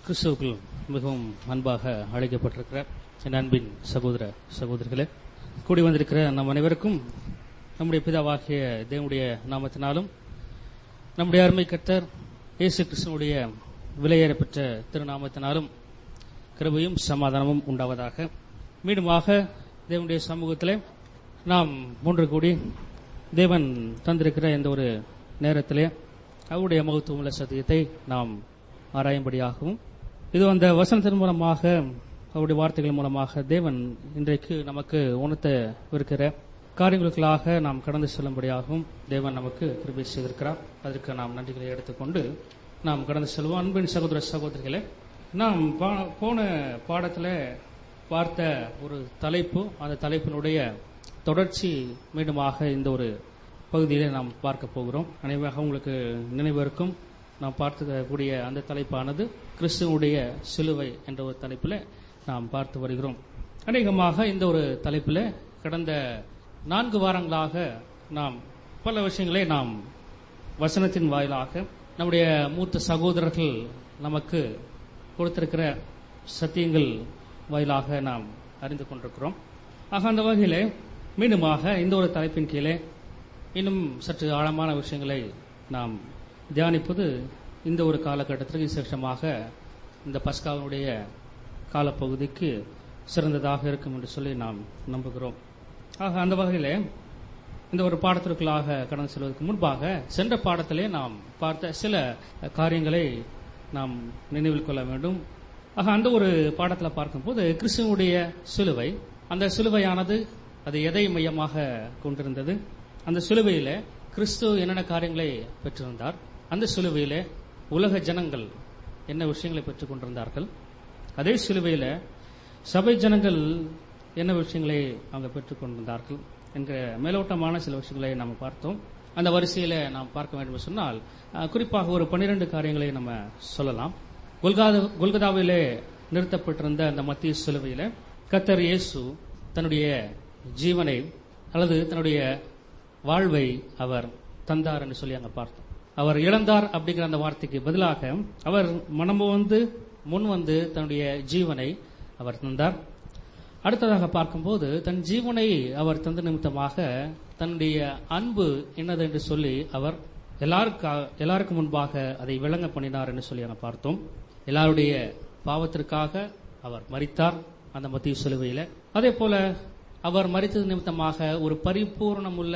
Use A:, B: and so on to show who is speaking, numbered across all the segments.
A: கிறிஸ்துவுக்குள் மிகவும் அன்பாக அழைக்கப்பட்டிருக்கிற என் அன்பின் சகோதர சகோதரிகளே, கூடி வந்திருக்கிற நம் அனைவருக்கும் நம்முடைய பிதாவாகிய தேவனுடைய நாமத்தினாலும் நம்முடைய அருமை கர்த்தர் இயேசு கிறிஸ்துவுடைய விலையேறப்பெற்ற திருநாமத்தினாலும் கிருபையும் சமாதானமும் உண்டாவதாக. மீண்டுமாக தேவனுடைய சமூகத்திலே நாம் ஒன்று கூடி தேவன் தந்திருக்கிற இந்த ஒரு நேரத்திலே அவருடைய மகத்துவமுள்ள சத்தியத்தை நாம் ஆராயும்படியாகவும், இது அந்த வசனத்தின் மூலமாக அவருடைய வார்த்தைகள் மூலமாக தேவன் இன்றைக்கு நமக்கு உணர்த்த இருக்கிற காரியங்களுக்காக நாம் கடந்து செல்லும்படியாகவும் தேவன் நமக்கு கிருபை செய்திருக்கிறார். அதற்கு நாம் நன்றிகளை எடுத்துக்கொண்டு நாம் கடந்து செல்வோம். அன்பின் சகோதர சகோதரிகளே, நாம் போன பாடத்தில் பார்த்த ஒரு தலைப்பு, அந்த தலைப்பினுடைய தொடர்ச்சி மீண்டுமாக இந்த ஒரு பகுதியிலே நாம் பார்க்க போகிறோம். அனைவராக உங்களுக்கு நினைவிருக்கும், நாம் பார்க்கக்கூடிய அந்த தலைப்பானது கிறிஸ்துவனுடைய சிலுவை என்ற ஒரு தலைப்பில் நாம் பார்த்து வருகிறோம். அநேகமாக இந்த ஒரு தலைப்பில் கடந்த 4 வாரங்களாக நாம் பல விஷயங்களை நாம் வசனத்தின் வாயிலாக நம்முடைய மூத்த சகோதரர்கள் நமக்கு கொடுத்திருக்கிற சத்தியங்கள் வாயிலாக நாம் அறிந்து கொண்டிருக்கிறோம். ஆக அந்த வகையிலே மீண்டுமாக இந்த ஒரு தலைப்பின் கீழே இன்னும் சற்று ஆழமான விஷயங்களை நாம் தியானிப்பது இந்த ஒரு காலகட்டத்திற்கு விசேஷமாக இந்த பஸ்காவினுடைய காலப்பகுதிக்கு சிறந்ததாக இருக்கும் என்று சொல்லி நாம் நம்புகிறோம். ஆக அந்த வகையிலே இந்த ஒரு பாடத்திற்குள்ளாக கடந்து செல்வதற்கு முன்பாக சென்ற பாடத்திலே நாம் பார்த்த சில காரியங்களை நாம் நினைவில் கொள்ள வேண்டும். ஆக அந்த ஒரு பாடத்தில் பார்க்கும்போது கிறிஸ்துவனுடைய சிலுவை, அந்த சிலுவையானது அது எதை மையமாக கொண்டிருந்தது? அந்த சிலுவையில கிறிஸ்து என்னென்ன காரியங்களை பெற்றிருந்தார்? அந்த சிலுவையில உலக ஜனங்கள் என்ன விஷயங்களை பெற்றுக் கொண்டிருந்தார்கள்? அதே சிலுவையில சபை ஜனங்கள் என்ன விஷயங்களை அவங்க பெற்றுக் கொண்டிருந்தார்கள் என்கிற மேலோட்டமான சில விஷயங்களை நாம் பார்த்தோம். அந்த வரிசையில நாம் பார்க்க வேண்டும் சொன்னால் குறிப்பாக ஒரு 12 காரியங்களை நம்ம சொல்லலாம். கொல்கதாவிலே நிறுத்தப்பட்டிருந்த அந்த மத்திய சிலுவையில கர்த்தர் இயேசு தன்னுடைய ஜீவனை அல்லது தன்னுடைய வாழ்வை அவர் தந்தார் என்று சொல்லி அங்க பார்த்தோம். அவர் இழந்தார் அப்படிங்கிற அந்த வார்த்தைக்கு பதிலாக அவர் முன் வந்து தன்னுடைய ஜீவனை அவர் தந்தார். அடுத்ததாக பார்க்கும்போது தன் ஜீவனை அவர் தந்த நிமித்தமாக தன்னுடைய அன்பு என்னது என்று சொல்லி அவர் எல்லாருக்கும் முன்பாக அதை விளங்க பண்ணினார் என்று சொல்லி அங்க பார்த்தோம். எல்லாருடைய பாவத்திற்காக அவர் மரித்தார் அந்த மத்திய சிலுவையில. அதே போல அவர் மரித்தது நிமித்தமாக ஒரு பரிபூர்ணமுள்ள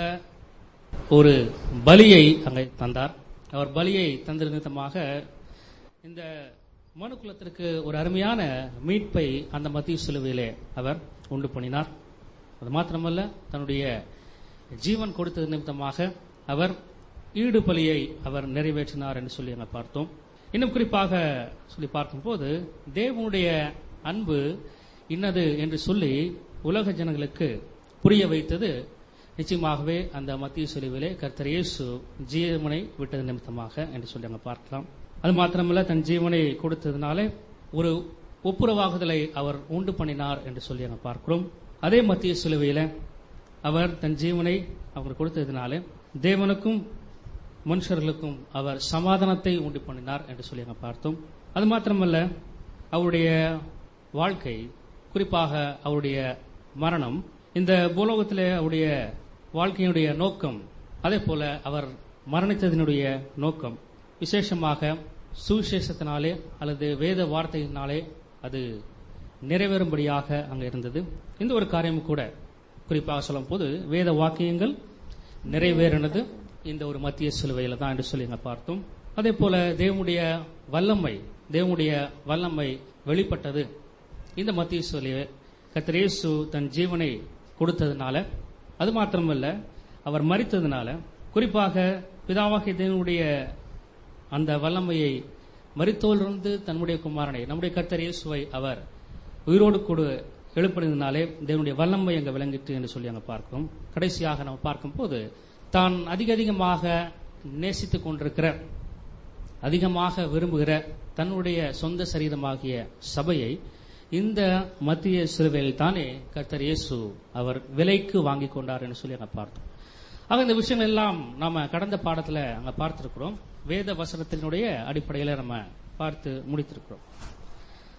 A: ஒரு பலியை அங்கே தந்தார். அவர் பலியை தந்த நிமித்தமாக இந்த மனுக்குலத்திற்கு ஒரு அருமையான மீட்பை அந்த மத்திய சிலுவையிலே அவர் உண்டு பண்ணினார். அது மாத்திரமல்ல, தன்னுடைய ஜீவன் கொடுத்தது நிமித்தமாக அவர் ஈடு பலியை அவர் நிறைவேற்றினார் என்று சொல்லி அங்கே பார்த்தோம். இன்னும் குறிப்பாக சொல்லி பார்க்கும்போது தேவனுடைய அன்பு இன்னது என்று சொல்லி உலக ஜனங்களுக்கு புரிய வைத்தது நிச்சயமாகவே அந்த மத்திய சிலுவையிலே கர்த்தர் இயேசு ஜீவனை விட்டது நிமித்தமாக என்று சொல்லி அங்க பார்க்கலாம். அது மாத்திரமல்ல, தன் ஜீவனை கொடுத்ததுனாலே ஒரு ஒப்புரவாகுதலை அவர் உண்டு பண்ணினார் என்று சொல்லி அங்க பார்க்கிறோம். அதே மத்திய சிலுவையில அவர் தன் ஜீவனை அவர் கொடுத்ததுனாலே தேவனுக்கும் மனுஷர்களுக்கும் அவர் சமாதானத்தை உண்டு பண்ணினார் என்று சொல்லி அங்க பார்த்தோம். அது மாத்திரமல்ல, அவருடைய வாழ்க்கை, குறிப்பாக அவருடைய மரணம், இந்த பூலோகத்திலே அவருடைய வாழ்க்கையினுடைய நோக்கம், அதே போல அவர் மரணித்ததனுடைய நோக்கம் விசேஷமாக சுவிசேஷத்தினாலே அல்லது வேத வார்த்தையினாலே அது நிறைவேறும்படியாக அங்க இருந்தது. இந்த ஒரு காரியம் கூட குறிப்பாக சொல்லும் போது வேத வாக்கியங்கள் நிறைவேறினது இந்த ஒரு மத்திய சிலுவையில தான் என்று சொல்லி அங்க பார்த்தோம். அதே போல தேவனுடைய வல்லமை வெளிப்பட்டது இந்த மத்திய சிலுவை கர்த்தர் இயேசு தன் ஜீவனை கொடுத்ததுனால. அது மாத்திரமல்ல, அவர் மரித்ததுனால, குறிப்பாக பிதாவாகிய தேவனுடைய அந்த வல்லமையை மரித்தோரிலிருந்து தன்னுடைய குமாரனை நம்முடைய கர்த்தர் இயேசுவை அவர் உயிரோடு கூட எழுப்பினதினாலே தேவனுடைய வல்லமை அங்க விளங்கிட்டு என்று சொல்லி அங்க பார்க்கிறோம். கடைசியாக நம்ம பார்க்கும்போது தான் அதிகமாக நேசித்துக் கொண்டிருக்கிற, அதிகமாக விரும்புகிற தன்னுடைய சொந்த சரீரமாகிய சபையை இந்த மத்திய சிலுவையில் தானே கர்த்தர் இயேசு அவர் விலைக்கு வாங்கி கொண்டார் என்று சொல்லி அங்க பார்த்தோம். ஆக இந்த விஷயங்கள் எல்லாம் நாம கடந்த பாடத்துல அங்க பார்த்திருக்கிறோம். வேத வசனத்தினுடைய அடிப்படையில நம்ம பார்த்து முடித்திருக்கிறோம்.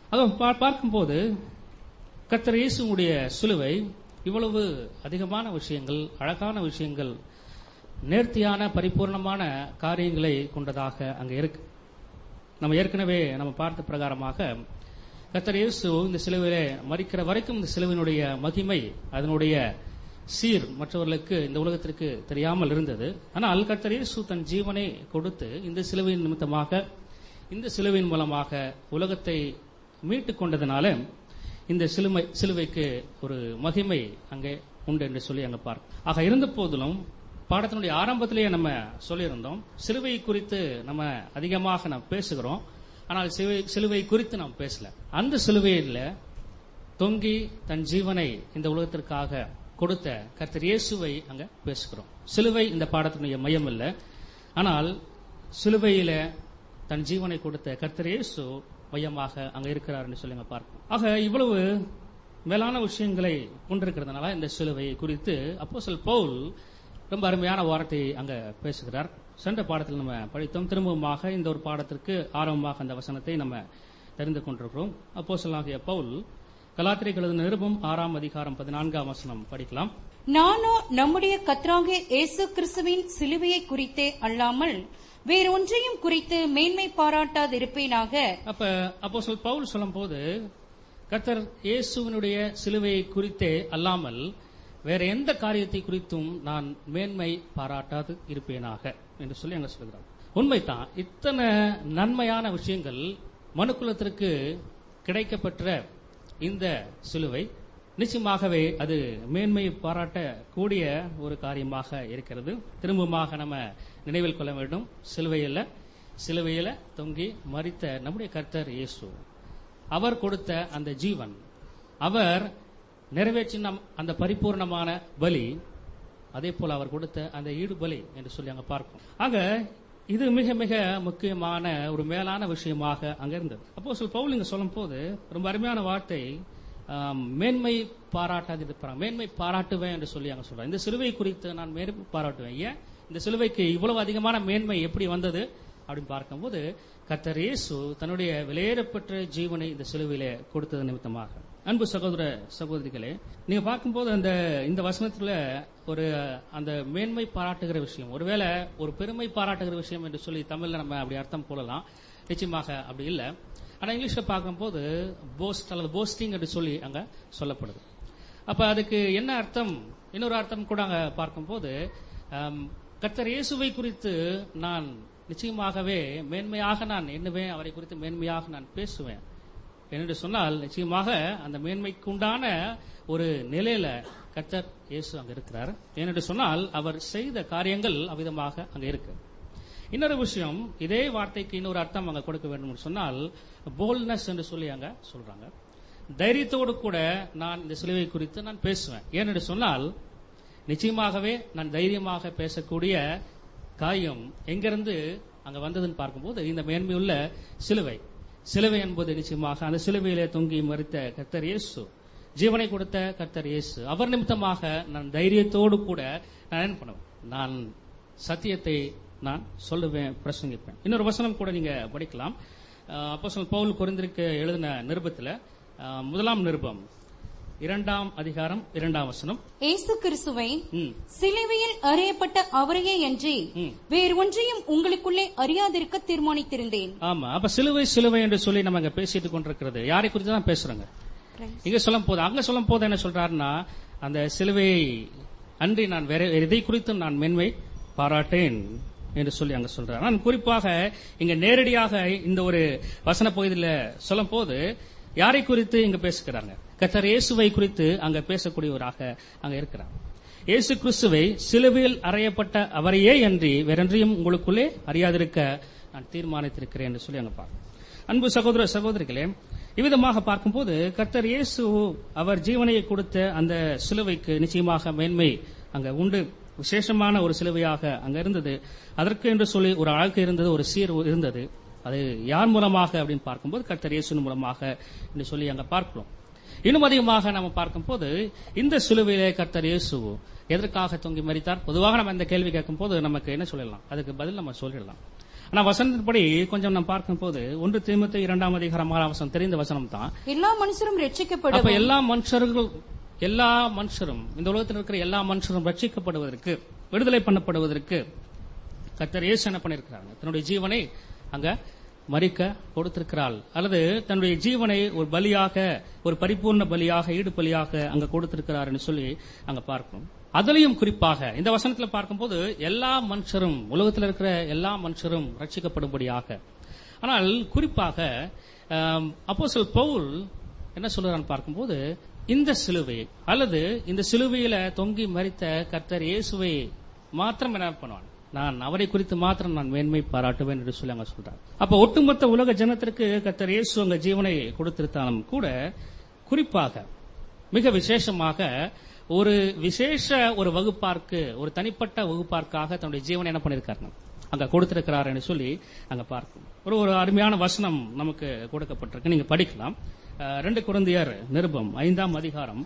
A: அதை பார்க்கும்போது கர்த்தர் இயேசுவுடைய சிலுவை இவ்வளவு அதிகமான விஷயங்கள், அழகான விஷயங்கள், நேர்த்தியான பரிபூர்ணமான காரியங்களை கொண்டதாக அங்க இருக்கு. நம்ம ஏற்கனவே நம்ம பார்த்த பிரகாரமாக கர்த்தர் இயேசு இந்த சிலுவையிலே மரிக்கிற வரைக்கும் இந்த சிலுவையினுடைய மகிமை, அதனுடைய சீர் மற்றவர்களுக்கு, இந்த உலகத்திற்கு தெரியாமல் இருந்தது. ஆனால் கர்த்தர் இயேசு தன் ஜீவனை கொடுத்து இந்த சிலுவையின் நிமித்தமாக, இந்த சிலுவையின் மூலமாக உலகத்தை மீட்டுக் கொண்டதுனால இந்த சிலுவைக்கு ஒரு மகிமை அங்கே உண்டு என்று சொல்லி அங்க பார்க்க. ஆக இருந்த போதிலும் பாடத்தினுடைய ஆரம்பத்திலேயே நம்ம சொல்லியிருந்தோம், சிலுவை குறித்து நம்ம அதிகமாக நாம் பேசுகிறோம், ஆனால் சிலுவை குறித்து நாம் பேசல. அந்த சிலுவையில் தொங்கி தன் ஜீவனை இந்த உலகத்திற்காக கொடுத்த கர்த்தர் இயேசுவை அங்க பேசுகிறோம். சிலுவை இந்த பாடத்தினுடைய மையம் இல்லை, ஆனால் சிலுவையில தன் ஜீவனை கொடுத்த கர்த்தர் இயேசு மையமாக அங்க இருக்கிறார் என்று சொல்லி பார்ப்போம். ஆக இவ்வளவு மேலான விஷயங்களை கொண்டிருக்கிறதுனால இந்த சிலுவை குறித்து அப்போஸ்தலன் பவுல் ரொம்ப அருமையான வார்த்தை அங்க பேசுகிறார். சென்ற பாடத்தில் நம்ம படித்தோம். திரும்பவுமாக இந்த ஒரு பாடத்திற்கு ஆரம்பமாக அந்த வசனத்தை நம்ம தெரிந்து கொண்டிருக்கிறோம். அப்போஸ்தலனாகிய பவுல் கலாத்தியருக்கு எழுதின நிருபம் 6ஆம் அதிகாரம் 14ஆம் வசனம் படிக்கலாம்.
B: நானோ நம்முடைய கர்த்தராகிய இயேசு கிறிஸ்துவின் சிலுவையை குறித்தே அல்லாமல் வேறொன்றையும் குறித்து மேன்மை பாராட்டாதிருப்பேனாக.
A: அப்ப அப்போஸ்தலன் பவுல் சொல்லும் போது கர்த்தர் இயேசுவினுடைய சிலுவையை குறித்தே அல்லாமல் வேற எந்த காரியத்தை குறித்தும் நான் மேன்மை பாராட்டாது இருப்பேனாக என்று சொல்லி அங்க சொல்கிறார். உண்மைதான், இத்தனை நன்மையான விஷயங்கள் மனுக்குலத்திற்கு கிடைக்கப்பெற்ற இந்த சிலுவை நிச்சயமாகவே அது மேன்மை பாராட்டக்கூடிய ஒரு காரியமாக இருக்கிறது. திரும்பமாக நம்ம நினைவில் கொள்ள வேண்டும், சிலுவையில தொங்கி மரித்த நம்முடைய கர்த்தர் இயேசு, அவர் கொடுத்த அந்த ஜீவன், அவர் நிறைவேற்றின அந்த பரிபூர்ணமான பலி, அதே போல அவர் கொடுத்த அந்த ஈடு பலி என்று சொல்லி அங்க பார்ப்போம். ஆக இது மிக மிக முக்கியமான ஒரு மேலான விஷயமாக அங்க இருந்தது. அப்போஸ்தலன் பவுல் இங்க சொல்லும் போது ரொம்ப அருமையான வார்த்தை, மேன்மை பாராட்டாது இருப்பாங்க. மேன்மை பாராட்டுவேன் என்று சொல்லி அங்க சொல்றேன். இந்த சிலுவை குறித்து நான் மேன்மை பாராட்டுவேன். ஏன் இந்த சிலுவைக்கு இவ்வளவு அதிகமான மேன்மை எப்படி வந்தது அப்படின்னு பார்க்கும்போது கர்த்தர் இயேசு தன்னுடைய விலையேறப்பட்ட ஜீவனை இந்த சிலுவையில கொடுத்தது நிமித்தமாக. அன்பு சகோதர சகோதரிகளே, நீங்க பார்க்கும்போது இந்த வசனத்துல ஒரு அந்த மேன்மை பாராட்டுகிற விஷயம், ஒருவேளை ஒரு பெருமை பாராட்டுகிற விஷயம் என்று சொல்லி தமிழ்ல நம்ம அப்படி அர்த்தம் போடலாம். நிச்சயமாக அப்படி இல்லை. ஆனா இங்கிலீஷ்ல பார்க்கும்போது போஸ்ட் அல்லது போஸ்டிங் என்று சொல்லி அங்க சொல்லப்படுது. அப்ப அதுக்கு என்ன அர்த்தம்? இன்னொரு அர்த்தம் கூட அங்க பார்க்கும்போது கர்த்தர் இயேசுவை குறித்து நான் நிச்சயமாகவே மேன்மையாக நான் எண்ணுவேன், அவரை குறித்து மேன்மையாக நான் பேசுவேன் என்று சொன்னால் நிச்சயமாக அந்த மேன்மைக்கு உண்டான ஒரு நிலையில கர்த்தர் இயேசு அங்க இருக்கிறார். ஏனென்று சொன்னால் அவர் செய்த காரியங்கள் அவ்விதமாக அங்க இருக்கு. இன்னொரு விஷயம், இதே வார்த்தைக்கு இன்னொரு அர்த்தம் அங்க கொடுக்க வேண்டும் என்று சொன்னால் போல்ட்னஸ் என்று சொல்லி அங்க சொல்றாங்க. தைரியத்தோடு கூட நான் இந்த சிலுவை குறித்து நான் பேசுவேன். ஏனென்று சொன்னால் நிச்சயமாகவே நான் தைரியமாக பேசக்கூடிய காரியம் எங்கிருந்து அங்க வந்ததுன்னு பார்க்கும்போது இந்த மேன்மையுள்ள சிலுவை என்பது நிச்சயமாக அந்த சிலுவையிலே தொங்கி மரித்த கர்த்தர் இயேசு, ஜீவனை கொடுத்த கர்த்தர் இயேசு, அவர் நிமித்தமாக நான் தைரியத்தோடு கூட நான் என்ன பண்ணுவேன், நான் சத்தியத்தை நான் சொல்லுவேன், பிரசங்கிப்பேன். இன்னொரு வசனம் கூட நீங்க படிக்கலாம். அப்போஸ்தலன் பவுல் கொரிந்தியருக்கு எழுதின நிருபத்தில் 1ஆம் நிருபம் 2ஆம் அதிகாரம் 2ஆம் வசனம்.
B: இயேசு கிறிஸ்துவை சிலுவையில் அறையப்பட்ட அவரையே அன்றி வேறு ஒன்றையும் உங்களுக்குள்ளே அறியாதிருக்க தீர்மானித்திருந்தேன்.
A: ஆமா, அப்ப சிலுவை என்று சொல்லி நம்ம அங்க பேசிட்டு கொண்டிருக்கிறது யாரை குறித்து தான் பேசுறாங்க? இங்க சொல்லும் போது, அங்க சொல்லும் போது என்ன சொல்றாருன்னா, அந்த சிலுவையை அன்றி நான் வேற எதை குறித்தும் நான் மேன்மை பாராட்டேன் என்று சொல்லி அங்க சொல்றார். நான் குறிப்பாக இங்க நேரடியாக இந்த ஒரு வசன பகுதியில் சொல்லும் போது யாரை குறித்து இங்க பேசுகிறாங்க? கர்த்தர் இயேசுவை குறித்து அங்க பேசக்கூடியவராக அங்க இருக்கிறார். இயேசு கிறிஸ்துவை சிலுவையில் அறையப்பட்ட அவரையே அன்றி வேறொன்றையும் உங்களுக்குள்ளே அறியாதிருக்க நான் தீர்மானித்திருக்கிறேன் என்று சொல்லி அங்க பார்க்கிறோம். அன்பு சகோதர சகோதரிகளே, இவ்விதமாக பார்க்கும்போது கர்த்தர் இயேசு அவர் ஜீவனையை கொடுத்த அந்த சிலுவைக்கு நிச்சயமாக மேன்மை அங்க உண்டு. விசேஷமான ஒரு சிலுவையாக அங்க இருந்தது. அதற்கு என்று சொல்லி ஒரு அழகு இருந்தது, ஒரு சீர் இருந்தது. அது யார் மூலமாக அப்படின்னு பார்க்கும்போது கர்த்தர் இயேசுவின் மூலமாக என்று சொல்லி அங்க பார்க்கிறோம். இன்னும் அதிகமாக நம்ம பார்க்கும்போது இந்த சிலுவையிலே கர்த்தர் இயேசு எதற்காக தொங்கி மரித்தார்? பொதுவாக நம்ம இந்த கேள்வி கேட்கும் போது நமக்கு என்ன சொல்லலாம்? அதுக்கு பதில் நம்ம சொல்லிடலாம். ஆனா வசனத்தின்படி கொஞ்சம் நாம் பார்க்கும் போது 1 தீமோத்தேயு 2ஆம் அதிகாரம் 6ஆம் வசனம் தெரிந்த வசனம் தான்.
B: எல்லா மனுஷரும் ரட்சிக்கப்படும்.
A: அப்ப எல்லா மனுஷரும் இந்த உலகத்தில் இருக்கிற எல்லா மனுஷரும் ரட்சிக்கப்படுவதற்கு, விடுதலை பண்ணப்படுவதற்கு கர்த்தர் இயேசு என்ன பண்ணிருக்கிறாங்க, தன்னுடைய ஜீவனை அங்க மரிக்க கொடுத்திருக்கிறாள், அல்லது தன்னுடைய ஜீவனை ஒரு பலியாக, ஒரு பரிபூர்ண பலியாக, ஈடு பலியாக அங்க கொடுத்திருக்கிறார் என்று சொல்லி அங்க பார்க்கணும். அதிலையும் குறிப்பாக இந்த வசனத்துல பார்க்கும்போது எல்லா மனுஷரும், உலகத்தில் இருக்கிற எல்லா மனுஷரும் ரட்சிக்கப்படும்படியாக. ஆனால் குறிப்பாக அப்போஸ்தலர் பவுல் என்ன சொல்றான்னு பார்க்கும்போது, இந்த சிலுவை அல்லது இந்த சிலுவையில தொங்கி மரித்த கர்த்தர் இயேசுவை மாத்திரம் என்ன பண்ணுவான், நான் அவரை குறித்து மாத்திரம் நான் மேன்மை பாராட்டுவேன் என்று சொல்லி அங்க சொல்றார். அப்ப ஒட்டுமொத்த உலக ஜனத்திற்கு கர்த்தர் இயேசு அங்க ஜீவனை கொடுத்திருந்தாலும் கூட, குறிப்பாக மிக விசேஷமாக ஒரு விசேஷ ஒரு வகுப்பார்க்கு, ஒரு தனிப்பட்ட வகுப்பார்க்காக தன்னுடைய ஜீவனை என்ன பண்ணிருக்காரு அங்க கொடுத்திருக்கிறார் என்று சொல்லி அங்க பார்க்கும் ஒரு அருமையான வசனம் நமக்கு கொடுக்கப்பட்டிருக்கு. நீங்க படிக்கலாம். 2 கொரிந்தியர் நிருபம் 5ஆம் அதிகாரம்,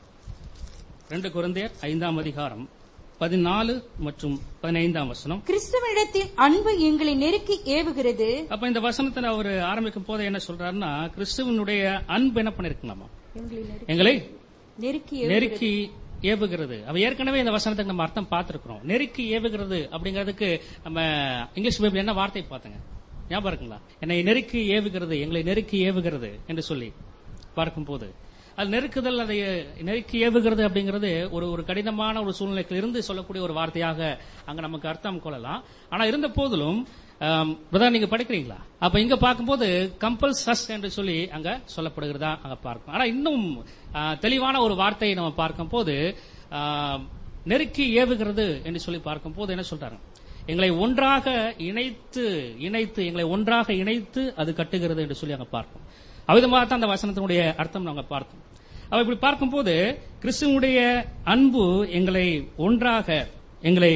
A: 2 கொரிந்தியர் 5ஆம் அதிகாரம் 14 மற்றும் 15ஆம் வசனம்.
B: கிறிஸ்துவனிடத்தில் அன்பு எங்களை நெருக்கி ஏவுகிறது.
A: அப்ப இந்த வசனத்தை அவர் ஆரம்பிக்கும் போது என்ன சொல்றாருன்னா, கிறிஸ்துவனுடைய அன்பு என்ன பண்ணிருக்கலாமா, எங்களை நெருக்கி ஏவுகிறது. அவ ஏற்கனவே இந்த வசனத்துக்கு நம்ம அர்த்தம் பார்த்திருக்கிறோம். நெருக்கி ஏவுகிறது அப்படிங்கிறதுக்கு நம்ம இங்கிலீஷ் பைபிள் என்ன வார்த்தை பார்த்தங்க, ஞாபகம் இருக்குங்களா? என்னை நெருக்கி ஏவுகிறது, எங்களை நெருக்கி ஏவுகிறது என்று சொல்லி பார்க்கும் போது, அது நெருக்குதல், அதை நெருக்கி ஏவுகிறது அப்படிங்கிறது ஒரு கடினமான ஒரு சூழ்நிலைக்கு இருந்து சொல்லக்கூடிய ஒரு வார்த்தையாக அங்க நமக்கு அர்த்தம் கொள்ளலாம். ஆனா இருந்த போதிலும் பிரதர் நீங்க படிக்கிறீங்களா? அப்ப இங்க பார்க்கும்போது கம்பல்ஸ் அஸ் என்று சொல்லி அங்க சொல்லப்படுகிறதா அங்க பார்க்கும். ஆனா இன்னும் தெளிவான ஒரு வார்த்தையை நம்ம பார்க்கும் போது, நெருக்கி ஏவுகிறது என்று சொல்லி பார்க்கும் போது என்ன சொல்றாங்க, எங்களை ஒன்றாக இணைத்து எங்களை ஒன்றாக இணைத்து அது கட்டுகிறது என்று சொல்லி அங்க பார்க்கும். அவ்விதமாக தான் அந்த வசனத்தினுடைய அர்த்தம் நாங்க பார்த்தோம். அவ இப்படி பார்க்கும்போது கிறிஸ்துவனுடைய அன்பு எங்களை ஒன்றாக எங்களை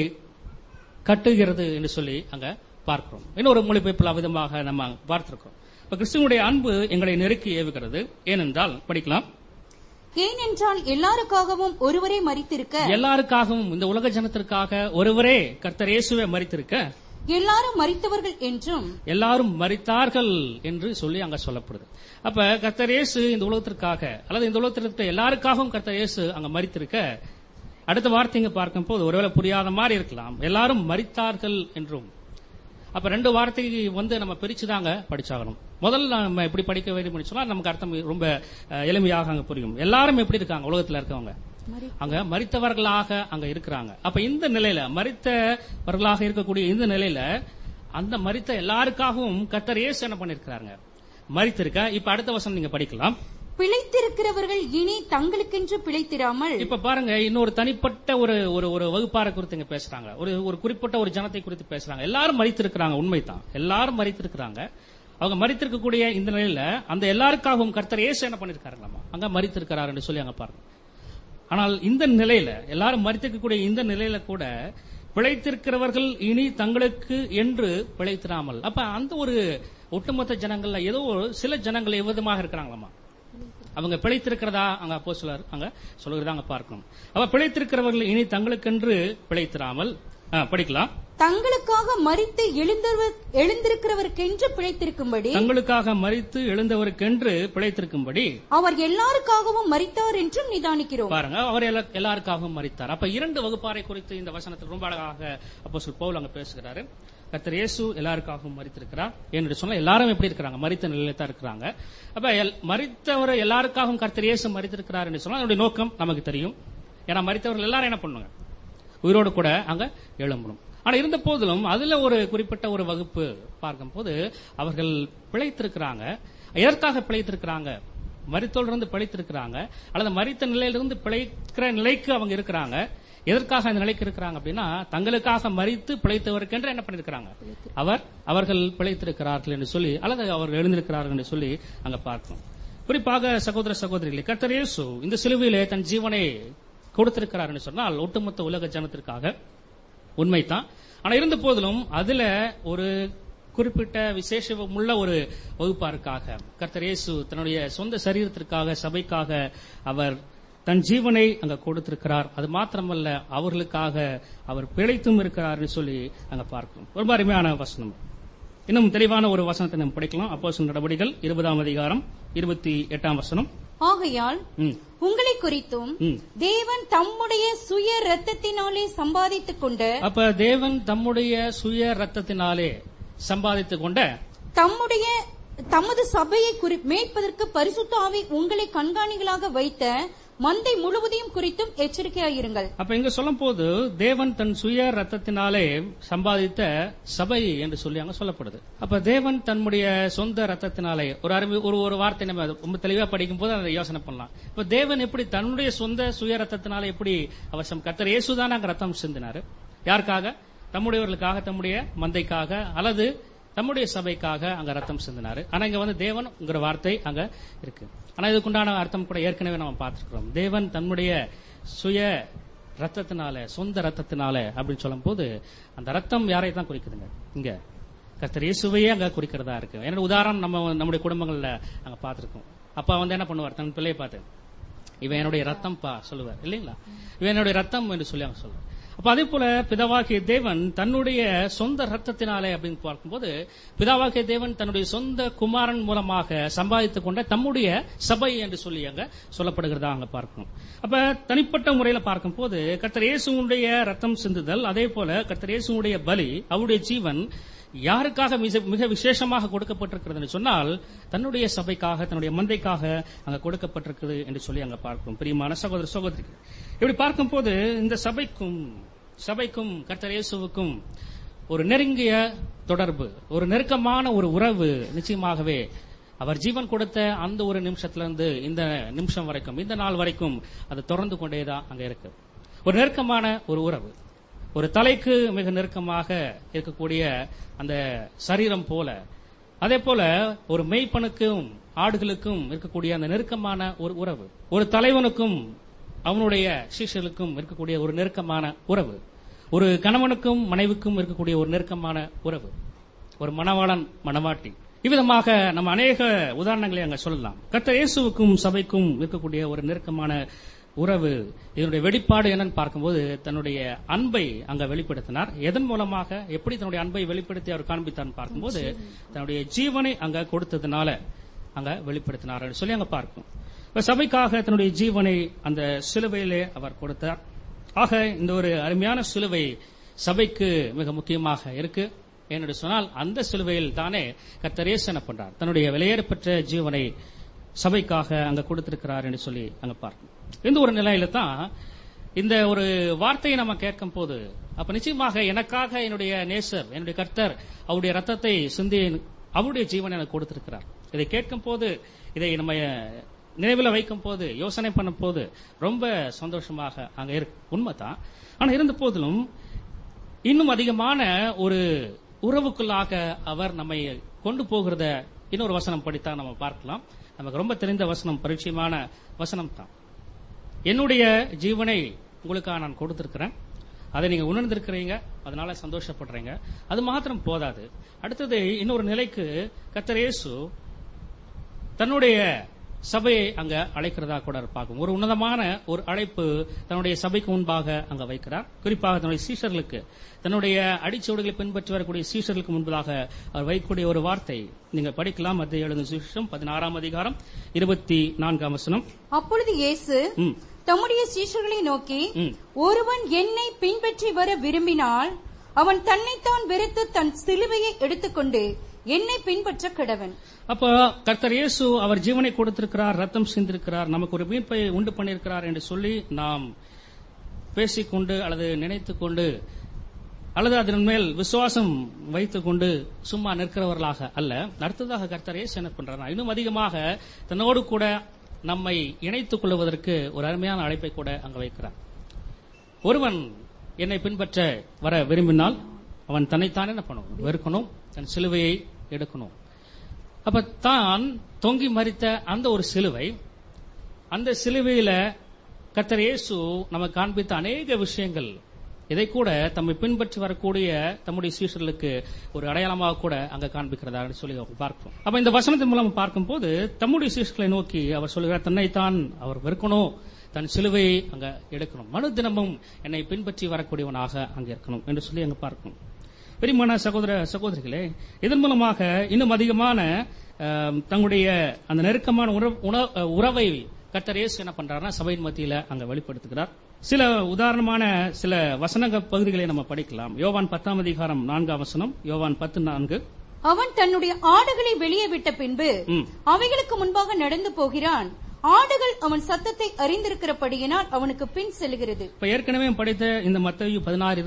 A: கட்டுகிறது என்று சொல்லி அங்க பார்க்கிறோம். இன்னொரு மொழிபெயர்ப்பில் அவ்விதமாக நம்ம பார்த்திருக்கிறோம். இப்ப கிறிஸ்துவனுடைய அன்பு எங்களை நெருக்கி ஏவுகிறது. ஏனென்றால் படிக்கலாம்.
B: ஏனென்றால் எல்லாருக்காகவும் ஒருவரே மரித்திருக்க,
A: எல்லாருக்காகவும் இந்த உலக ஜனத்திற்காக ஒருவரே கர்த்தர் இயேசுவே மரித்திருக்க,
B: எல்லாரும் மரித்தவர்கள் என்றும்
A: எல்லாரும் மரித்தார்கள் என்று சொல்லி அங்க சொல்லப்படுது. அப்ப கர்த்தர் இயேசு இந்த உலகத்திற்காக அல்லது இந்த உலகத்திற்கு எல்லாருக்காகவும் கர்த்தர் இயேசு அங்க மரித்திருக்க, அடுத்த வார்த்தைங்க பார்க்கும் போது ஒருவேளை புரியாத மாதிரி இருக்கலாம், எல்லாரும் மரித்தார்கள் என்றும். அப்ப 2 வார்த்தைக்கு நம்ம பிரிச்சுதாங்க படிச்சாகணும். முதல்ல நம்ம எப்படி படிக்க வேண்டும் சொன்னா நமக்கு அர்த்தம் ரொம்ப எளிமையாக அங்க புரியும். எல்லாரும் எப்படி இருக்காங்க, உலகத்துல இருக்கவங்க அங்க மரித்தவர்களாக அங்க இருக்கிறாங்க. அப்ப இந்த நிலையில மரித்தவர்களாக இருக்கக்கூடிய இந்த நிலையில அந்த மரித்த எல்லாருக்காகவும் கர்த்தர் இயேசு என்ன பண்ணிருக்காங்க, மரித்திருக்க. இப்ப அடுத்த வசனம் நீங்க படிக்கலாம்.
B: பிழைத்திருக்கிறவர்கள் இனி தங்களுக்கென்று பிழைத்திராமல். இப்ப
A: பாருங்க, இன்னொரு தனிப்பட்ட ஒரு வகுப்பாரை குறித்து இங்க பேசுறாங்க. ஒரு குறிப்பிட்ட ஒரு ஜனத்தை குறித்து பேசுறாங்க. எல்லாரும் மரித்திருக்கிறாங்க, உண்மைதான், எல்லாரும் மரித்திருக்கிறாங்க. அவங்க மரித்திருக்கக்கூடிய இந்த நிலையில அந்த எல்லாருக்காகவும் கர்த்தர் இயேசு என்ன பண்ணிருக்காருங்களாமா, அங்க மரித்திருக்கிறார் என்று சொல்லி அங்க பாருங்க. ஆனால் இந்த நிலையில எல்லாரும் மரித்திருக்கக்கூடிய இந்த நிலையில கூட பிழைத்திருக்கிறவர்கள் இனி தங்களுக்கு என்று பிழைத்திராமல். அப்ப அந்த ஒரு ஒட்டுமொத்த ஜனங்கள்ல ஏதோ சில ஜனங்கள் எவ்விதமாக இருக்கிறாங்களாமா, அவங்க பிழைத்திருக்கிறதா அங்க அப்போஸ்தலர் அங்க சொல்கிறதா அங்க பார்க்கணும். அப்ப பிழைத்திருக்கிறவர்கள் இனி தங்களுக்கென்று பிழைத்திராமல். படிக்கலாம்.
B: தங்களுக்காக மரித்து எழுந்திருக்கிறவருக்கென்று பிழைத்திருக்கும்படி,
A: தங்களுக்காக மரித்து எழுந்தவருக்கென்று பிழைத்திருக்கும்படி
B: அவர் எல்லாருக்காகவும் மரித்தார் என்றும் நிதானிக்கிறோம்.
A: பாருங்க, அவர் எல்லாருக்காகவும் மரித்தார். அப்ப 2 வகுப்பாரை குறித்து இந்த வசனத்தில் ரொம்ப அழகாக அப்போஸ்தலர் பவுல் அங்க பேசுகிறாரு. கர்த்தர் இயேசு எல்லாருக்காகவும் மரித்திருக்கிறார் என்று சொன்னா எல்லாரும் எப்படி இருக்கிறாங்க, மரித்த நிலையில தான் இருக்கிறாங்க. அப்ப மரித்தவர் எல்லாருக்காகவும் கர்த்தர் இயேசு மரித்திருக்கிறார் என்று சொன்னா அதனுடைய நோக்கம் நமக்கு தெரியும். ஏன்னா மரித்தவர்கள் எல்லாரும் என்ன பண்ணுவாங்க, உயிரோடு கூட அங்க எழும்பணும். ஆனா இருந்த போதிலும் அதுல ஒரு குறிப்பிட்ட ஒரு வகுப்பு பார்க்கும் போது அவர்கள் பிழைத்திருக்கிறாங்க. எதற்காக பிழைத்திருக்கிறாங்க, மரித்தோலிருந்து பிழைத்திருக்கிறாங்க அல்லது மரித்த நிலையிலிருந்து பிழைக்கிற நிலைக்கு அவங்க இருக்கிறாங்க. எதற்காக அந்த நிலைக்கு இருக்கிறாங்க அப்படின்னா, தங்களுக்காக மரித்து பிழைத்தவருக்கென்று என்ன பண்ணிருக்கிறாங்க, அவர்கள் பிழைத்திருக்கிறார்கள் என்று சொல்லி அல்லது அவர்கள் எழுந்திருக்கிறார்கள் என்று சொல்லி அங்க பார்க்கணும். குறிப்பாக சகோதர சகோதரிகளே, கர்த்தர் இயேசு இந்த சிலுவையிலே தன் ஜீவனை கொடுத்திருக்கிறார் என்று சொன்னால் ஒட்டுமொத்த உலக ஜனத்திற்காக உண்மைதான். ஆனா இருந்த போதிலும் அதுல ஒரு குறிப்பிட்ட விசேஷமுள்ள ஒரு வகுப்பாருக்காக கர்த்தர் இயேசு தன்னுடைய சொந்த சரீரத்திற்காக, சபைக்காக அவர் தன் ஜீவனை அங்க கொடுத்திருக்கிறார். அது மாத்திரமல்ல, அவர்களுக்காக அவர் பிழைத்தும் இருக்கிறார் சொல்லி அங்க பார்க்கணும். ரொம்ப அருமையான வசனம். இன்னும் தெளிவான ஒரு வசனத்தை நாம் படிக்கலாம். அப்போஸ்தலர் நடவடிக்கைகள் 20ஆம் அதிகாரம் 28ஆம் வசனம்.
B: ஆகையால் உங்களை குறித்தும் தேவன் தம்முடைய சுய இரத்தத்தினாலே சம்பாதித்துக் கொண்ட,
A: அப்ப தேவன் தம்முடைய சுய இரத்தத்தினாலே சம்பாதித்துக் கொண்ட
B: தமது சபையை மேய்ப்பதற்கு பரிசுத்த ஆவி உங்களை கண்காணிகளாக வைத்த மந்தை முழுவதையும் குறித்தும் எச்சரிக்கையாயிருங்கள்.
A: அப்ப இங்க சொல்லும் போது தேவன் தன் சுய ரத்தத்தினாலே சம்பாதித்த சபை என்று சொல்லி அங்க சொல்லப்படுது. அப்ப தேவன் தன்னுடைய சொந்த ரத்தத்தினாலே ஒரு வார்த்தை நம்ம ரொம்ப தெளிவா படிக்கும் போது அதை யோசனை பண்ணலாம். இப்ப தேவன் எப்படி தன்னுடைய சொந்த சுய ரத்தத்தினாலே எப்படி அவசரம் கர்த்தர் இயேசுதான் அங்க ரத்தம் சிந்தினாரு. யாருக்காக? தம்முடையவர்களுக்காக, தம்முடைய மந்தைக்காக, அல்லது தம்முடைய சபைக்காக அங்க ரத்தம் சிந்தினாரு. ஆனா இங்க தேவன்ங்கிற வார்த்தை அங்க இருக்கு. ஆனா இதுக்குண்டான அர்த்தம் கூட ஏற்கனவே நம்ம பார்த்திருக்கிறோம். தேவன் தன்னுடைய சுய ரத்தத்தினால, சொந்த ரத்தத்தினால அப்படின்னு சொல்லும் போது அந்த ரத்தம் யாரை தான் குறிக்குதுங்க? இங்க கர்த்தர் இயேசுவையே அங்க குறிக்கிறதா இருக்கு. என்னோட உதாரணம் நம்முடைய குடும்பங்கள்ல அங்க பார்த்திருக்கோம். அப்பா என்ன பண்ணுவார்? தன் பிள்ளையை பார்த்து, இவன் என்னுடைய ரத்தம் பா சொல்லுவார் இல்லீங்களா? இவன் என்னுடைய ரத்தம் என்று சொல்லி அவங்க சொல்லுவார். அப்ப அதே போல பிதாவாகிய தேவன் தன்னுடைய சொந்த ரத்தத்தினாலே அப்படின்னு பார்க்கும்போது, பிதாவாகிய தேவன் தன்னுடைய சொந்த குமாரன் மூலமாக சம்பாதித்துக் கொண்ட தம்முடைய சபை என்று சொல்லி அங்க சொல்லப்படுகிறதா அங்க பார்க்கணும். அப்ப தனிப்பட்ட முறையில பார்க்கும் போது கர்த்தர் இயேசுவுடைய ரத்தம் சிந்துதல், அதே போல கர்த்தர் இயேசுவுடைய பலி, அவருடைய ஜீவன் யாருக்காக மிக விசேஷமாக கொடுக்கப்பட்டிருக்கிறது சொன்னால், தன்னுடைய சபைக்காக, தன்னுடைய மந்தைக்காக அங்க கொடுக்கப்பட்டிருக்கிறது என்று சொல்லி அங்க பார்க்கிறோம். பிரியமான சகோதர சகோதரிகள், இப்படி பார்க்கும் போது இந்த சபைக்கும் கர்த்தர் இயேசுவுக்கும் ஒரு நெருங்கிய தொடர்பு, ஒரு நெருக்கமான ஒரு உறவு நிச்சயமாகவே அவர் ஜீவன் கொடுத்த அந்த ஒரு நிமிஷத்திலிருந்து இந்த நிமிஷம் வரைக்கும், இந்த நாள் வரைக்கும் அது தொடர்ந்து கொண்டேதான் அங்க இருக்கு. ஒரு நெருக்கமான ஒரு உறவு, ஒரு தலைக்கு மிக நெருக்கமாக இருக்கக்கூடிய அந்த சரீரம் போல, அதே போல ஒரு மேய்ப்பனுக்கும் ஆடுகளுக்கும் இருக்கக்கூடிய அந்த நெருக்கமான ஒரு உறவு, ஒரு தலைவனுக்கும் அவனுடைய சீஷர்களுக்கும் இருக்கக்கூடிய ஒரு நெருக்கமான உறவு, ஒரு கணவனுக்கும் மனைவிக்கும் இருக்கக்கூடிய ஒரு நெருக்கமான உறவு, ஒரு மணவாளன் மணவாட்டி, இவ்விதமாக நம்ம அநேக உதாரணங்களை அங்க சொல்லலாம். கர்த்தர் இயேசுவுக்கும் சபைக்கும் இருக்கக்கூடிய ஒரு நெருக்கமான உறவு, இதனுடைய வெளிப்பாடு என்னன்னு பார்க்கும்போது தன்னுடைய அன்பை அங்க வெளிப்படுத்தினார். எதன் மூலமாக, எப்படி தன்னுடைய அன்பை வெளிப்படுத்தி அவர் காண்பித்தார் பார்க்கும்போது தன்னுடைய ஜீவனை அங்க கொடுத்ததுனால அங்க வெளிப்படுத்தினார் சொல்லி அங்க பார்க்கும். சபைக்காக தன்னுடைய ஜீவனை அந்த சிலுவையிலே அவர் கொடுத்தார். ஆக இந்த ஒரு அருமையான சிலுவை சபைக்கு மிக முக்கியமாக இருக்கு. ஏனென்று சொன்னால் அந்த சிலுவையில் தானே கர்த்தர் இயேசு என்ன பண்றார்? தன்னுடைய விலையேறப்பெற்ற ஜீவனை சபைக்காக அங்க கொடுத்திருக்கிறார் என்று சொல்லி அங்க பார்க்கணும். இந்த ஒரு நிலையில தான் இந்த ஒரு வார்த்தையை நம்ம கேட்கும் போது, அப்ப நிச்சயமாக எனக்காக என்னுடைய நேசர், என்னுடைய கர்த்தர் அவருடைய ரத்தத்தை சிந்தி அவருடைய ஜீவனை எனக்கு கொடுத்திருக்கிறார். இதை கேட்கும் போது, இதை நம்ம நினைவில் வைக்கும் போது, யோசனை பண்ணும் போது ரொம்ப சந்தோஷமாக அங்க இருக்கு. உண்மைதான். ஆனா இருந்த போதிலும் இன்னும் அதிகமான ஒரு உறவுக்குள்ளாக அவர் நம்மை கொண்டு போகிறத இன்னொரு வசனம் படித்தா நம்ம பார்க்கலாம். நமக்கு ரொம்ப தெரிந்த வசனம், பரிச்சயமான வசனம் தான். என்னுடைய ஜீவனை உங்களுக்காக நான் கொடுத்திருக்கிறேன், அதை நீங்க உணர்ந்திருக்கிறீங்க, அதனால சந்தோஷப்படுறீங்க. அது மாத்திரம் போதாது. அடுத்தது இன்னொரு நிலைக்கு கர்த்தர் இயேசு தன்னுடைய சபையை அங்க அழைக்கிறதா கூட பார்க்கும். ஒரு உன்னதமான ஒரு அழைப்பு தன்னுடைய சபைக்கு முன்பாக அங்க வைக்கிறார். குறிப்பாக தன்னுடைய சீஷர்களுக்கு, தன்னுடைய அடிச்சுவடுகளை பின்பற்றி வரக்கூடிய சீஷர்களுக்கு முன்பதாக அவர் வைக்கக்கூடிய ஒரு வார்த்தை நீங்க படிக்கலாம். மத்திய எழுதின சுவிசேஷம் 16ஆம் அதிகாரம் 24ஆம் வசனம்.
B: அப்பொழுது இயேசு தம்முடைய சீஷர்களை நோக்கி, ஒருவன் என்னை பின்பற்றி வர விரும்பினால் அவன் தன்னைத்தான் வெறுத்து தன் சிலுவையை எடுத்துக்கொண்டு என்னை பின்பற்ற கடவன்.
A: அப்ப கர்த்தர் இயேசு அவர் ஜீவனை கொடுத்திருக்கிறார், ரத்தம் சிந்திருக்கிறார், நமக்கு ஒரு மீட்பை உண்டு பண்ணியிருக்கிறார் என்று சொல்லி நாம் பேசிக்கொண்டு அல்லது நினைத்துக் கொண்டு அல்லது அதன் மேல் விசுவாசம் வைத்துக் கொண்டு சும்மா நிற்கிறவர்களாக அல்ல. அடுத்ததாக கர்த்தர் இயேசு என்ன பண்றார்? இன்னும் அதிகமாக தன்னோடு கூட நம்மை இணைத்துக் கொள்வதற்கு ஒரு அருமையான அழைப்பை கூட அங்க வைக்கிறார். ஒருவன் என்னை பின்பற்ற வர விரும்பினால் அவன் தன்னைத்தானே என்ன பண்ணணும்? வெறுக்கணும், தன் சிலுவையை எடுக்கணும். அப்ப தான் தொங்கி மரித்த அந்த ஒரு சிலுவை, அந்த சிலுவையில கர்த்தர் இயேசு நமக்கு காண்பித்த அநேக விஷயங்கள், இதை கூட தம்மை பின்பற்றி வரக்கூடிய தம்முடைய சீஷர்களுக்கு ஒரு அடையாளமாக கூட அங்க காண்பிக்கிறதா சொல்லி பார்க்கிறோம். அப்ப இந்த வசனத்தின் மூலம் பார்க்கும் போது தம்முடைய சீஷர்களை நோக்கி அவர் சொல்கிறார், தன்னைத்தான் அவர் வெறுக்கணும், தன் சிலுவையை அங்க எடுக்கணும், மனு தினமும் என்னை பின்பற்றி வரக்கூடியவனாக அங்க இருக்கணும் என்று சொல்லி அங்க பார்க்கணும். பெரியமான சகோதர சகோதரிகளே, இதன் மூலமாக இன்னும் அதிகமான தங்களுடைய அந்த நெருக்கமான உறவை கர்த்தர் இயேசு என்ன பண்றாருன்னா சபையின் மத்தியில அங்க வெளிப்படுத்துகிறார். சில உதாரணமான சில வசனங்க பகுதிகளை நம்ம படிக்கலாம். யோவான் 10ஆம் அதிகாரம் 4ஆம் வசனம். யோவான் 10:4.
B: அவன் தன்னுடைய ஆடுகளை வெளியே விட்ட பின்பு அவைகளுக்கு முன்பாக நடந்து போகிறான். ஆடுகள் அவன் சத்தத்தை அறிந்திருக்கிறபடியினால் அவனுக்கு பின் செல்கிறது.
A: இப்ப ஏற்கனவே படித்த இந்த மத்தேயு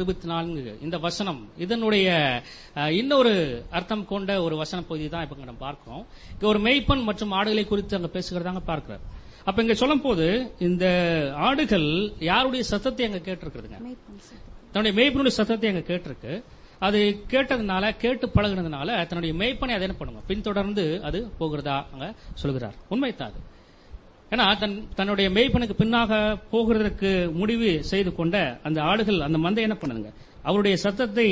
A: 16:24 இந்த வசனம் இதனுடைய இன்னொரு அர்த்தம் கொண்ட ஒரு வசன பகுதி தான் இப்ப நம்ம பார்க்கிறோம். இங்க ஒரு மேய்ப்பன் மற்றும் ஆடுகளை குறித்து அங்க பேசுகிறதாங்க பார்க்கிறார். அப்ப இங்க சொல்லும் போது இந்த ஆடுகள் யாருடைய சத்தத்தை அங்க கேட்டிருக்கிறதுங்க? தன்னுடைய மேய்ப்பனுடைய சத்தத்தை அங்க கேட்டிருக்கு. அது கேட்டதுனால, கேட்டு பழகினதுனால தன்னுடைய மேய்ப்பனை அதை என்ன பண்ணுங்க, பின்தொடர்ந்து அது போகிறதா அங்க சொல்கிறார். உண்மைத்தான். ஏன்னா தன்னுடைய மேய்ப்பனுக்கு பின்னாக போகிறதற்கு முடிவு செய்து கொண்ட அந்த ஆடுகள், அந்த மந்தை என்ன பண்ணுங்க, அவருடைய சத்தத்தை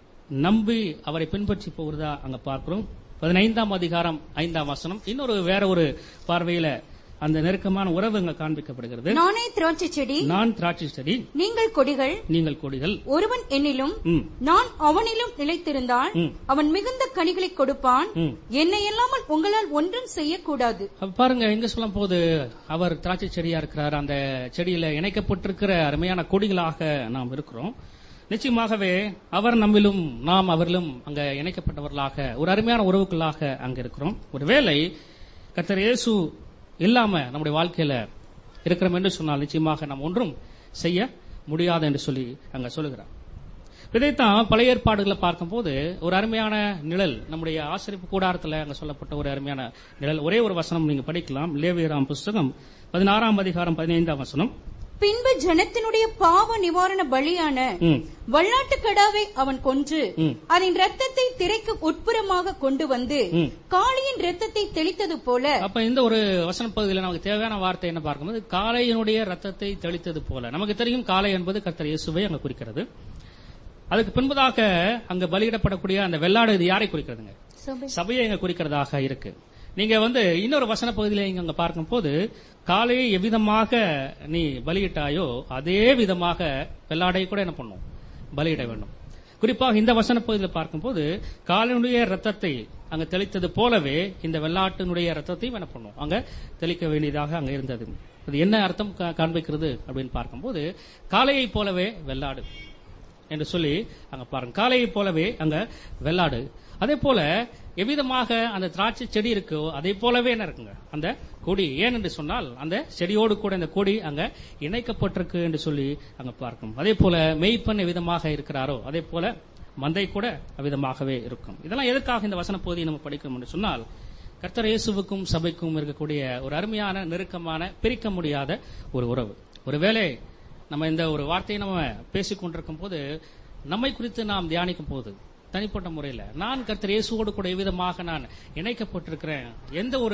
A: நம்பி அவரை பின்பற்றி போகிறதா அங்க பார்க்கிறோம். 15ஆம் அதிகாரம் 5ஆம் வசனம் இன்னொரு வேற ஒரு பார்வையில அந்த நெருக்கமான உறவு அங்க காண்பிக்கப்படுகிறது.
B: நானே திராட்சை செடி,
A: நான் திராட்சை செடி,
B: நீங்கள் கொடிகள்.
A: நீங்கள் கொடிகள்.
B: ஒருவன் என்னிலும் நான் அவனிலும் நிலைத்திருந்தால் அவன் மிகுந்த கனிகளை கொடுப்பான். என்னை இல்லாமல் உங்களால் ஒன்றும் செய்யக்கூடாது.
A: பாருங்க, எங்க சொல்லும் போது அவர் திராட்சை செடியா இருக்கிறார். அந்த செடியில இணைக்கப்பட்டிருக்கிற அருமையான கொடிகளாக நாம் இருக்கிறோம். நிச்சயமாகவே அவர் நம்மிலும் நாம் அவரிலும் அங்க இணைக்கப்பட்டவர்களாக ஒரு அருமையான உறவுக்குள்ளாக அங்க இருக்கிறோம். ஒருவேளை கர்த்தர் இயேசு இல்லாம நம்முடைய வாழ்க்கையில இருக்கிறோம் என்று சொன்னால் நிச்சயமாக நாம் ஒன்றும் செய்ய முடியாது என்று சொல்லி அங்க சொல்லுகிறார். இதைத்தான் பழைய ஏற்பாடுகளை பார்க்கும்போது ஒரு அருமையான நிழல் நம்முடைய ஆசரிப்பு கூடாரத்தில் அங்க சொல்லப்பட்ட ஒரு அருமையான நிழல். ஒரே ஒரு வசனம் நீங்க படிக்கலாம். லேவியராம் புஸ்தகம் 16ஆம் அதிகாரம் 15ஆம் வசனம்.
B: பின்பு ஜனத்தினுடைய பாவ நிவாரண பலியான வல்லாட்டுக்கடாவை அவன் கொன்று அதன் ரத்தத்தை திரைக்கு உட்புறமாக கொண்டு வந்து காளையின் ரத்தத்தை தெளித்தது போல.
A: அப்ப இந்த ஒரு வசன பகுதியில் நமக்கு தேவையான வார்த்தை என்ன பார்க்கும்போது, காளையினுடைய ரத்தத்தை தெளித்தது போல. நமக்கு தெரியும் காளை என்பது கர்த்தர் இயேசுவை அங்க குறிக்கிறது. அதுக்கு பின்பதாக அங்க பலியிடப்படக்கூடிய அந்த வெள்ளாடு இது யாரை குறிக்கிறதுங்க? சபையை அங்க குறிக்கிறதாக இருக்கு. நீங்க இன்னொரு வசன பகுதியில இங்க பார்க்கும் போது, காளையை எவ்விதமாக நீ பலியிட்டாயோ அதே விதமாக வெள்ளாடை கூட என்ன பண்ணும், பலியிட வேண்டும். குறிப்பாக இந்த வசன பகுதியில் பார்க்கும்போது காளையினுடைய ரத்தத்தை அங்க தெளித்தது போலவே இந்த வெள்ளாட்டினுடைய ரத்தத்தையும் என்ன பண்ணும், அங்க தெளிக்க வேண்டியதாக அங்க இருந்தது. அது என்ன அர்த்தம் காண்பிக்கிறது அப்படின்னு பார்க்கும்போது, காளையை போலவே வெள்ளாடு என்று சொல்லி அங்க பாருங்க. காளையை போலவே அங்க வெள்ளாடு. அதே போல எவ்விதமாக அந்த திராட்சை செடி இருக்கோ அதே போலவே என்ன இருக்குங்க அந்த கொடி. ஏன் என்று சொன்னால் அந்த செடியோடு கூட இந்த கொடி அங்க இணைக்கப்பட்டிருக்கு என்று சொல்லி அங்க பார்க்கும். அதே போல மேய்ப்பன் எவ்விதமாக இருக்கிறாரோ அதே போல மந்தை கூட அவ்விதமாகவே இருக்கும். இதெல்லாம் எதற்காக இந்த வசன பகுதியை நம்ம படிக்கணும் என்று சொன்னால், கர்த்தர் இயேசுவுக்கும் சபைக்கும் இருக்கக்கூடிய ஒரு அருமையான நெருக்கமான பிரிக்க முடியாத ஒரு உறவு. ஒருவேளை நம்ம இந்த ஒரு வார்த்தையை நம்ம பேசிக் கொண்டிருக்கும் போது, நம்மை குறித்து நாம் தியானிக்கும் போது தனிப்பட்ட முறையில் நான் கர்த்தர் இயேசுவோடு கூட எவ்விதமாக நான் இணைக்கப்பட்டிருக்கிறேன், எந்த ஒரு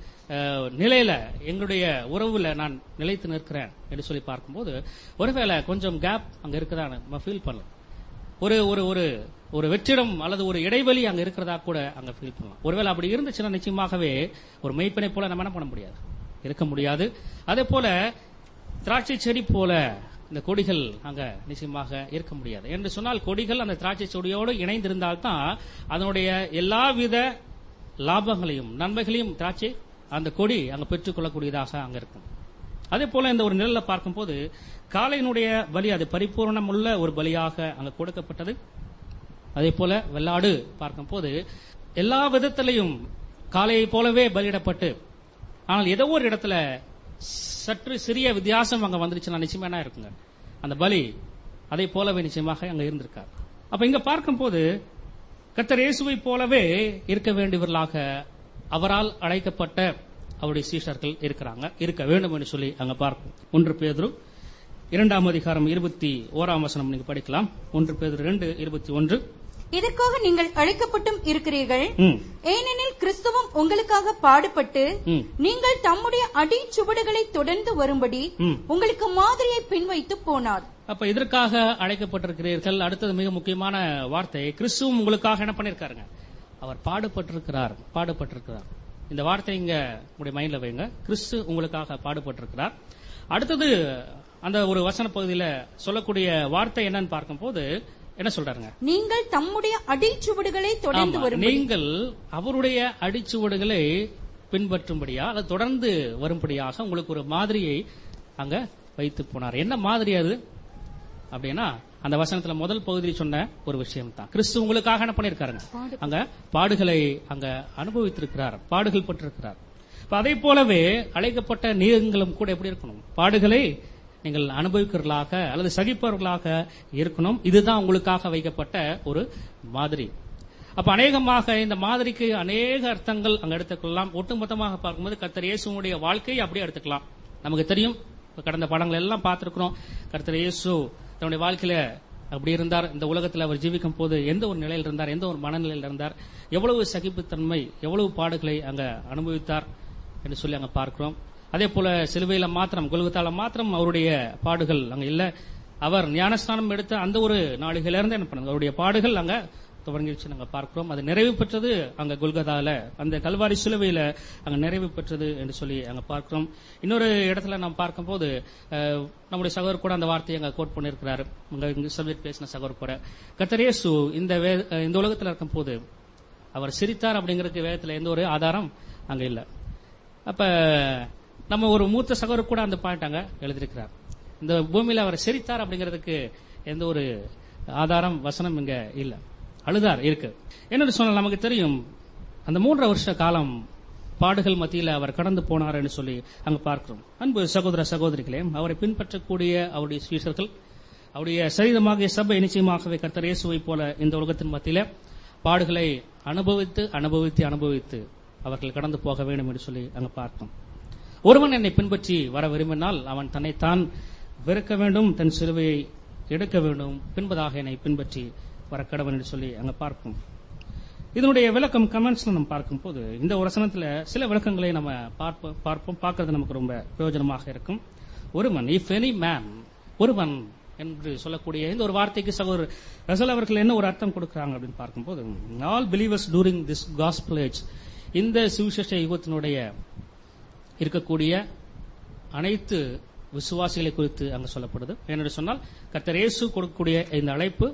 A: நிலையில எங்களுடைய உறவுல நான் நிலைத்து நிற்கிறேன் என்று சொல்லி பார்க்கும்போது, ஒருவேளை கொஞ்சம் கேப் அங்க இருக்குதான் நம்ம ஃபீல் பண்ணலாம். ஒரு ஒரு ஒரு வெற்றிடம் அல்லது ஒரு இடைவெளி அங்க இருக்கிறதா கூட அங்க ஃபீல் பண்ணலாம். ஒருவேளை அப்படி இருந்துச்சுன்னா நிச்சயமாகவே ஒரு மெய்ப்பனை போல நம்ம என்ன பண்ண முடியாது, இருக்க முடியாது. அதே போல திராட்சை செடி போல இந்த கொடிகள் அங்க நிச்சயமாக இருக்க முடியாது. என்று சொன்னால் கொடிகள் அந்த திராட்சை செடியோடு இணைந்திருந்தால்தான் அதனுடைய எல்லாவித லாபங்களையும் நன்மைகளையும் திராட்சை அந்த கொடி அங்க பெற்றுக் கொள்ளக்கூடியதாக அங்க இருக்கும். அதே போல இந்த ஒரு நிழல்ல பார்க்கும்போது காளையினுடைய பலி அது பரிபூர்ணம் உள்ள ஒரு பலியாக அங்க கொடுக்கப்பட்டது. அதே போல வெள்ளாடு பார்க்கும் போது எல்லா விதத்திலையும் காளையை போலவே பலியிடப்பட்டு, ஆனால் ஏதோ ஒரு இடத்துல சற்று சிறிய வித்தியாசம் அங்க வந்துருச்சுன்னா நிச்சயமா என்ன இருக்குங்க, அந்த பலி அதை போலவே நிச்சயமாக அங்க இருந்திருக்கார். அப்ப இங்க பார்க்கும் போது கர்த்தர் இயேசுவை போலவே இருக்க வேண்டியவர்களாக அவரால் அழைக்கப்பட்ட அவருடைய சீஷர்கள் இருக்கிறாங்க, இருக்க வேண்டும் என்று சொல்லி அங்க பார்க்கும். 1 பேதுரு 2ஆம் அதிகாரம் 21ஆம் வசனம் நீங்க படிக்கலாம். 1 பேதுரு 2:21.
B: இதற்காக நீங்கள் அழைக்கப்பட்டும் இருக்கிறீர்கள், ஏனெனில் கிறிஸ்துவும் உங்களுக்காக பாடுபட்டு நீங்கள் தம்முடைய அடிச்சுவடுகளை தொடர்ந்து வரும்படி உங்களுக்கு மாதிரியை பின்வைத்து போனார்.
A: அப்ப இதற்காக அழைக்கப்பட்டிருக்கிறீர்கள். அடுத்தது மிக முக்கியமான வார்த்தை, கிறிஸ்துவும் உங்களுக்காக என்ன பண்ணிருக்காருங்க, அவர் பாடுபட்டிருக்கிறார். பாடுபட்டிருக்கிறார் இந்த வார்த்தை இங்க உங்களுடைய மைண்ட்ல வைங்க. கிறிஸ்து உங்களுக்காக பாடுபட்டிருக்கிறார். அடுத்தது அந்த ஒரு வசன பகுதியில சொல்லக்கூடிய வார்த்தை என்னன்னு பார்க்கும் போது, என்ன சொல்றாருங்க?
B: நீங்கள் தம்முடைய அடிச்சுவடுகளை தொடர்ந்து வரும்,
A: நீங்கள் அவருடைய அடிச்சுவடுகளை பின்பற்றும்படியா அல்லது தொடர்ந்து வரும்படியாக உங்களுக்கு ஒரு மாதிரியை அங்க வைத்து போனார். என்ன மாதிரி அது அப்படின்னா, அந்த வசனத்துல முதல் பகுதியில் சொன்ன ஒரு விஷயம் தான். கிறிஸ்து உங்களுக்காக என்ன பண்ணிருக்காருங்க? அங்க பாடுகளை அங்க அனுபவித்திருக்கிறார், பாடுகள் பட்டிருக்கிறார். அதே போலவே அழைக்கப்பட்ட நீங்களும் கூட எப்படி இருக்கணும்? பாடுகளை நீங்கள் அனுபவிக்கிறவர்களாக அல்லது சகிப்பவர்களாக இருக்கணும். இதுதான் உங்களுக்காக வைக்கப்பட்ட ஒரு மாதிரி. அப்ப அநேகமாக இந்த மாதிரிக்கு அநேக அர்த்தங்கள் அங்க எடுத்துக்கலாம். ஒட்டுமொத்தமாக பார்க்கும்போது கர்த்தர் இயேசுவுடைய வாழ்க்கையை அப்படியே எடுத்துக்கலாம். நமக்கு தெரியும், கடந்த படங்கள் எல்லாம் பார்த்திருக்கிறோம். கர்த்தர் இயேசு தன்னுடைய வாழ்க்கையில அப்படி இருந்தார். இந்த உலகத்தில் அவர் ஜீவிக்கும் போது எந்த ஒரு நிலையில் இருந்தார், எந்த ஒரு மனநிலையில் இருந்தார், எவ்வளவு சகிப்புத்தன்மை, எவ்வளவு பாடுகளை அங்க அனுபவித்தார் என்று சொல்லி அங்க பார்க்கிறோம். அதே போல சிலுவையில மாத்திரம், கொல்கத்தால மாத்திரம் அவருடைய பாடுகள் அங்க இல்ல. அவர் ஞானஸ்நானம் எடுத்த அந்த ஒரு நாளிகையில இருந்து என்ன பண்ணுங்க, அவருடைய பாடுகள் அங்க தொடங்கிடுச்சு நாங்க பார்க்கிறோம். அது நிறைவு பெற்றது அங்க கொல்கத்தால, அந்த கல்வாரி சிலுவையில அங்க நிறைவு பெற்றது என்று சொல்லி அங்க பார்க்கிறோம். இன்னொரு இடத்துல நாம் பார்க்கும் போது நம்முடைய சகோதரர் கூட அந்த வார்த்தையை அங்க கோட் பண்ணிருக்கிறாரு. சப்ஜெக்ட் பேசின சகோதரர் கூட, கர்த்தர் இயேசு இந்த உலகத்தில் இருக்கும் போது அவர் சிரித்தார் அப்படிங்கறதுக்கு வேதத்துல எந்த ஒரு ஆதாரம் அங்க இல்ல. அப்ப நம்ம ஒரு மூத்த சகோதரர் கூட அந்த பாயிண்ட் அங்க எழுதியிருக்கிறார். இந்த பூமியில அவர் சிரித்தார் அப்படிங்கிறதுக்கு எந்த ஒரு ஆதாரம் வசனம் இங்க இல்ல. அழுதார் இருக்கு. என்னன்னு சொன்னால் நமக்கு தெரியும், அந்த 3 வருஷ காலம் பாடுகள் மத்தியில் அவர் கடந்து போனார் என்று சொல்லி அங்க பார்க்கிறோம். அன்பு சகோதர சகோதரிகளே, அவரை பின்பற்றக்கூடிய அவருடைய சீஷர்கள், அவருடைய சரீரமாக சபை நிச்சயமாகவே கர்த்தர் இயேசுவை போல இந்த உலகத்தின் மத்தியில பாடுகளை அனுபவித்து அனுபவித்து அனுபவித்து அவர்கள் கடந்து போக வேண்டும் என்று சொல்லி அங்க பார்த்தோம். ஒருவன் என்னை பின்பற்றி வர விரும்பினால் அவன் தன்னைத்தான் வெறுக்க வேண்டும், தன் சிலுவையை எடுக்க வேண்டும், பின்பதாக என்னை பின்பற்றி வர கடவன் என்று சொல்லி அங்க பார்ப்போம். இதனுடைய விளக்கம் கமெண்ட்ஸ்ல நம்ம பார்க்கும் போது இந்த வசனத்துல சில விளக்கங்களை நம்ம பார்க்கிறது நமக்கு ரொம்ப பிரயோஜனமாக இருக்கும். ஒருவன், இஃப் எனி மேன், ஒருவன் என்று சொல்லக்கூடிய இந்த ஒரு வார்த்தைக்கு சகோதரர் ரசல் அவர்கள் என்ன ஒரு அர்த்தம் கொடுக்கிறாங்க அப்படின்னு பார்க்கும்போது, all believers during this gospel age, இந்த சுவிசேஷ யுகத்தினுடைய இருக்கக்கூடிய அனைத்து விசுவாசிகளை குறித்து அங்க சொல்லப்படுது. என்று சொன்னால் கர்த்தர் இயேசு கொடுக்கக்கூடிய இந்த அழைப்பு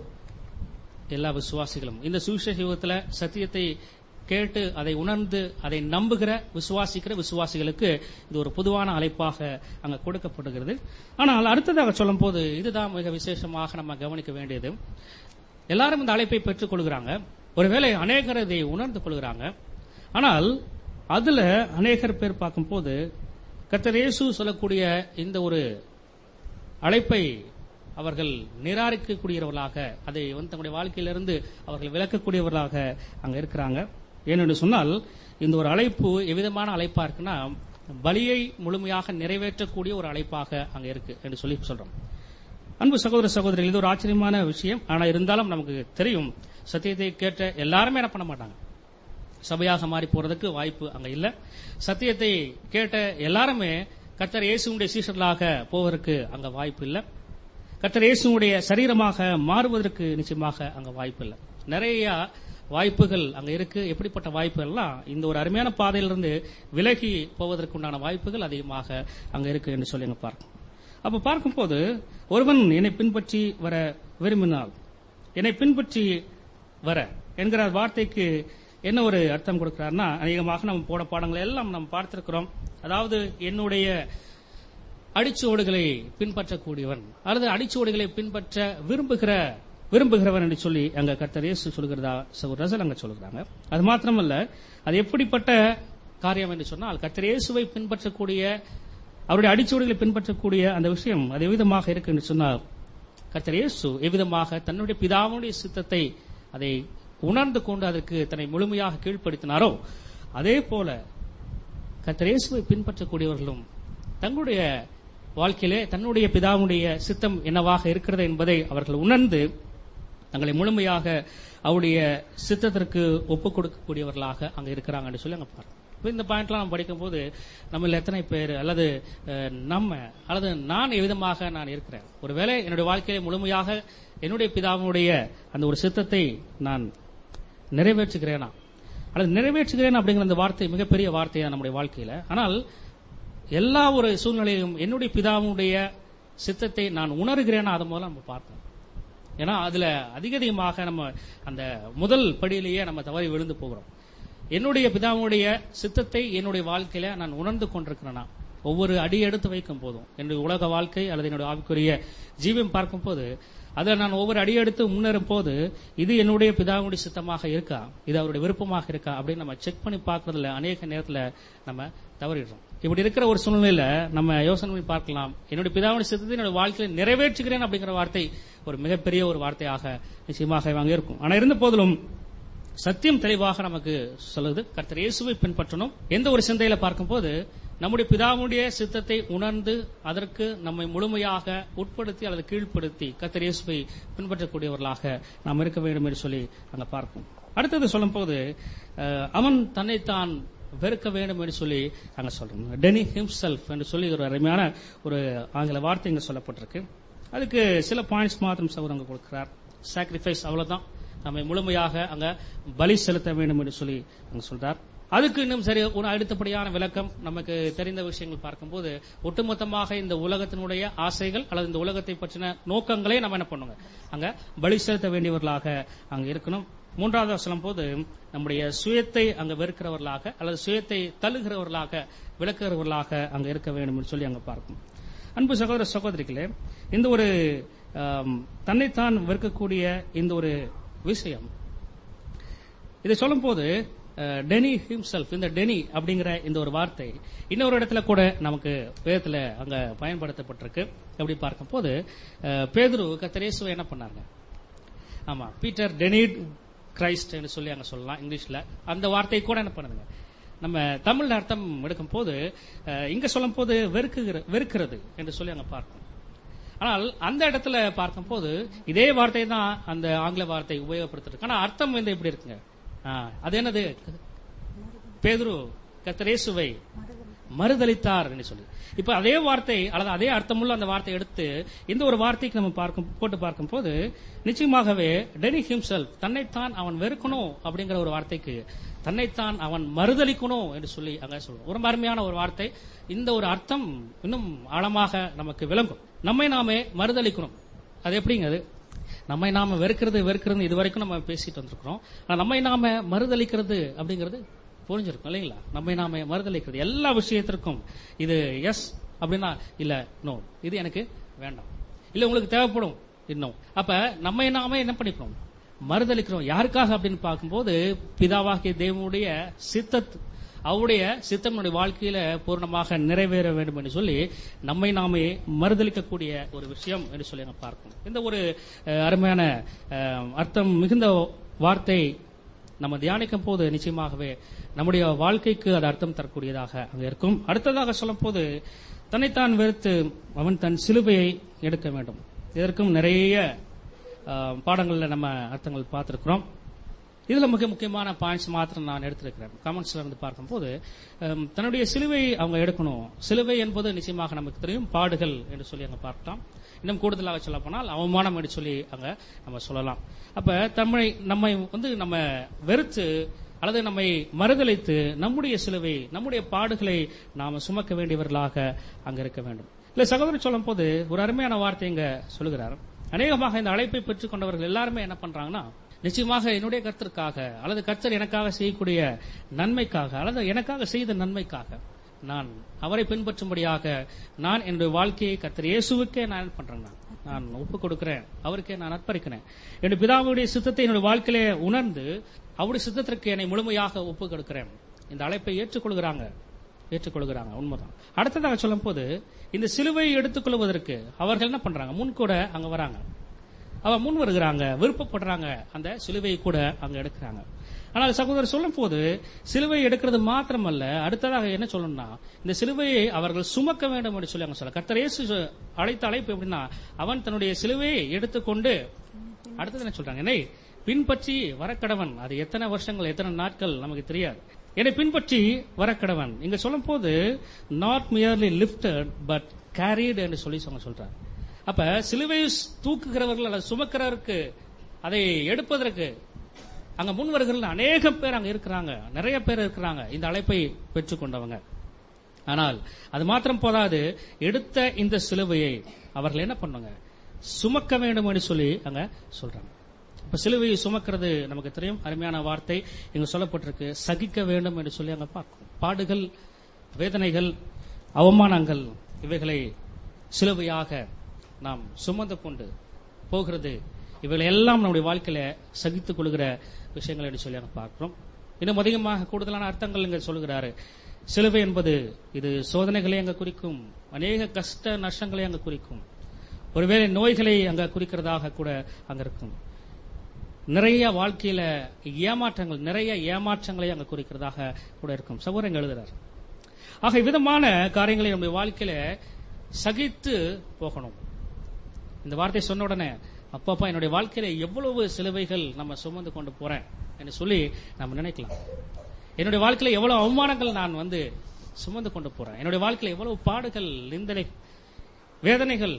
A: எல்லா விசுவாசிகளும், இந்த சுவிசேஷ யுகத்தில் சத்தியத்தை கேட்டு அதை உணர்ந்து அதை நம்புகிற விசுவாசிக்கிற விசுவாசிகளுக்கு இது ஒரு பொதுவான அழைப்பாக அங்க கொடுக்கப்படுகிறது. ஆனால் அடுத்ததாக சொல்லும் போது இதுதான் மிக விசேஷமாக நம்ம கவனிக்க வேண்டியது. எல்லாரும் இந்த அழைப்பை பெற்றுக் கொள்கிறாங்க, ஒருவேளை அநேகர் இதை உணர்ந்து கொள்கிறாங்க. ஆனால் அதுல அநேகர் பேர் பார்க்கும் போது கர்த்தர் இயேசு சொல்லக்கூடிய இந்த ஒரு அழைப்பை அவர்கள் நிராகரிக்கக்கூடியவர்களாக, அதை தங்களுடைய வாழ்க்கையிலிருந்து அவர்கள் விலக்கக்கூடியவர்களாக அங்க இருக்கிறாங்க. ஏனென்று சொன்னால் இந்த ஒரு அழைப்பு எவ்விதமான அழைப்பா இருக்குன்னா, பலியை முழுமையாக நிறைவேற்றக்கூடிய ஒரு அழைப்பாக அங்க இருக்கு என்று சொல்லி சொல்றோம். அன்பு சகோதர சகோதரிகள், இது ஒரு ஆச்சரியமான விஷயம். ஆனா இருந்தாலும் நமக்கு தெரியும், சத்தியத்தை கேட்ட எல்லாருமே என்ன பண்ண மாட்டாங்க, சபையாக மாறி போறதுக்கு வாய்ப்பு அங்க இல்ல. சத்தியத்தை கேட்ட எல்லாருமே கர்த்தர் இயேசுவுடைய சீஷர்களாக போவதற்கு அங்க வாய்ப்பு இல்ல. கர்த்தர் இயேசுவுடைய சரீரமாக மாறுவதற்கு நிச்சயமாக அங்க வாய்ப்பு இல்லை. நிறைய வாய்ப்புகள் அங்க இருக்கு. எப்படிப்பட்ட வாய்ப்புகள்லாம் இந்த ஒரு அருமையான பாதையிலிருந்து விலகி போவதற்குண்டான வாய்ப்புகள் அதிகமாக அங்க இருக்கு என்று சொல்லி பார்க்கணும். அப்ப பார்க்கும்போது ஒருவன் என்னை பின்பற்றி வர விரும்பினால், என்னை பின்பற்றி வர என்கிற வார்த்தைக்கு என்ன ஒரு அர்த்தம் கொடுக்கிறார்னா, அநேகமாக நம்ம போன பாடங்களை எல்லாம் நம்ம பார்த்திருக்கிறோம். அதாவது என்னுடைய அடிச்சுவடுகளை பின்பற்றக்கூடியவன் அல்லது அடிச்சுவடுகளை பின்பற்ற விரும்புகிறவன் என்று சொல்லி அங்க கர்த்தர் இயேசு சொல்கிறதா ரசல் அங்க சொல்கிறாங்க. அது மாத்திரமல்ல, அது எப்படிப்பட்ட காரியம் என்று சொன்னால், கர்த்தர் இயேசுவை பின்பற்றக்கூடிய, அவருடைய அடிச்சுவடுகளை பின்பற்றக்கூடிய அந்த விஷயம் அது எவ்விதமாக இருக்கு என்று சொன்னால், கர்த்தர் இயேசு எவ்விதமாக தன்னுடைய பிதாவுடைய சித்தத்தை அதை உணர்ந்து கொண்டு அதற்கு தன்னை முழுமையாக கீழ்ப்படுத்தினாரோ, அதே போல கர்த்தர் இயேசுவை பின்பற்றக்கூடியவர்களும் தங்களுடைய வாழ்க்கையிலே தன்னுடைய பிதாவுடைய சித்தம் என்னவாக இருக்கிறது என்பதை அவர்கள் உணர்ந்து தங்களை முழுமையாக அவருடைய சித்தத்திற்கு ஒப்புக் கொடுக்கக்கூடியவர்களாக அங்க இருக்கிறாங்க என்று சொல்லி அங்க பாருங்க. இந்த பாயிண்ட்லாம் நம்ம படிக்கும் போது நம்ம எத்தனை பேர் அல்லது நான் எவ்விதமாக நான் இருக்கிறேன், ஒருவேளை என்னுடைய வாழ்க்கையிலே முழுமையாக என்னுடைய பிதாவுடைய அந்த ஒரு சித்தத்தை நான் நிறைவேற்றுகிறேனா அல்லது நிறைவேற்றுகிறேன் அப்படிங்கிற அந்த வார்த்தை மிகப்பெரிய வார்த்தை நம்முடைய வாழ்க்கையில. ஆனால் எல்லா ஒரு சூழ்நிலையும் என்னுடைய பிதாவுடைய சித்தத்தை நான் உணர்கிறேனா, அதை முதல்ல நம்ம பார்ப்போம். ஏன்னா அதுல அதிகமாக நம்ம அந்த முதல் படியிலேயே நம்ம தவறி விழுந்து போகிறோம். என்னுடைய பிதாவுடைய சித்தத்தை என்னுடைய வாழ்க்கையில நான் உணர்ந்து கொண்டிருக்கிறேன்னா, ஒவ்வொரு அடி எடுத்து வைக்கும் போதும் என்னுடைய உலக வாழ்க்கை அல்லது என்னுடைய ஆவிக்குரிய ஜீவம் பார்க்கும் போது அதில் நான் ஒவ்வொரு அடி எடுத்து முன்னேறும் போது இது என்னுடைய பிதாவுடைய சித்தமாக இருக்கா, இது அவருடைய விருப்பமாக இருக்கா அப்படின்னு நம்ம செக் பண்ணி பார்க்கறதுல அநேக நேரத்தில் நம்ம தவறிடுறோம். இப்படி இருக்கிற ஒரு சூழ்நிலையில நம்ம யோசனை பண்ணி பார்க்கலாம், என்னுடைய பிதாவுடைய சித்தத்தை என்னுடைய வாழ்க்கையில் நிறைவேற்றுகிறேன் அப்படிங்கிற வார்த்தை ஒரு மிகப்பெரிய ஒரு வார்த்தையாக நிச்சயமாக அங்கே இருக்கும். ஆனா இருந்த போதிலும் சத்தியம் தெளிவாக நமக்கு சொல்லுது, கர்த்தர் இயேசுவை பின்பற்றணும். எந்த ஒரு சிந்தையில பார்க்கும்போது நம்முடைய பிதாவுடைய சித்தத்தை உணர்ந்து அதற்கு நம்மை முழுமையாக உட்படுத்தி அல்லது கீழ்ப்படுத்தி கர்த்தர் இயேசுவை பின்பற்றக்கூடியவர்களாக நாம் இருக்க வேண்டும் என்று சொல்லி அங்க பார்ப்போம். அடுத்தது சொல்லும் போது அவன் தன்னைத்தான் வெறுக்க வேண்டும் என்று சொல்லி அங்க சொல்றோம். டெனி ஹிம்செல்ஃப் என்று சொல்லி ஒரு அருமையான ஒரு ஆங்கில வார்த்தை இங்க சொல்லப்பட்டிருக்கு. அதுக்கு சில பாயிண்ட்ஸ் மாத்திரம் சவர் அங்க கொடுக்கிறார். சாக்ரிஃபைஸ், அவ்வளவுதான், நம்மை முழுமையாக அங்க பலி செலுத்த வேண்டும் என்று சொல்லி அங்க சொல்றார். அதுக்கு இன்னும் சரி ஒரு அடுத்தபடியான விளக்கம் நமக்கு தெரிந்த விஷயங்கள் பார்க்கும்போது ஒட்டுமொத்தமாக இந்த உலகத்தினுடைய ஆசைகள் அல்லது இந்த உலகத்தை பற்றின நோக்கங்களே நம்ம என்ன பண்ணுங்க அங்க பலி செலுத்த வேண்டியவர்களாக அங்க இருக்கணும். மூன்றாவது சொல்லும் போது நம்முடைய சுயத்தை அங்க வெறுக்கிறவர்களாக அல்லது சுயத்தை தள்ளுகிறவர்களாக விளக்குகிறவர்களாக அங்க இருக்க வேண்டும் என்று சொல்லி அங்க பார்க்கும். அன்பு சகோதர சகோதரிகளே, இந்த ஒரு தன்னைத்தான் வெறுக்கக்கூடிய இந்த ஒரு விஷயம் இதை சொல்லும் போது டெனி ஹிம்செல்ஃப், இந்த டெனி அப்படிங்கிற இந்த ஒரு வார்த்தை இன்னொரு இடத்துல கூட நமக்கு வேதத்துல அங்க பயன்படுத்தப்பட்டிருக்கு. எப்படி பார்க்கும் போது பேதுரு கர்த்தர் இயேசுவை என்ன பண்ணாங்க, ஆமா, பீட்டர் டெனிட் கிரைஸ்ட் என்று சொல்லி அங்க சொல்லலாம் இங்கிலீஷ்ல. அந்த வார்த்தை கூட என்ன பண்ணுதுங்க நம்ம தமிழ் அர்த்தம் எடுக்கும் போது இங்க சொல்லும் போது வெறுக்கிறது என்று சொல்லி அங்க பார்க்கணும். ஆனால் அந்த இடத்துல பார்க்கும் போது இதே வார்த்தை தான் அந்த ஆங்கில வார்த்தை உபயோகப்படுத்திருக்கு. ஆனா அர்த்தம் வந்து எப்படி இருக்குங்க, அது என்னது, பேதுரு கர்த்தர் இயேசுவை மறுதலித்தார் என்று சொல்லி. இப்ப அதே வார்த்தை அல்லது அதே அர்த்தமுள்ள அந்த வார்த்தை எடுத்து இந்த ஒரு வார்த்தைக்கு நம்ம போட்டு பார்க்கும் போது நிச்சயமாகவே டெனி ஹிம்செல்ஃப் தன்னைத்தான் அவன் வெறுக்கணும் அப்படிங்கிற ஒரு வார்த்தைக்கு தன்னைத்தான் அவன் மறுதலிக்கணும் என்று சொல்லி அங்க சொல்லுவோம். ஒரு அருமையான ஒரு வார்த்தை. இந்த ஒரு அர்த்தம் இன்னும் ஆழமாக நமக்கு விளங்கும். நம்மை நாமே மறுதலிக்கணும். அது எப்படிங்க, அது நம்மை நாம வெறுக்கிறது இதுவரைக்கும் நம்ம பேசிட்டு வந்திருக்கிறோம். நம்மை நாம மறுதலிக்கிறது அப்படிங்கிறது புரிஞ்சிருக்கும் இல்லைங்களா? நம்மை நாம மறுதலிக்கிறது எல்லா விஷயத்திற்கும் இது எஸ் அப்படின்னா இல்ல நோ, இது எனக்கு வேண்டாம், இல்ல உங்களுக்கு தேவைப்படும் இன்னும். அப்ப நம்மை நாம என்ன பண்ணிக்கிறோம், மறுதலிக்கிறோம். யாருக்காக அப்படின்னு பார்க்கும்போது பிதாவாகிய தேவனுடைய அவருடைய சித்தம் நம்முடைய வாழ்க்கையில பூர்ணமாக நிறைவேற வேண்டும் என்று சொல்லி நம்மை நாமே மறுதலிக்கக்கூடிய ஒரு விஷயம் என்று சொல்லி நம்ம பார்க்கணும். இந்த ஒரு அருமையான அர்த்தம் மிகுந்த வார்த்தை நம்ம தியானிக்கும் போது நிச்சயமாகவே நம்முடைய வாழ்க்கைக்கு அது அர்த்தம் தரக்கூடியதாக அங்க இருக்கும். அடுத்ததாக சொல்லும் போது தன்னைத்தான் வெறுத்து அவன் தன் சிலுவையை எடுக்க வேண்டும். இதற்கும் நிறைய பாடங்கள்ல நம்ம அர்த்தங்கள் பார்த்திருக்கிறோம். இதுல மிக முக்கியமான பாயிண்ட்ஸ் மாத்திரம் நான் எடுத்திருக்கிறேன். கமெண்ட்ஸ்ல இருந்து பார்க்கும்போது தன்னுடைய சிலுவை அவங்க எடுக்கணும். சிலுவை என்பது நிச்சயமாக நமக்கு தெரியும் பாடுகள் என்று சொல்லி அங்க பார்க்கலாம். இன்னும் கூடுதலாக சொல்ல போனால் அவமானம் என்று சொல்லி அங்க நம்ம சொல்லலாம். அப்ப நம்மை நம்ம வெறுத்து அல்லது நம்மை மறுதலித்து நம்முடைய சிலுவை நம்முடைய பாடுகளை நாம சுமக்க வேண்டியவர்களாக அங்க இருக்க வேண்டும். இல்ல சகோதரர் சொல்லும் போது ஒரு அருமையான வார்த்தை இங்க சொல்லுகிறார். அநேகமாக இந்த அழைப்பை பெற்றுக் கொண்டவர்கள் எல்லாருமே என்ன பண்றாங்கன்னா, நிச்சயமாக என்னுடைய கர்த்தருக்காக அல்லது கர்த்தர் எனக்காக செய்யக்கூடிய நன்மைக்காக அல்லது எனக்காக செய்த நன்மைக்காக நான் அவரை பின்பற்றும்படியாக நான் என்னுடைய வாழ்க்கையை கர்த்தர் இயேசுவுக்கே நான் என்ன பண்றேன், நான் ஒப்புக் கொடுக்கிறேன், அவருக்கே நான் அர்ப்பணிக்கிறேன். என்னுடைய பிதாவுடைய சித்தத்தை என்னுடைய வாழ்க்கையிலே உணர்ந்து அவருடைய சித்தத்திற்கு என்னை முழுமையாக ஒப்புக் கொடுக்கிறேன். இந்த அழைப்பை ஏற்றுக்கொள்கிறாங்க. உண்மைதான். அடுத்ததாக சொல்லும் போது இந்த சிலுவையை எடுத்துக்கொள்வதற்கு அவர்கள் என்ன பண்றாங்க, முன் கூட அங்க வராங்க, முன் வருகிறாங்க, விருப்பப்படுறாங்க, அந்த சிலுவையை கூட அங்க எடுக்கிறாங்க. ஆனால் சகோதரர் சொல்லும் போது சிலுவை எடுக்கிறது மாத்திரமல்ல, அடுத்ததாக என்ன சொல்லணும்னா இந்த சிலுவையை அவர்கள் சுமக்க வேண்டும் என்று சொல்லி அங்க சொல்ல கர்த்தர் இயேசு அழைத்த அழைப்பு எப்படின்னா, அவன் தன்னுடைய சிலுவையை எடுத்துக்கொண்டு அடுத்தது என்ன சொல்றாங்க, என்னை பின்பற்றி வரக்கடவன். அது எத்தனை வருஷங்கள் எத்தனை நாட்கள் நமக்கு தெரியாது. என்னை பின்பற்றி வரக்கடவன் இங்க சொல்லும் போது not merely lifted but carried என்று சொல்லி சொல்றார். அப்ப சிலுவையை தூக்குகிறவர்கள் அல்லது சுமக்கிறவருக்கு அதை எடுப்பதற்கு அங்க முன் வருகிறவர்கள் அநேக பேர் அங்க இருக்கிறாங்க, நிறைய பேர் இருக்கிறாங்க இந்த அழைப்பை பெற்றுக்கொண்டவங்க. ஆனால் அது மாத்திரம் போதாது, எடுத்த இந்த சிலுவையை அவர்கள் என்ன பண்ணுவாங்க, சுமக்க வேண்டும் என்று சொல்லி அங்க சொல்றாங்க. இப்ப சிலுவையை சுமக்கிறது நமக்கு தெரியும், அருமையான வார்த்தை இங்க சொல்லப்பட்டிருக்கு. சகிக்க வேண்டும் என்று சொல்லி அங்க பார்க்கும். பாடுகள், வேதனைகள், அவமானங்கள், இவைகளை சிலுவையாக நாம் சுமந்து கொண்டு போகிறது. இவைகளை எல்லாம் நம்முடைய வாழ்க்கையில சகித்துக் கொள்கிற விஷயங்கள் என்று சொல்லி அங்க பார்க்கிறோம். இன்னும் அதிகமாக கூடுதலான அர்த்தங்கள் இங்க சொல்லுகிறாரு. சிலுவை என்பது இது சோதனைகளை அங்க குறிக்கும், அநேக கஷ்ட நஷ்டங்களை அங்க குறிக்கும், ஒருவேளை நோய்களை அங்க குறிக்கிறதாக கூட அங்க இருக்கும். நிறைய வாழ்க்கையில ஏமாற்றங்கள், நிறைய ஏமாற்றங்களை அங்க குறிக்கிறதாக கூட இருக்கும். சகோதரன் எழுதுறார். ஆக விதமான காரியங்களை நம்முடைய வாழ்க்கையில சகித்து போகணும். இந்த வார்த்தை சொன்ன உடனே அப்பா என்னுடைய வாழ்க்கையில எவ்வளவு சிலுவைகள் நம்ம சுமந்து கொண்டு போறேன் என்று சொல்லி நம்ம நினைக்கலாம். என்னுடைய வாழ்க்கையில எவ்வளவு அவமானங்கள் நான் சுமந்து கொண்டு போறேன், என்னுடைய வாழ்க்கையில எவ்வளவு பாடுகள், நிந்தனை, வேதனைகள்,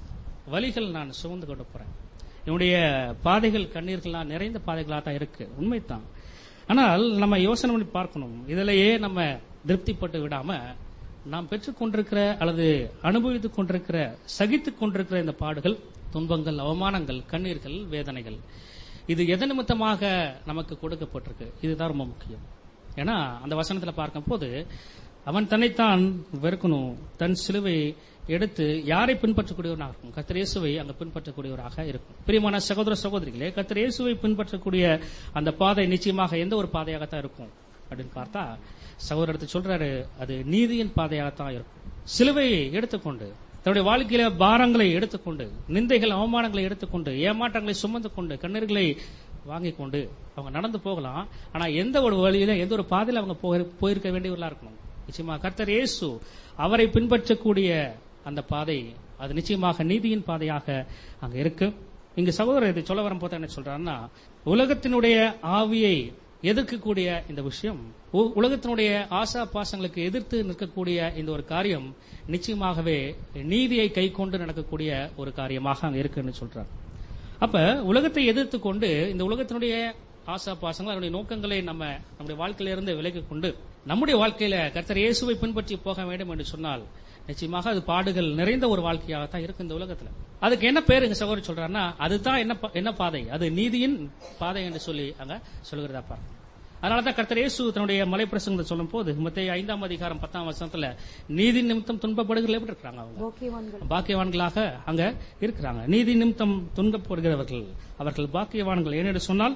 A: வலிகள் நான் சுமந்து கொண்டு போறேன். என்னுடைய பாதைகள் கண்ணீர்கள்லாம் நிறைந்த பாதைகளாக தான் இருக்கு, உண்மைதான். ஆனால் நம்ம யோசனை பண்ணி பார்க்கணும். இதிலேயே நம்ம திருப்திப்பட்டு விடாம நாம் பெற்றுக்கொண்டிருக்கிற அல்லது அனுபவித்துக் கொண்டிருக்கிற, சகித்துக் கொண்டிருக்கிற இந்த பாடுகள், துன்பங்கள், அவமானங்கள், கண்ணீர்கள், வேதனைகள், இது எது நிமித்தமாக நமக்கு கொடுக்கப்பட்டிருக்கு? இதுதான் ரொம்ப முக்கியம். ஏன்னா அந்த வசனத்துல பார்க்கும் போது அவன் தன்னைத்தான் வெறுக்கணும், தன் சிலுவை எடுத்து யாரை பின்பற்றக்கூடியவராக இருக்கும்? கர்த்தர் இயேசுவை அங்க பின்பற்றக்கூடியவராக இருக்கும். பிரியமான சகோதர சகோதரிகளே, கர்த்தர் இயேசுவை பின்பற்றக்கூடிய அந்த பாதை நிச்சயமாக எந்த ஒரு பாதையாகத்தான் இருக்கும் அப்படின்னு பார்த்தா, சகோதரத்தை சொல்றாரு, அது நீதியின் பாதையாகத்தான் இருக்கும். சிலுவையை எடுத்துக்கொண்டு, தன்னுடைய வாழ்க்கையில பாரங்களை எடுத்துக்கொண்டு, நிந்தைகள், அவமானங்களை எடுத்துக்கொண்டு, ஏமாற்றங்களை சுமந்து கொண்டு, கண்ணீர்களை வாங்கிக் கொண்டு அவங்க நடந்து போகலாம். ஆனா எந்த ஒரு வழியில, எந்த ஒரு பாதையில அவங்க போயிருக்க வேண்டியவர்களா இருக்கணும். நிச்சயமா கர்த்தர் இயேசு அவரை பின்பற்றக்கூடிய அந்த பாதை, அது நிச்சயமாக நீதியின் பாதையாக அங்க இருக்கு. இங்க சகோதரர் இதை சொல்ல வரும்போது என்ன சொல்றாருன்னா, உலகத்தினுடைய ஆவியை எதிர்க்கக்கூடிய இந்த விஷயம், உலகத்தினுடைய ஆசா பாசங்களுக்கு எதிர்த்து நிற்கக்கூடிய இந்த ஒரு காரியம் நிச்சயமாகவே நீதியை கை கொண்டு நடக்கக்கூடிய ஒரு காரியமாக அங்க இருக்குன்னு சொல்றாங்க. அப்ப உலகத்தை எதிர்த்து கொண்டு இந்த உலகத்தினுடைய ஆசா பாசங்கள், அதனுடைய நோக்கங்களை நம்முடைய வாழ்க்கையில இருந்து விலகிக் கொண்டு நம்முடைய வாழ்க்கையில கர்த்தர் இயேசுவை பின்பற்றி போக வேண்டும் என்று சொன்னால் நிச்சயமாக அது பாடுகள் நிறைந்த ஒரு வாழ்க்கையாகத்தான் இருக்கு இந்த உலகத்துல. அதுக்கு என்ன பேரு இங்க சகோதரர் சொல்றாருன்னா, அதுதான் என்ன பாதை? அது நீதியின் பாதை என்று சொல்லி அங்க சொல்லுகிறதா பாருங்க. அதனாலதான் கர்த்தர் இயேசு தன்னுடைய மலைப்பிரசங்கத்தை சொல்லும் போது மத்தேயு 5ஆம் அதிகாரம் 10ஆம் வசனத்துல நீதி நிமித்தம் துன்பப்படுகிற எப்படி இருக்காங்க? அவங்க பாக்கியவான்களாக அங்க இருக்கிறாங்க. நீதி நிமித்தம் துன்பப்படுகிறவர்கள் அவர்கள் பாக்கியவான்கள். ஏனென்று சொன்னால்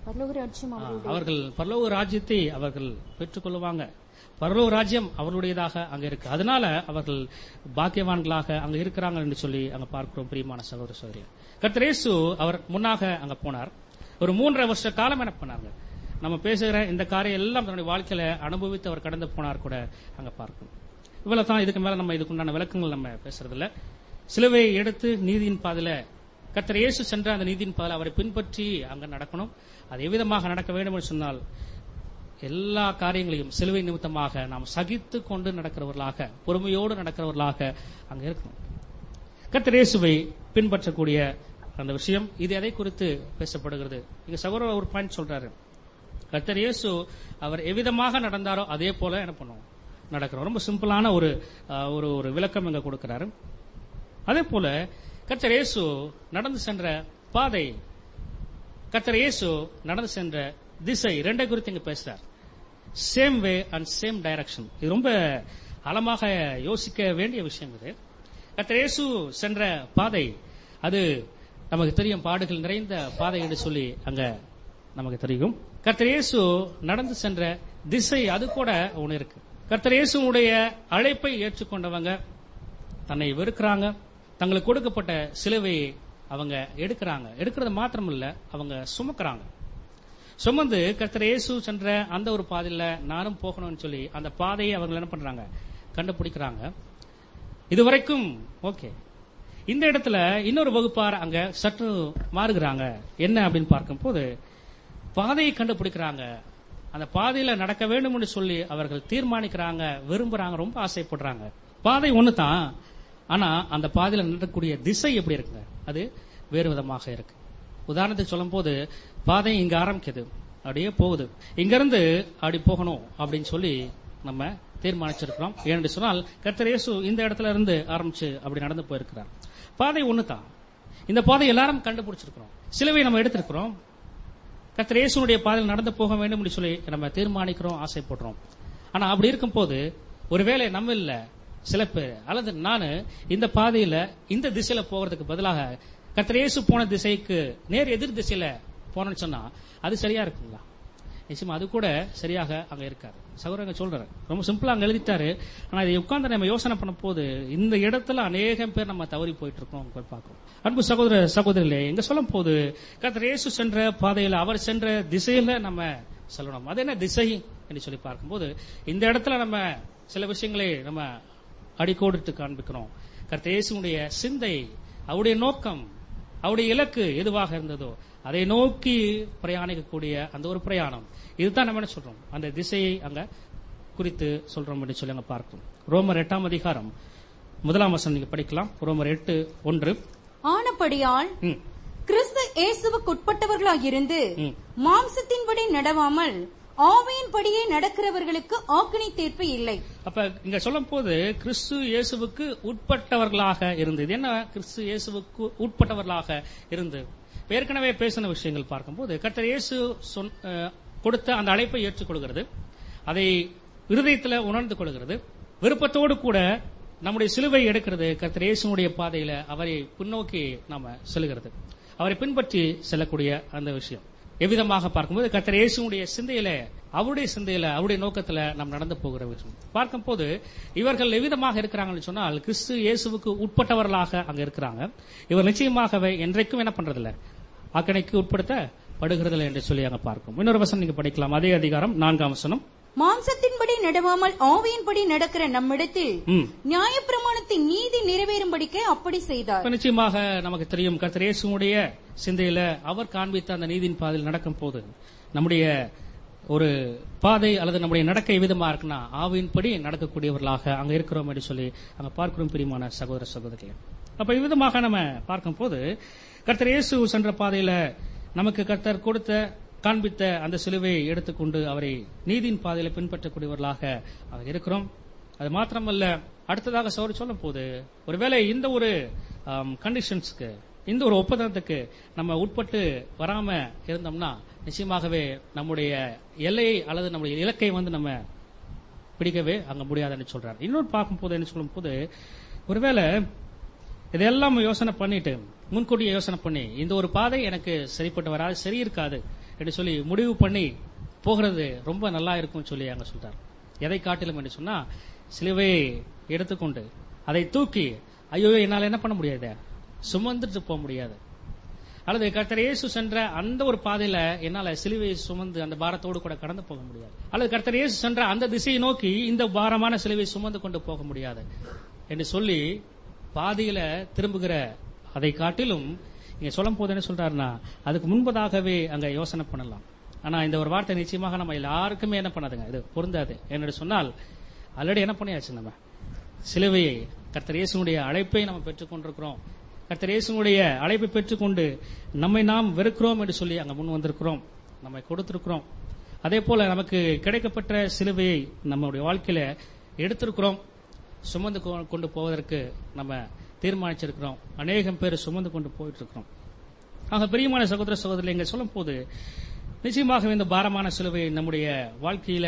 A: அவர்கள் பரலோக ராஜ்யத்தை அவர்கள் பெற்றுக் கொள்வாங்க. பரலோக ராஜ்யம் அவர்களுடையதாக அங்க இருக்கு. அதனால அவர்கள் பாக்கியவான்களாக அங்க இருக்கிறாங்க என்று சொல்லி அங்க பார்க்கிறோம். பிரியமான சகோதர சகோதரி, கர்த்தர் இயேசு அவர் முன்னாக அங்க போனார். ஒரு 3.5 வருஷ காலம் என்ன பண்ணாங்க? நம்ம பேசுகிற இந்த காரியம் எல்லாம் தன்னுடைய வாழ்க்கையில அனுபவித்து அவர் கடந்து போனார் கூட அங்க பார்க்கணும். இவ்வளவுதான். இதுக்கு மேல நம்ம இதுக்குண்டான விளக்கங்கள் நம்ம பேசுறது இல்ல. சிலுவையை எடுத்து நீதியின் பாதையில கர்த்தர் இயேசு சென்ற அந்த நீதியின் பாதையில அவரை பின்பற்றி அங்க நடக்கணும். அது எவ்விதமாக நடக்க வேண்டும் என்று சொன்னால், எல்லா காரியங்களையும் சிலுவை நிமித்தமாக நாம் சகித்து கொண்டு நடக்கிறவர்களாக, பொறுமையோடு நடக்கிறவர்களாக அங்க இருக்கணும். கர்த்தர் இயேசுவை பின்பற்றக்கூடிய அந்த விஷயம், இது எதை குறித்து பேசப்படுகிறது? இங்க சகோதரர் ஒரு பாயிண்ட் சொல்றாரு. கர்த்தர் இயேசு அவர் எவ்விதமாக நடந்தாரோ அதே போல என்ன பண்ணுவோம், நடக்கிறோம். ரொம்ப சிம்பிளான ஒரு விளக்கம் இங்க கொடுக்கிறாரு. அதே போல கர்த்தர் இயேசு நடந்து சென்ற பாதை, கர்த்தர் இயேசு நடந்து சென்ற திசை, ரெண்டை குறித்து இங்க பேசுறார். Same way and same direction. இது ரொம்ப ஆழமாக யோசிக்க வேண்டிய விஷயம். இது கர்த்தர் இயேசு சென்ற பாதை, அது நமக்கு தெரியும், பாடுகள் நிறைந்த பாதை என்று சொல்லி அங்க நமக்கு தெரியும். கர்த்தர் இயேசு நடந்து சென்ற திசை, அது கூட ஒண்ணு இருக்கு. கர்த்தர் இயேசுடைய அழைப்பை ஏற்றுக்கொண்டவங்க தன்னை வெறுக்கிறாங்க, தங்களுக்கு கொடுக்கப்பட்ட சிலுவையை அவங்க எடுக்கிறது மாத்திரமல்ல, அவங்க சுமக்கிறாங்க. சுமந்து கர்த்தர் இயேசு சென்ற அந்த ஒரு பாதையில நானும் போகணும்னு சொல்லி அந்த பாதையை அவங்க என்ன பண்றாங்க, கண்டுபிடிக்கிறாங்க. இதுவரைக்கும் ஓகே. இந்த இடத்துல இன்னொரு வகுப்பார் அங்க சற்று மாறுகிறாங்க. என்ன அப்படின்னு பார்க்கும் போது, பாதையை கண்டுபிடிக்கிறாங்க, அந்த பாதையில நடக்க வேண்டும் என்று சொல்லி அவர்கள் தீர்மானிக்கிறாங்க, விரும்புறாங்க, ரொம்ப ஆசைப்படுறாங்க. பாதை ஒண்ணுதான், ஆனா அந்த பாதையில நடக்கக்கூடிய திசை எப்படி இருக்குங்க, அது வேறு விதமாக இருக்கு. உதாரணத்துக்கு சொல்லும் போது, பாதை இங்க ஆரம்பிக்குது, அப்படியே போகுது, இங்க இருந்து அப்படி போகணும் அப்படின்னு சொல்லி நம்ம தீர்மானிச்சிருக்கிறோம். ஏன்னு சொன்னால் கர்த்தர் இயேசு இந்த இடத்துல இருந்து ஆரம்பிச்சு அப்படி நடந்து போயிருக்கிறார். பாதை ஒண்ணுதான், இந்த பாதை எல்லாரும் கண்டுபிடிச்சிருக்கிறோம். சிலுவை நம்ம எடுத்திருக்கிறோம். கர்த்தர் இயேசுனுடைய பாதையில் நடந்து போக வேண்டும் என்று சொல்லி நம்ம தீர்மானிக்கிறோம், ஆசைப்படுறோம். ஆனா அப்படி இருக்கும் போது ஒருவேளை நம்ம இல்ல சில பேர் அல்லது நானு இந்த பாதையில இந்த திசையில போகிறதுக்கு பதிலாக கர்த்தர் இயேசு போன திசைக்கு நேர் எதிர் திசையில போனோம்னு சொன்னா அது சரியா இருக்குங்களா? நிச்சயமா அது கூட சரியாக அங்க இருக்காரு. சகோதரங்க சொல்றாரு, ரொம்ப சிம்பிளா அங்க எழுதிட்டாரு. ஆனா இதை உட்கார்ந்து நம்ம யோசனை பண்ண போது இந்த இடத்துல அநேகம் பேர் நம்ம தவறி போயிட்டு இருக்கோம் பார்க்கிறோம். அன்பு சகோதர சகோதரிகளே, எங்க சொல்லும் போது கர்த்தர் இயேசு சென்ற பாதையில அவர் சென்ற திசையில நம்ம சொல்லணும். அது என்ன திசை என்று சொல்லி பார்க்கும்போது இந்த இடத்துல நம்ம சில விஷயங்களை நம்ம அடிக்கோடிட்டு காண்பிக்கிறோம். கர்த்தர் இயேசுடைய சிந்தை, அவருடைய நோக்கம், அவருடைய இலக்கு எதுவாக இருந்ததோ அதை நோக்கி பிரயாணிக்கக்கூடிய அந்த ஒரு பிரயாணம், இதுதான் நம்ம என்ன சொல்றோம், அந்த திசையை அங்க குறித்து சொல்றோம் என்று சொல்லி அங்க பார்க்கிறோம். ரோமர் 8ஆம் அதிகாரம் 1ஆம் வசனம் நீங்க படிக்கலாம். ரோமர் 8:1.
B: ஆனபடியால் கிறிஸ்து இயேசுவுக்கு உட்பட்டவர்களாக இருந்து மாம்சத்தின்படி நடவாமல் ஆவியின்படியே நடக்கிறவர்களுக்கு ஆக்கினை தீர்ப்பு இல்லை.
A: அப்ப இங்க சொல்லும் போது கிறிஸ்து இயேசுவுக்கு உட்பட்டவர்களாக இருந்து, இது என்ன கிறிஸ்து இயேசுவுக்கு உட்பட்டவர்களாக இருந்து ஏற்கனவே பேசின விஷயங்கள் பார்க்கும்போது கர்த்தர் இயேசு கொடுத்த அந்த அழைப்பை ஏற்றுக்கொள்கிறது, அதை இருதயத்தில் உணர்ந்து கொள்கிறது, விருப்பத்தோடு கூட நம்முடைய சிலுவை எடுக்கிறது. கர்த்தர் இயேசுனுடைய பாதையில அவரை பின்னோக்கி நாம செல்கிறது, அவரை பின்பற்றி செல்லக்கூடிய அந்த விஷயம் எவ்விதமாக பார்க்கும்போது கர்த்தர் இயேசுனுடைய சிந்தையில, அவருடைய நோக்கத்துல நாம் நடந்து போகிற விஷயம் பார்க்கும்போது இவர்கள் எவ்விதமாக இருக்கிறாங்கன்னு சொன்னால் கிறிஸ்து இயேசுவுக்கு உட்பட்டவர்களாக அங்க இருக்கிறாங்க. இவர் நிச்சயமாகவே என்றைக்கும் என்ன பண்றதில்ல, ஆக்கணைக்கு உட்படுத்தப்படுகிறதில்லை என்று சொல்லி அங்க பார்க்கும். இன்னொரு வசனம் நீங்க படிக்கலாம். அதே அதிகாரம் 4ஆம் வசனம்.
B: மாம்சத்தின்படி நடவாமல் ஆவியின்படி நடக்கிற நம்மிடத்தில் நியாயப்பிரமாணத்தின் நீதி நிறைவேறும்படிக்கு அப்படி செய்தார்.
A: நிச்சயமாக நமக்கு தெரியும் கர்த்தர் இயேசுவுடைய சிந்தையில அவர் காண்பித்த அந்த நீதியின் பாதையில் நடக்கும் போது நம்முடைய ஒரு பாதை அல்லது நம்முடைய நடக்கை விதமா இருக்குன்னா ஆவியின்படி நடக்கக்கூடியவர்களாக அங்க இருக்கிறோம் என்று சொல்லி அங்க பார்க்கிறோம். பிரியமான சகோதர சகோதரிகளே, அப்ப இவ்விதமாக நம்ம பார்க்கும் போது கர்த்தர் இயேசு சென்ற பாதையில நமக்கு கர்த்தர் கொடுத்த காண்பித்த அந்த சிலுவையை எடுத்துக்கொண்டு அவரை நீதியின் பாதையில பின்பற்றக்கூடியவர்களாக இருக்கிறோம். அது மாத்திரமல்ல, அடுத்ததாக சொல்லும் போது ஒருவேளை இந்த ஒரு கண்டிஷன்ஸ்க்கு, இந்த ஒரு ஒப்பந்தத்துக்கு நம்ம உட்பட்டு வராம இருந்தோம்னா நிச்சயமாகவே நம்முடைய எல்லையை அல்லது நம்முடைய இலக்கை நம்ம பிடிக்கவே அங்க முடியாதுன்னு சொல்றாரு. இன்னொரு பார்க்கும் போது என்ன சொல்லும் போது ஒருவேளை இதெல்லாம் யோசனை பண்ணிட்டு முன்கூட்டியே யோசனை பண்ணி இந்த ஒரு பாதை எனக்கு சரிப்பட்டு வராது, சரி இருக்காது என்று சொல்லி முடிவு பண்ணி போகிறது ரொம்ப நல்லா இருக்கும் சொல்லி அங்க சொல்றார். எதை காட்டிலும் என்று சொன்னா சிலுவையை எடுத்துக்கொண்டு அதை தூக்கி ஐயோ என்னால என்ன பண்ண முடியாது, சுமந்துட்டு போக முடியாது, அல்லது கர்த்தர் இயேசு சென்ற அந்த ஒரு பாதையில என்னால சிலுவையை சுமந்து அந்த பாரத்தோடு கூட கடந்து போக முடியாது, அல்லது கர்த்தர் இயேசு சென்ற அந்த திசையை நோக்கி இந்த பாரமான சிலுவையை சுமந்து கொண்டு போக முடியாது என்று சொல்லி பாதியில திரும்புகிற அதை காட்டிலும் இங்க சொல்லும் போது என்ன சொல்றாருன்னா அதுக்கு முன்பதாகவே அங்க யோசனை பண்ணலாம். ஆனா இந்த ஒரு வார்த்தை நிச்சயமாக நம்ம எல்லாருக்குமே என்ன பண்ணாதுங்க, இது பொருந்தாது. என்று சொன்னால் ஆல்ரெடி என்ன பண்ணியாச்சு, நம்ம சிலுவையை கர்த்தர் இயேசுனுடைய அழைப்பை நம்ம பெற்றுக்கொண்டிருக்கிறோம். கர்த்தர் இயேசுனுடைய அழைப்பை பெற்றுக்கொண்டு நம்மை நாம் வெறுக்கிறோம் என்று சொல்லி அங்க முன் வந்திருக்கிறோம், நம்மை கொடுத்திருக்கிறோம். அதே போல நமக்கு கிடைக்கப்பட்ட சிலுவையை நம்முடைய வாழ்க்கையில எடுத்திருக்கிறோம், சுமந்து கொண்டு போவதற்கு நம்ம தீர்மானிச்சிருக்கிறோம். அநேகம் பேர் சுமந்து கொண்டு போயிட்டு இருக்கிறோம். ஆக பிரியமான சகோதர சகோதரி, எங்க சொல்லும் போது நிச்சயமாக இந்த பாரமான சிலுவை நம்முடைய வாழ்க்கையில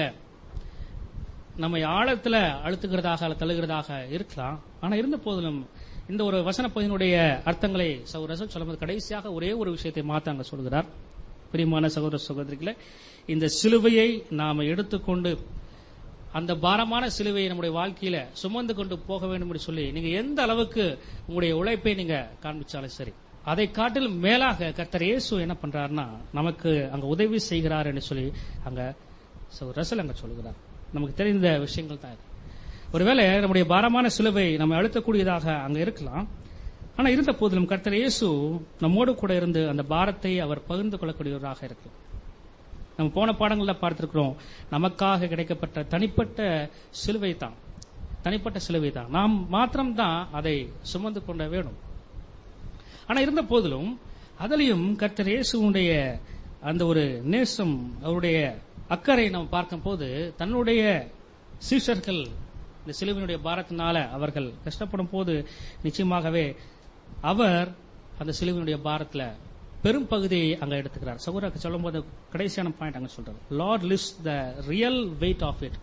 A: நம்மை ஆழத்துல அழுத்துகிறதாக அல்ல தள்ளுகிறதாக இருக்கலாம். ஆனா இருந்த போதிலும் இந்த ஒரு வசன பகுதியினுடைய அர்த்தங்களை சகோதரர் சொல்லும்போது கடைசியாக ஒரே ஒரு விஷயத்தை மாத்த அங்க சொல்கிறார். பிரியமான சகோதர சகோதரிகளை, இந்த சிலுவையை நாம எடுத்துக்கொண்டு அந்த பாரமான சிலுவையை நம்முடைய வாழ்க்கையில சுமந்து கொண்டு போக வேண்டும் என்று சொல்லி நீங்க எந்த அளவுக்கு உங்களுடைய உழைப்பை நீங்க காண்பிச்சாலும் சரி, அதை காட்டிலும் மேலாக கர்த்தர் இயேசு என்ன பண்றாருன்னா நமக்கு அங்க உதவி செய்கிறார் என்று சொல்லி அங்க ரசல் அங்க சொல்லுகிறார். நமக்கு தெரிந்த விஷயங்கள் தான் இது. ஒருவேளை நம்முடைய பாரமான சிலுவை நம்ம அழுத்தக்கூடியதாக அங்க இருக்கலாம். ஆனா இருந்த போதிலும் கர்த்தர் இயேசு நம்மோடு கூட இருந்து அந்த பாரத்தை அவர் பகிர்ந்து கொள்ளக்கூடியவராக இருக்கு. நம்ம போன பாடங்கள்ல பார்த்திருக்கிறோம், நமக்காக கிடைக்கப்பட்ட தனிப்பட்ட சிலுவை தான், நாம் மாத்திரம்தான் அதை சுமந்து கொள்ள வேணும். ஆனா இருந்த போதிலும் அதிலையும் கர்த்தர் இயேசுடைய அந்த ஒரு நேசம், அவருடைய அக்கறை நாம் பார்க்கும் போது தன்னுடைய சீஷர்கள் இந்த சிலுவையினுடைய பாரத்தினால அவர்கள் கஷ்டப்படும் போது நிச்சயமாகவே அவர் அந்த சிலுவையினுடைய பாரத்துல பெரும் பகுதியை அங்க எடுத்துக்கிறார். சகோதரருக்கு சொல்லும் போது கடைசியான பாயிண்ட் அங்க சொல்றாரு, Lord lifts the real weight of it.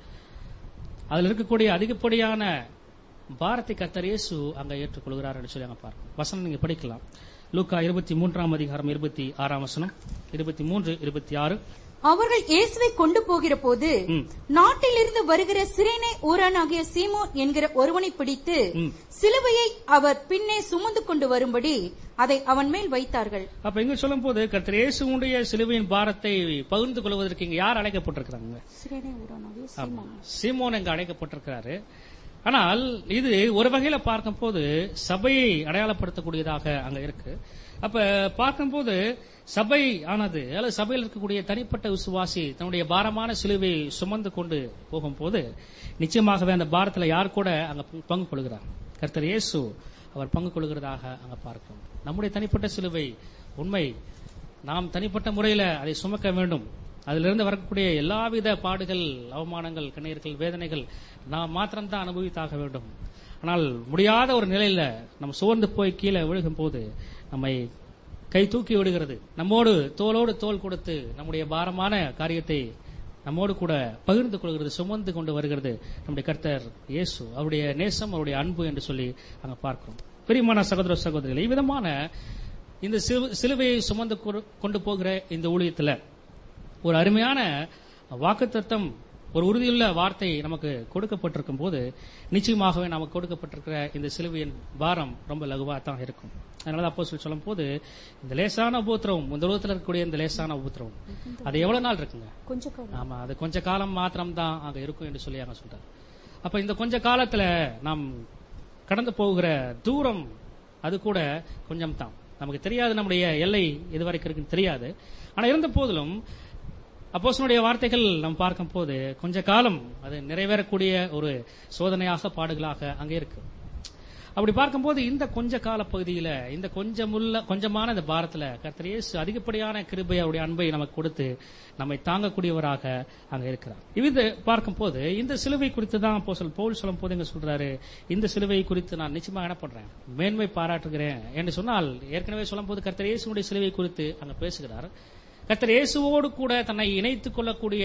A: அதுல இருக்கக்கூடிய அதிகப்படியான பாரத்தை கர்த்தர் இயேசு அங்க ஏற்றுக்கொள்கிறார் என்று சொல்லி அங்க பார்க்கணும். வசனம் நீங்க படிக்கலாம். லூக்கா 23 அதிகாரம் 26 வசனம், 23, 26.
B: அவர்கள் இயேசுவை கொண்டு போகிற போது நாட்டிலிருந்து வருகிற சிரேனே ஊரானாகிய சீமோன் என்கிற ஒருவனை பிடித்து சிலுவையை அவர் பின்னே சுமந்து கொண்டு வரும்படி அதை அவன் மேல் வைத்தார்கள்.
A: அப்ப இங்க சொல்லும் போது கர்த்தர் இயேசுவுடைய சிலுவையின் பாரத்தை பகிர்ந்து கொள்வதற்கு இங்க யார் அழைக்கப்பட்டிருக்கிறாங்க?
B: சிரேனே ஊரானாகிய சீமோன்.
A: சீமோன் இங்க அழைக்கப்பட்டிருக்கிறாரு. ஆனால் இது ஒரு வகையில பார்க்கும் போது சபையை அடையாளப்படுத்தக்கூடியதாக அங்க இருக்கு. அப்ப பார்க்கும்போது சபை ஆனது அல்லது சபையில் இருக்கக்கூடிய தனிப்பட்ட விசுவாசி தன்னுடைய பாரமான சிலுவை சுமந்து கொண்டு போகும்போது நிச்சயமாகவே அந்த பாரத்தில் யார் கூட அங்க பங்கு கொள்கிறார்? கர்த்தர் இயேசு அவர் பங்கு கொள்கிறதாக அங்க பார்க்கிறோம். நம்முடைய தனிப்பட்ட சிலுவை உண்மை, நாம் தனிப்பட்ட முறையில அதை சுமக்க வேண்டும். அதிலிருந்து வரக்கூடிய எல்லாவித பாடுகள், அவமானங்கள், கண்ணீர்கள், வேதனைகள் நாம் மாத்திரம்தான் அனுபவித்தாக வேண்டும். ஆனால் முடியாத ஒரு நிலையில நம்ம சோர்ந்து போய் கீழே விழுகும் போது நம்மை கை தூக்கி விடுகிறது. நம்மோடு தோளோடு தோள் கொடுத்து நம்முடைய பாரமான காரியத்தை நம்மோடு கூட பகிர்ந்து கொள்கிறது, சுமந்து கொண்டு வருகிறது நம்முடைய கர்த்தர் இயேசு. அவருடைய நேசம், அவருடைய அன்பு என்று சொல்லி அங்க பார்க்கிறோம். பிரியமான சகோதர சகோதரிகள், இவ்விதமான இந்த சிலுவையை சுமந்து கொண்டு போகிற இந்த ஊழியத்துல ஒரு அருமையான வாக்குத்தத்தம், ஒரு உறுதியுள்ள வார்த்தை நமக்கு கொடுக்கப்பட்டிருக்கும் போது நிச்சயமாகவே நமக்கு கொடுக்கப்பட்டிருக்கிற இந்த சிலுவையின் பாரம் ரொம்ப லகுவா தான் இருக்கும். அதனால அப்போஸ்தலர் சொல்லும் போது இந்த லேசான உபத்திரவம், இந்த உலகத்தில் இருக்கக்கூடிய இந்த லேசான உபத்திரவம் அது எவ்வளவு நாள் இருக்குங்க? ஆமா, அது கொஞ்ச காலம் மாத்திரம் தான் அங்க இருக்கும் என்று சொல்லி அங்க சொல்றாரு. அப்ப இந்த கொஞ்ச காலத்துல நாம் கடந்து போகிற தூரம் அது கூட கொஞ்சம் தான். நமக்கு தெரியாது நம்முடைய எல்லை எதுவரைக்கும் இருக்குன்னு தெரியாது. ஆனா இருந்த போதிலும் அப்போஸ்தலனுடைய வார்த்தைகள் நாம் பார்க்கும் போது கொஞ்ச காலம் அது நிறைவேறக்கூடிய ஒரு சோதனையாக, பாடுகளாக அங்கே இருக்கு. அப்படி பார்க்கும்போது இந்த கொஞ்ச கால பகுதியில இந்த கொஞ்சமான இந்த பாரத்துல கர்த்தர் இயேசு அதிகப்படியான கிருபை, அவருடைய அன்பை நமக்கு கொடுத்து நம்மை தாங்கக்கூடியவராக அங்க இருக்கிறார். இது பார்க்கும் போது இந்த சிலுவை குறித்து தான் அப்போஸ்தலன் பவுல் சொல்லும் போது எங்க சொல்றாரு, இந்த சிலுவை குறித்து நான் நிச்சயமாக என்ன பண்றேன், மேன்மை பாராட்டுகிறேன் என்று சொன்னால், ஏற்கனவே சொல்லும் போது கர்த்தர் இயேசுடைய சிலுவை குறித்து அங்க பேசுகிறார். கர்த்தர் இயேசுவோடு கூட தன்னை இணைத்துக் கொள்ளக்கூடிய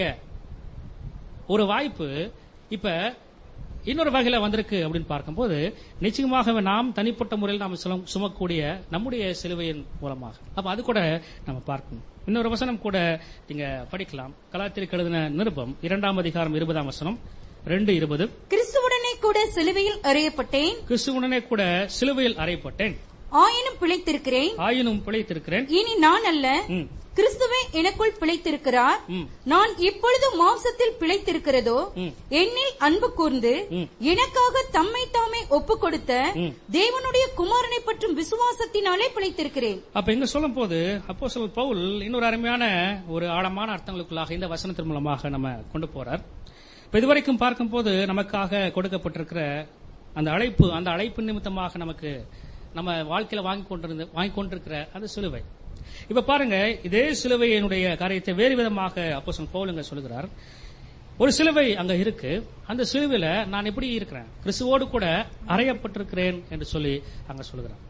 A: ஒரு வாய்ப்பு இப்ப இன்னொரு வகையில வந்திருக்கு அப்படின்னு பார்க்கும்போது நிச்சயமாக நாம் தனிப்பட்ட முறையில் நாம் சுமக்கூடிய நம்முடைய சிலுவையின் மூலமாக. அப்ப அது கூட நம்ம பார்க்கணும். இன்னொரு வசனம் கூட நீங்க படிக்கலாம். கலாத்தியருக்கு எழுதின நிருபம் 2 அதிகாரம் 20 வசனம், 2:20.
B: கிறிஸ்துவுடனே கூட சிலுவையில் அறையப்பட்டேன்,
A: கிறிஸ்துவுடனே கூட சிலுவையில் அறையப்பட்டேன்,
B: ஆயினும் பிழைத்திருக்கிறேன். இனி நான் அல்ல, கிறிஸ்துவே எனக்குள் பிழைத்திருக்கிறார். நான் இப்பொழுது மாம்சத்தில் பிழைத்திருக்கிறதோ என்னில் அன்பு கூர்ந்து எனக்காக தம்மை தாமே ஒப்பு கொடுத்த தேவனுடைய குமாரனை பற்றும் விசுவாசத்தினாலே பிழைத்திருக்கிறேன்.
A: அப்ப இங்க சொல்லும் போது அப்போஸ்தலர் பவுல் இன்னொரு அருமையான ஒரு ஆழமான அர்த்தங்களுக்குள்ளாக இந்த வசனத்தின் மூலமாக நம்ம கொண்டு போறார். இதுவரைக்கும் பார்க்கும் போது நமக்காக கொடுக்கப்பட்டிருக்கிற அந்த அழைப்பு நிமித்தமாக நமக்கு நம்ம வாழ்க்கையில வாங்கி கொண்டிருக்கிற அந்த சிலுவை. இப்ப பாருங்க, இதே சிலுவையினுடைய காரியத்தை வேறு விதமாக அப்போஸ்தலன் பவுல் அங்க சொல்லுகிறார். ஒரு சிலுவை அங்க இருக்கு, அந்த சிலுவையில நான் எப்படி இருக்கிறேன், கிறிஸ்துவோடு கூட அறையப்பட்டிருக்கிறேன் என்று சொல்லி அங்க சொல்லுகிறார்.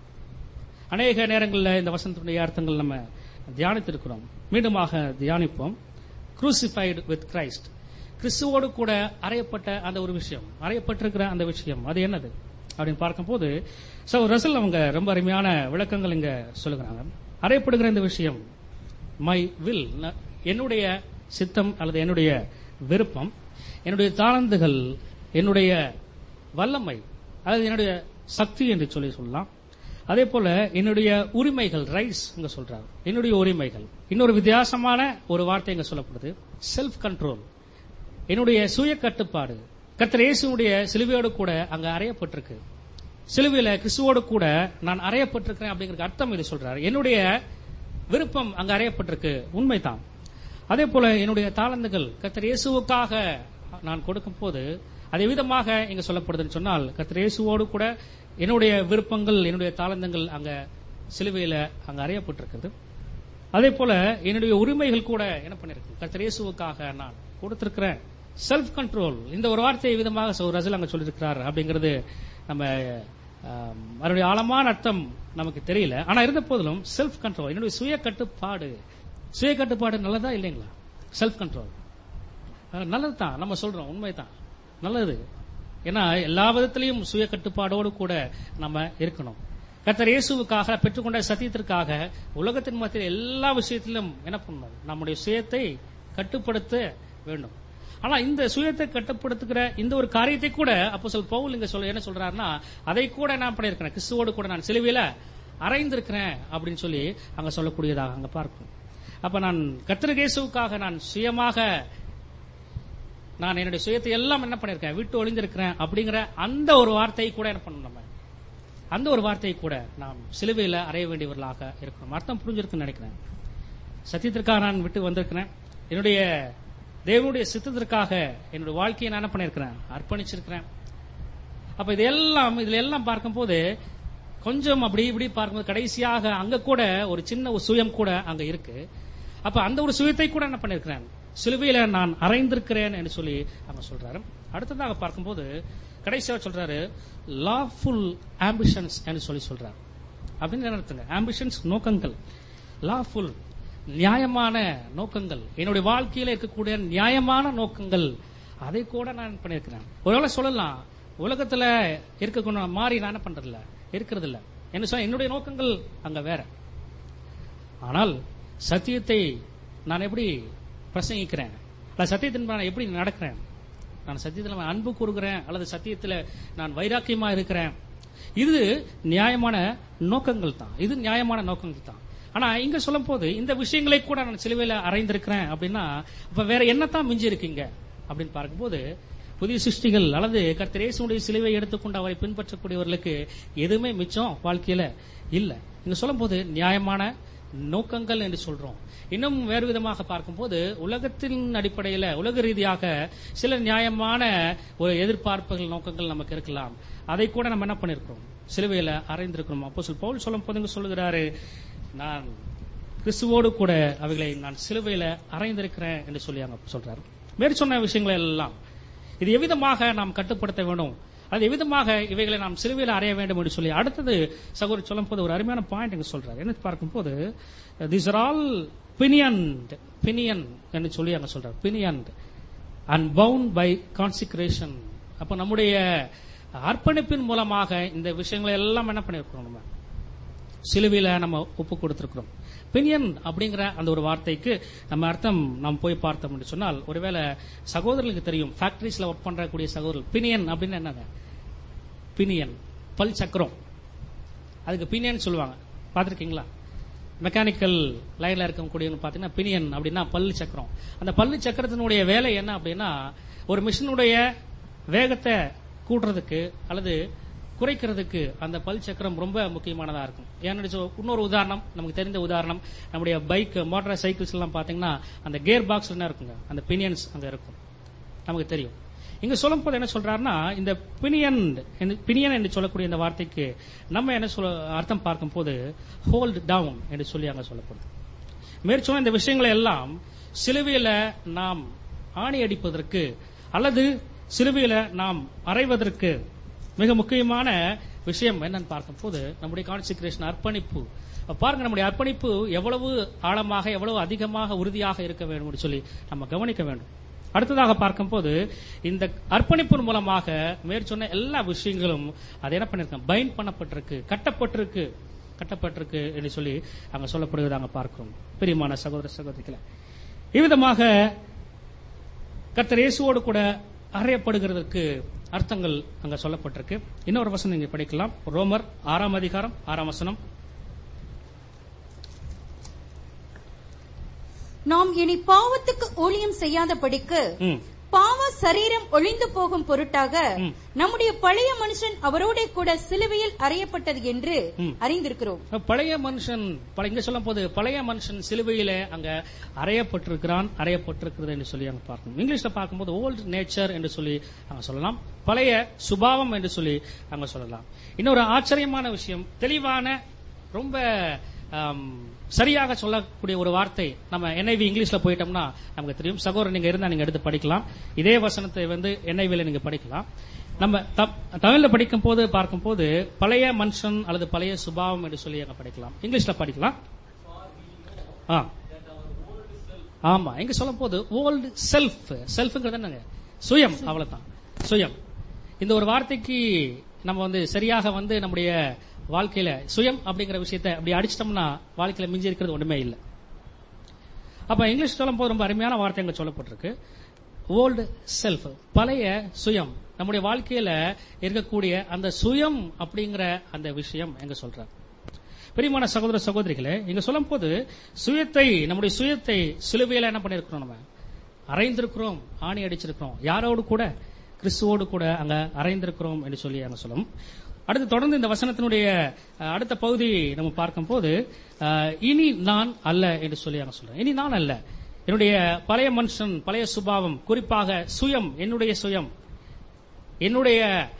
A: அநேக நேரங்களில் இந்த வசனத்தினுடைய அர்த்தங்கள் நம்ம தியானித்திருக்கிறோம், மீண்டுமாக தியானிப்போம். crucified with Christ, கிறிஸ்துவோடு கூட அறையப்பட்ட அந்த ஒரு விஷயம், அறையப்பட்டிருக்கிற அந்த விஷயம் அது என்னது அப்படின்னு பார்க்கும்போது ரசல் அவங்க ரொம்ப அருமையான விளக்கங்கள் இங்க சொல்லுகிறாங்க. அறையப்படுகிற இந்த விஷயம் மை வில், என்னுடைய சித்தம் அல்லது என்னுடைய விருப்பம், என்னுடைய தாளந்துகள், என்னுடைய வல்லமை, அதாவது என்னுடைய சக்தி என்று சொல்லலாம். அதே போல என்னுடைய உரிமைகள், ரைட்ஸ் இங்க சொல்றாங்க, என்னுடைய உரிமைகள். இன்னொரு வித்தியாசமான ஒரு வார்த்தை இங்க சொல்லப்படுது, செல்ஃப் கண்ட்ரோல், என்னுடைய சுய கட்டுப்பாடு. கர்த்தர் இயேசுவுடைய சிலுவையோடு கூட அங்க அறையப்பட்டிருக்கு. சிலுவையில கிறிஸ்துவோடு கூட நான் அறையப்பட்டிருக்கிறேன் அப்படிங்கிற அர்த்தம் இது சொல்றாரு. என்னுடைய விருப்பம் அங்க அறையப்பட்டிருக்கு, உண்மைதான். அதே போல என்னுடைய தாளந்துகள் கர்த்தர் இயேசுவுக்காக நான் கொடுக்கும் போது அதே விதமாக இங்க சொல்லப்படுதுன்னு சொன்னால், கர்த்தர் இயேசுவோடு கூட என்னுடைய விருப்பங்கள், என்னுடைய தாளந்தங்கள் அங்க சிலுவையில அங்க அறையப்பட்டிருக்கிறது. அதே போல என்னுடைய உரிமைகள் கூட என்ன பண்ணிருக்கு, கர்த்தர் இயேசுவுக்காக நான் கொடுத்திருக்கிறேன். செல்ஃப் கண்ட்ரோல், இந்த ஒரு வார்த்தையை விதமாக ரசல் அங்க சொல்லியிருக்கிறார் அப்படிங்கிறது நம்ம அதனுடைய ஆழமான அர்த்தம் நமக்கு தெரியல. ஆனா இருந்த போதிலும் செல்ஃப் கண்ட்ரோல், என்னுடைய சுய கட்டுப்பாடு நல்லதா இல்லைங்களா? செல்ஃப் கண்ட்ரோல் நல்லதுதான், நம்ம சொல்றோம், உண்மைதான், நல்லது. ஏன்னா எல்லா விதத்திலையும் சுய கட்டுப்பாடோடு கூட நம்ம இருக்கணும். கர்த்தர் இயேசுவுக்காக பெற்றுக்கொண்ட சத்தியத்திற்காக உலகத்தின் மத்தியில் எல்லா விஷயத்திலும் என்ன பண்ணணும்? நம்முடைய சுயத்தை கட்டுப்படுத்த வேண்டும். ஆனா இந்த சுயத்தை கட்டுப்படுத்துகிற இந்த ஒரு காரியத்தை கூட அப்போஸ்தலர் பவுல் இங்க என்ன சொல்றாருன்னா, அதை கூட நான் பண்ணியிருக்கிறேன், கிறிஸ்துவோடு கூட நான் சிலுவையில அறைந்திருக்கிறேன் அப்படின்னு சொல்லி அங்க சொல்லக்கூடியதாக அங்க பார்க்கும். அப்ப நான் கர்த்தர் இயேசுவுக்காக நான் சுயமாக நான் என்னுடைய சுயத்தை எல்லாம் என்ன பண்ணிருக்கேன், விட்டு ஒளிந்திருக்கிறேன் அப்படிங்கிற அந்த ஒரு வார்த்தையை கூட என்ன பண்ணணும்? நம்ம அந்த ஒரு வார்த்தையை கூட நாம் சிலுவையில அறைய வேண்டியவர்களாக இருக்கணும். அர்த்தம் புரிஞ்சிருக்குன்னு நினைக்கிறேன். சத்தியத்திற்காக நான் விட்டு வந்திருக்கிறேன், என்னுடைய தேவனுடைய சித்தத்திற்காக என்னுடைய வாழ்க்கையை நான் என்ன பண்ணிருக்கிறேன், அர்ப்பணிச்சிருக்கிறேன். அப்ப இதுல எல்லாம் பார்க்கும்போது கொஞ்சம் அப்படி இப்படி பார்க்கும்போது கடைசியாக அங்க கூட ஒரு சின்ன ஒரு சுயம் கூட அங்க இருக்கு. அப்ப அந்த ஒரு சுயத்தை கூட என்ன பண்ணிருக்கிறேன், சிலுவையில நான் அறைந்திருக்கிறேன் என்று சொல்லி அங்க சொல்றாரு. அடுத்ததாக பார்க்கும்போது கடைசியாக சொல்றாரு லாஃபுல் ஆம்பிஷன்ஸ் என்று சொல்லி சொல்றாரு. அப்படின்னு என்ன? ஆம்பிஷன்ஸ் நோக்கங்கள், லாஃபுல் நியாயமான நோக்கங்கள், என்னுடைய வாழ்க்கையில இருக்கக்கூடிய நியாயமான நோக்கங்கள், அதை கூட நான் பண்ணிருக்கிறேன். ஒருவேளை சொல்லலாம் உலகத்துல இருக்க மாறி நான் என்ன பண்றதில்ல, இருக்கிறது இல்ல என்ன சொல்ல, என்னுடைய நோக்கங்கள் அங்க வேற. ஆனால் சத்தியத்தை நான் எப்படி பிரசங்கிக்கிறேன், சத்தியத்தின் நான் எப்படி நடக்கிறேன், நான் சத்தியத்தில் அன்பு கூறுகிறேன் அல்லது சத்தியத்தில் நான் வைராக்கியமா இருக்கிறேன், இது நியாயமான நோக்கங்கள் தான், இது நியாயமான நோக்கங்கள் தான். ஆனா இங்க சொல்லும் போது இந்த விஷயங்களை கூட நான் சிலுவையில அறைந்திருக்கிறேன் அப்படின்னா இப்ப வேற என்னத்தான் மிஞ்சி இருக்கீங்க அப்படின்னு பார்க்கும்போது புதிய சிருஷ்டிகள் அல்லது கர்த்தர் இயேசுவுடைய சிலுவை எடுத்துக்கொண்டு அவரை பின்பற்றக்கூடியவர்களுக்கு எதுவுமே மிச்சம் வாழ்க்கையில இல்ல. இங்க சொல்லும் போது நியாயமான நோக்கங்கள் என்று சொல்றோம். இன்னும் வேறு விதமாக பார்க்கும்போது உலகத்தின் அடிப்படையில் உலக ரீதியாக சில நியாயமான ஒரு எதிர்பார்ப்புகள் நோக்கங்கள் நமக்கு இருக்கலாம், அதை கூட நம்ம என்ன பண்ணிருக்கிறோம், சிலுவையில அறைந்திருக்கிறோம். அப்போஸ்தலர் பவுல் சொல்லும் போது சொல்லுகிறாரு, நான் கிறிஸ்துவோடு கூட அவைகளை நான் சிலுவையில அறைந்திருக்கிறேன் என்று சொல்லி அங்க சொல்றாரு. மேற் சொன்ன விஷயங்களை எல்லாம் இது எவ்விதமாக நாம் கட்டுப்படுத்த வேண்டும், அது எவ்விதமாக இவைகளை நாம் சிலுவையில் அறைய வேண்டும் என்று சொல்லி அடுத்தது சகோதரர் சொல்லும் போது ஒரு அருமையான பாயிண்ட் எங்க சொல்றாரு. என்ன பார்க்கும்போது these are all பினியன் என்று சொல்லி அங்க சொல்றாரு. பினியன் and bound by consecration. அப்ப நம்முடைய அர்ப்பணிப்பின் மூலமாக இந்த விஷயங்களை எல்லாம் என்ன பண்ணிருக்கிறோம், நம்ம சிலுவையில நம்ம ஒப்பு கொடுத்திருக்கிறோம். பினியன் அப்படிங்கிற அந்த ஒரு வார்த்தைக்கு நம்ம அர்த்தம் நாம் போய் பார்த்தோம் என்று சொன்னால், ஒருவேளை சகோதரர்களுக்கு தெரியும், ஃபேக்டரிஸ்ல ஒர்க் பண்றக்கூடிய சகோதரர் பினியன் அப்படின்னு என்னங்க, பினியன் பல் சக்கரம், அதுக்கு பினியன் சொல்லுவாங்க, பாத்திருக்கீங்களா? மெக்கானிக்கல் லைன்ல இருக்கக்கூடியவங்க பாத்தீங்கன்னா பினியன் அப்படின்னா பல்லு சக்கரம். அந்த பல்லு சக்கரத்தினுடைய வேலை என்ன அப்படின்னா ஒரு மிஷினுடைய வேகத்தை கூட்டுறதுக்கு அல்லது குறைக்கிறதுக்கு அந்த பல் சக்கரம் ரொம்ப முக்கியமானதா இருக்கும். ஏன்னு இன்னொரு உதாரணம், நமக்கு தெரிந்த உதாரணம், நம்முடைய பைக் மோட்டார் சைக்கிள்ஸ் எல்லாம் பாத்தீங்கன்னா அந்த கியர் பாக்ஸ் என்ன இருக்குங்க, அந்த பினியன்ஸ் அங்க இருக்கும், நமக்கு தெரியும். இங்க சொல்லும் போது என்ன சொல்றாருன்னா, இந்த பினியன் என்று சொல்லக்கூடிய இந்த வார்த்தைக்கு நம்ம என்ன அர்த்தம் பார்க்கும் போது ஹோல்ட் டவுன் என்று சொல்லி அங்க சொல்லப்படுது. மேற்சொன்ன இந்த விஷயங்களை எல்லாம் சிலுவையில நாம் ஆணி அடிப்பதற்கு அல்லது சிலுவையில நாம் அறைவதற்கு மிக முக்கியமான விஷயம் என்னன்னு பார்க்கும் போது நம்முடைய கான்செக்ரேஷன், அர்ப்பணிப்பு. பாருங்க, நம்முடைய அர்ப்பணிப்பு எவ்வளவு ஆழமாக எவ்வளவு அதிகமாக உறுதியாக இருக்க வேண்டும் என்று சொல்லி நம்ம கவனிக்க வேண்டும். அடுத்ததாக பார்க்கும்போது இந்த அர்ப்பணிப்பின் மூலமாக மேற்சொன்ன எல்லா விஷயங்களும் அது என்ன பண்ணிருக்கோம், பைண்ட் பண்ணப்பட்டிருக்கு, கட்டப்பட்டிருக்கு என்று சொல்லி அங்க சொல்லப்படுவதை அங்க பார்க்கிறோம். பிரியமான சகோதர சகோதரிகளே, இவ்விதமாக கர்த்தர் இயேசுவோடு கூட அறையப்படுகிறதுக்கு அர்த்தங்கள் அங்க சொல்லப்பட்டிருக்கு. இன்னொரு வசனம் நீங்க படிக்கலாம், ரோமர் 6 அதிகாரம் 6 வசனம்.
B: நாம் இனி பாவத்துக்கு ஊழியம் செய்யாதபடிக்கு பாவ சரீரம் ஒழிந்து போகும் பொருட்டாக நம்முடைய பழைய மனுஷன் அவரோட கூட சிலுவையில் அறையப்பட்டது என்று அறிந்திருக்கிறோம்.
A: பழைய மனுஷன் இங்க சொல்லும் போது பழைய மனுஷன் சிலுவையில அங்க அறையப்பட்டிருக்கிறது என்று சொல்லி அங்க பார்க்கணும். இங்கிலீஷ்ல பார்க்கும்போது ஓல்ட் நேச்சர் என்று சொல்லி அங்க சொல்லலாம், பழைய சுபாவம் என்று சொல்லி அங்க சொல்லலாம். இன்னொரு ஆச்சரியமான விஷயம், தெளிவான ரொம்ப சரியாக சொல்லக்கூடிய ஒரு வார்த்தை, நம்ம NIV இங்கிலீஷ்ல போயிட்டோம்னா நமக்கு தெரியும். சகோதரர் நீங்க இருந்தா நீங்க எடுத்து படிக்கலாம், இதே வசனத்தை NIVல நீங்க படிக்கலாம். நம்ம தமிழ்ல படிக்கும் போது பார்க்கும் போது பழைய மனுஷன் அல்லது பழைய சுபாவம் என்று சொல்லி அங்க படிக்கலாம். இங்கிலீஷ்ல படிக்கலாம். ஆமா, எங்க சொல்லும் போது ஓல்டு செல்ஃப்ங்கிறது என்னங்க? சுயம். அவ்வளவுதான், சுயம். இந்த ஒரு வார்த்தைக்கு நம்ம சரியாக நம்முடைய வாழ்க்கையில சுயம் அப்படிங்கிற விஷயத்தை அப்படி அடிச்சிட்டோம்னா வாழ்க்கையில மிஞ்சி இருக்கிறது ஒண்ணுமே இல்லை. அப்ப இங்கிலீஷ் சொல்லும் போது ரொம்ப அருமையான வார்த்தை எங்க சொல்லப்பட்டிருக்கு. ஓல்டு செல்ஃப், பழைய சுயம். நம்முடைய வாழ்க்கையில இருக்கக்கூடிய அந்த சுயம் அப்படிங்கிற அந்த விஷயம் எங்க சொல்ற. பிரியமான சகோதர சகோதரிகளே, இங்க சொல்லும் போது நம்முடைய சுயத்தை சிலுவையில என்ன பண்ணிருக்கிறோம்? நம்ம அறைந்திருக்கிறோம், ஆணி அடிச்சிருக்கிறோம். யாரோடு கூட? கிறிஸ்துவோடு கூட அங்க அறைந்திருக்கிறோம் என்று சொல்லி அங்க சொல்லும். அடுத்து தொடர்ந்து இந்த வசனத்தினுடைய அடுத்த பகுதி நம்ம பார்க்கும் போது இனி நான் அல்ல என்று சொல்லி அங்க சொல்றேன். இனி நான் அல்ல, என்னுடைய பழைய மனுஷன், பழைய சுபாவம், குறிப்பாக சுயம், என்னுடைய சுயம், என்னுடைய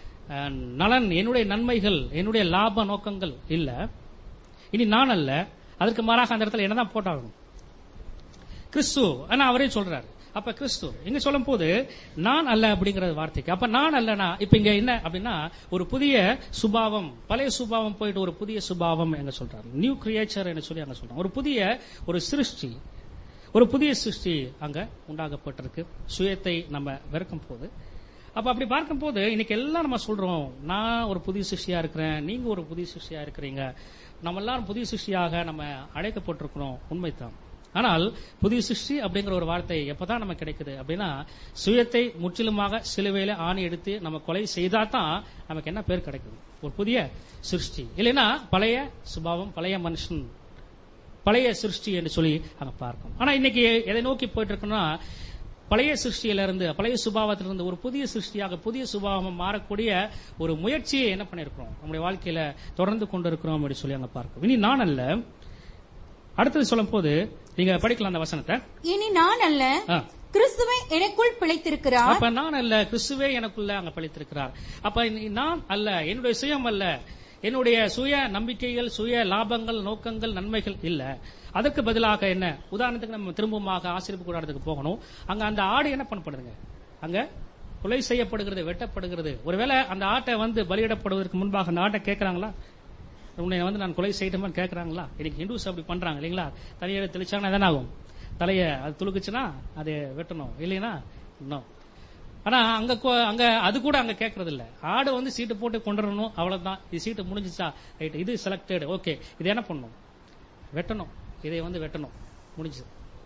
A: நலன், என்னுடைய நன்மைகள், என்னுடைய லாப நோக்கங்கள் இல்ல. இனி நான் அல்ல, அதற்கு மாறாக அந்த இடத்துல என்னதான் போட்டாகணும்? கிறிஸ்து. ஆனா அவரே சொல்றாரு. அப்ப கிறிஸ்து இங்க சொல்லும் போது நான் அல்ல அப்படிங்கிற வார்த்தைக்கு, அப்ப நான் அல்லனா இப்ப இங்க என்ன அப்படின்னா ஒரு புதிய சுபாவம், பழைய சுபாவம் போயிட்டு ஒரு புதிய சுபாவம் எங்க சொல்றாரு. நியூ கிரியேச்சர் என்று சொல்லி அங்க சொல்றாங்க. ஒரு சிருஷ்டி, ஒரு புதிய சிருஷ்டி அங்க உண்டாகப்பட்டிருக்கு. சுயத்தை நம்ம வெறுக்கும் போது, அப்ப அப்படி பார்க்கும் போது இன்னைக்கு எல்லாம் நம்ம சொல்றோம், நான் ஒரு புதிய சிருஷ்டியா இருக்கிறேன், நீங்க ஒரு புதிய சிருஷ்டியா இருக்கிறீங்க, நம்ம எல்லாரும் புதிய சிருஷ்டியாக நம்ம அழைக்கப்பட்டிருக்கிறோம். உண்மைதான். ஆனால் புதிய சிருஷ்டி அப்படிங்கிற ஒரு வார்த்தை எப்பதான் நமக்கு கிடைக்குது அப்படின்னா சுயத்தை முற்றிலுமாக சிலுவையில ஆணி எடுத்து நம்ம கொலை செய்தா தான் நமக்கு என்ன பேர் கிடைக்குது? ஒரு புதிய சிருஷ்டி. இல்லைன்னா பழைய சுபாவம், பழைய மனுஷன், பழைய சிருஷ்டி என்று சொல்லி அங்க பார்க்கும். ஆனா இன்னைக்கு எதை நோக்கி போயிட்டு இருக்கோம்னா பழைய சிருஷ்டியிலிருந்து, பழைய சுபாவத்திலிருந்து ஒரு புதிய சிருஷ்டியாக, புதிய சுபாவம் மாறக்கூடிய ஒரு முயற்சியை என்ன பண்ணிருக்கிறோம்? நம்முடைய வாழ்க்கையில தொடர்ந்து கொண்டிருக்கிறோம் அப்படின்னு சொல்லி அங்க பார்க்கும். இனி நான் அல்ல. அடுத்தது சொல்லும் போது நீங்க படிக்கலாம் அந்த வசனத்தை. இனி நான் அல்ல, கிறிஸ்துவே எனக்குள் பிழைத்திருக்கிறார். அப்ப நான் அல்ல, கிறிஸ்துவே எனக்குள்ள அங்க பிழைத்திருக்கிறார். அப்ப நான் அல்ல, என்னுடைய சுயம் அல்ல, என்னுடைய சுய நம்பிக்கைகள், சுய லாபங்கள், நோக்கங்கள், நன்மைகள் இல்ல. அதற்கு பதிலாக என்ன? உதாரணத்துக்கு நம்ம திரும்பமாக ஆசீர்வாத கூடாரத்துக்கு போகணும். அங்க அந்த ஆடு என்ன பண்ணப்படுதுங்க? அங்க கொலை செய்யப்படுகிறது, வெட்டப்படுகிறது. ஒருவேளை அந்த ஆட்டை பலியிடப்படுவதற்கு முன்பாக அந்த ஆட்டை கேட்கறாங்களா? உன்னை நான் கொலை செய்யணுமான்னு கேட்கறாங்களா? இன்னைக்கு ஹிந்துஸ் அப்படி பண்றாங்க இல்லைங்களா? தலையை தெளிச்சாங்கன்னா என்ன ஆகும்? தலையை அது துளுக்குச்சுன்னா அதை வெட்டணும், இல்லைன்னா இன்னும். ஆனா அங்க அது கூட அங்க கேட்கறது இல்ல. ஆடு சீட்டு போட்டு கொண்டுறணும், அவ்வளவுதான். இது சீட்டு முடிஞ்சிச்சா, ரைட், இது செலக்டட், ஓகே, இது என்ன பண்ணணும்? வெட்டணும், இதை வெட்டணும், முடிஞ்சது.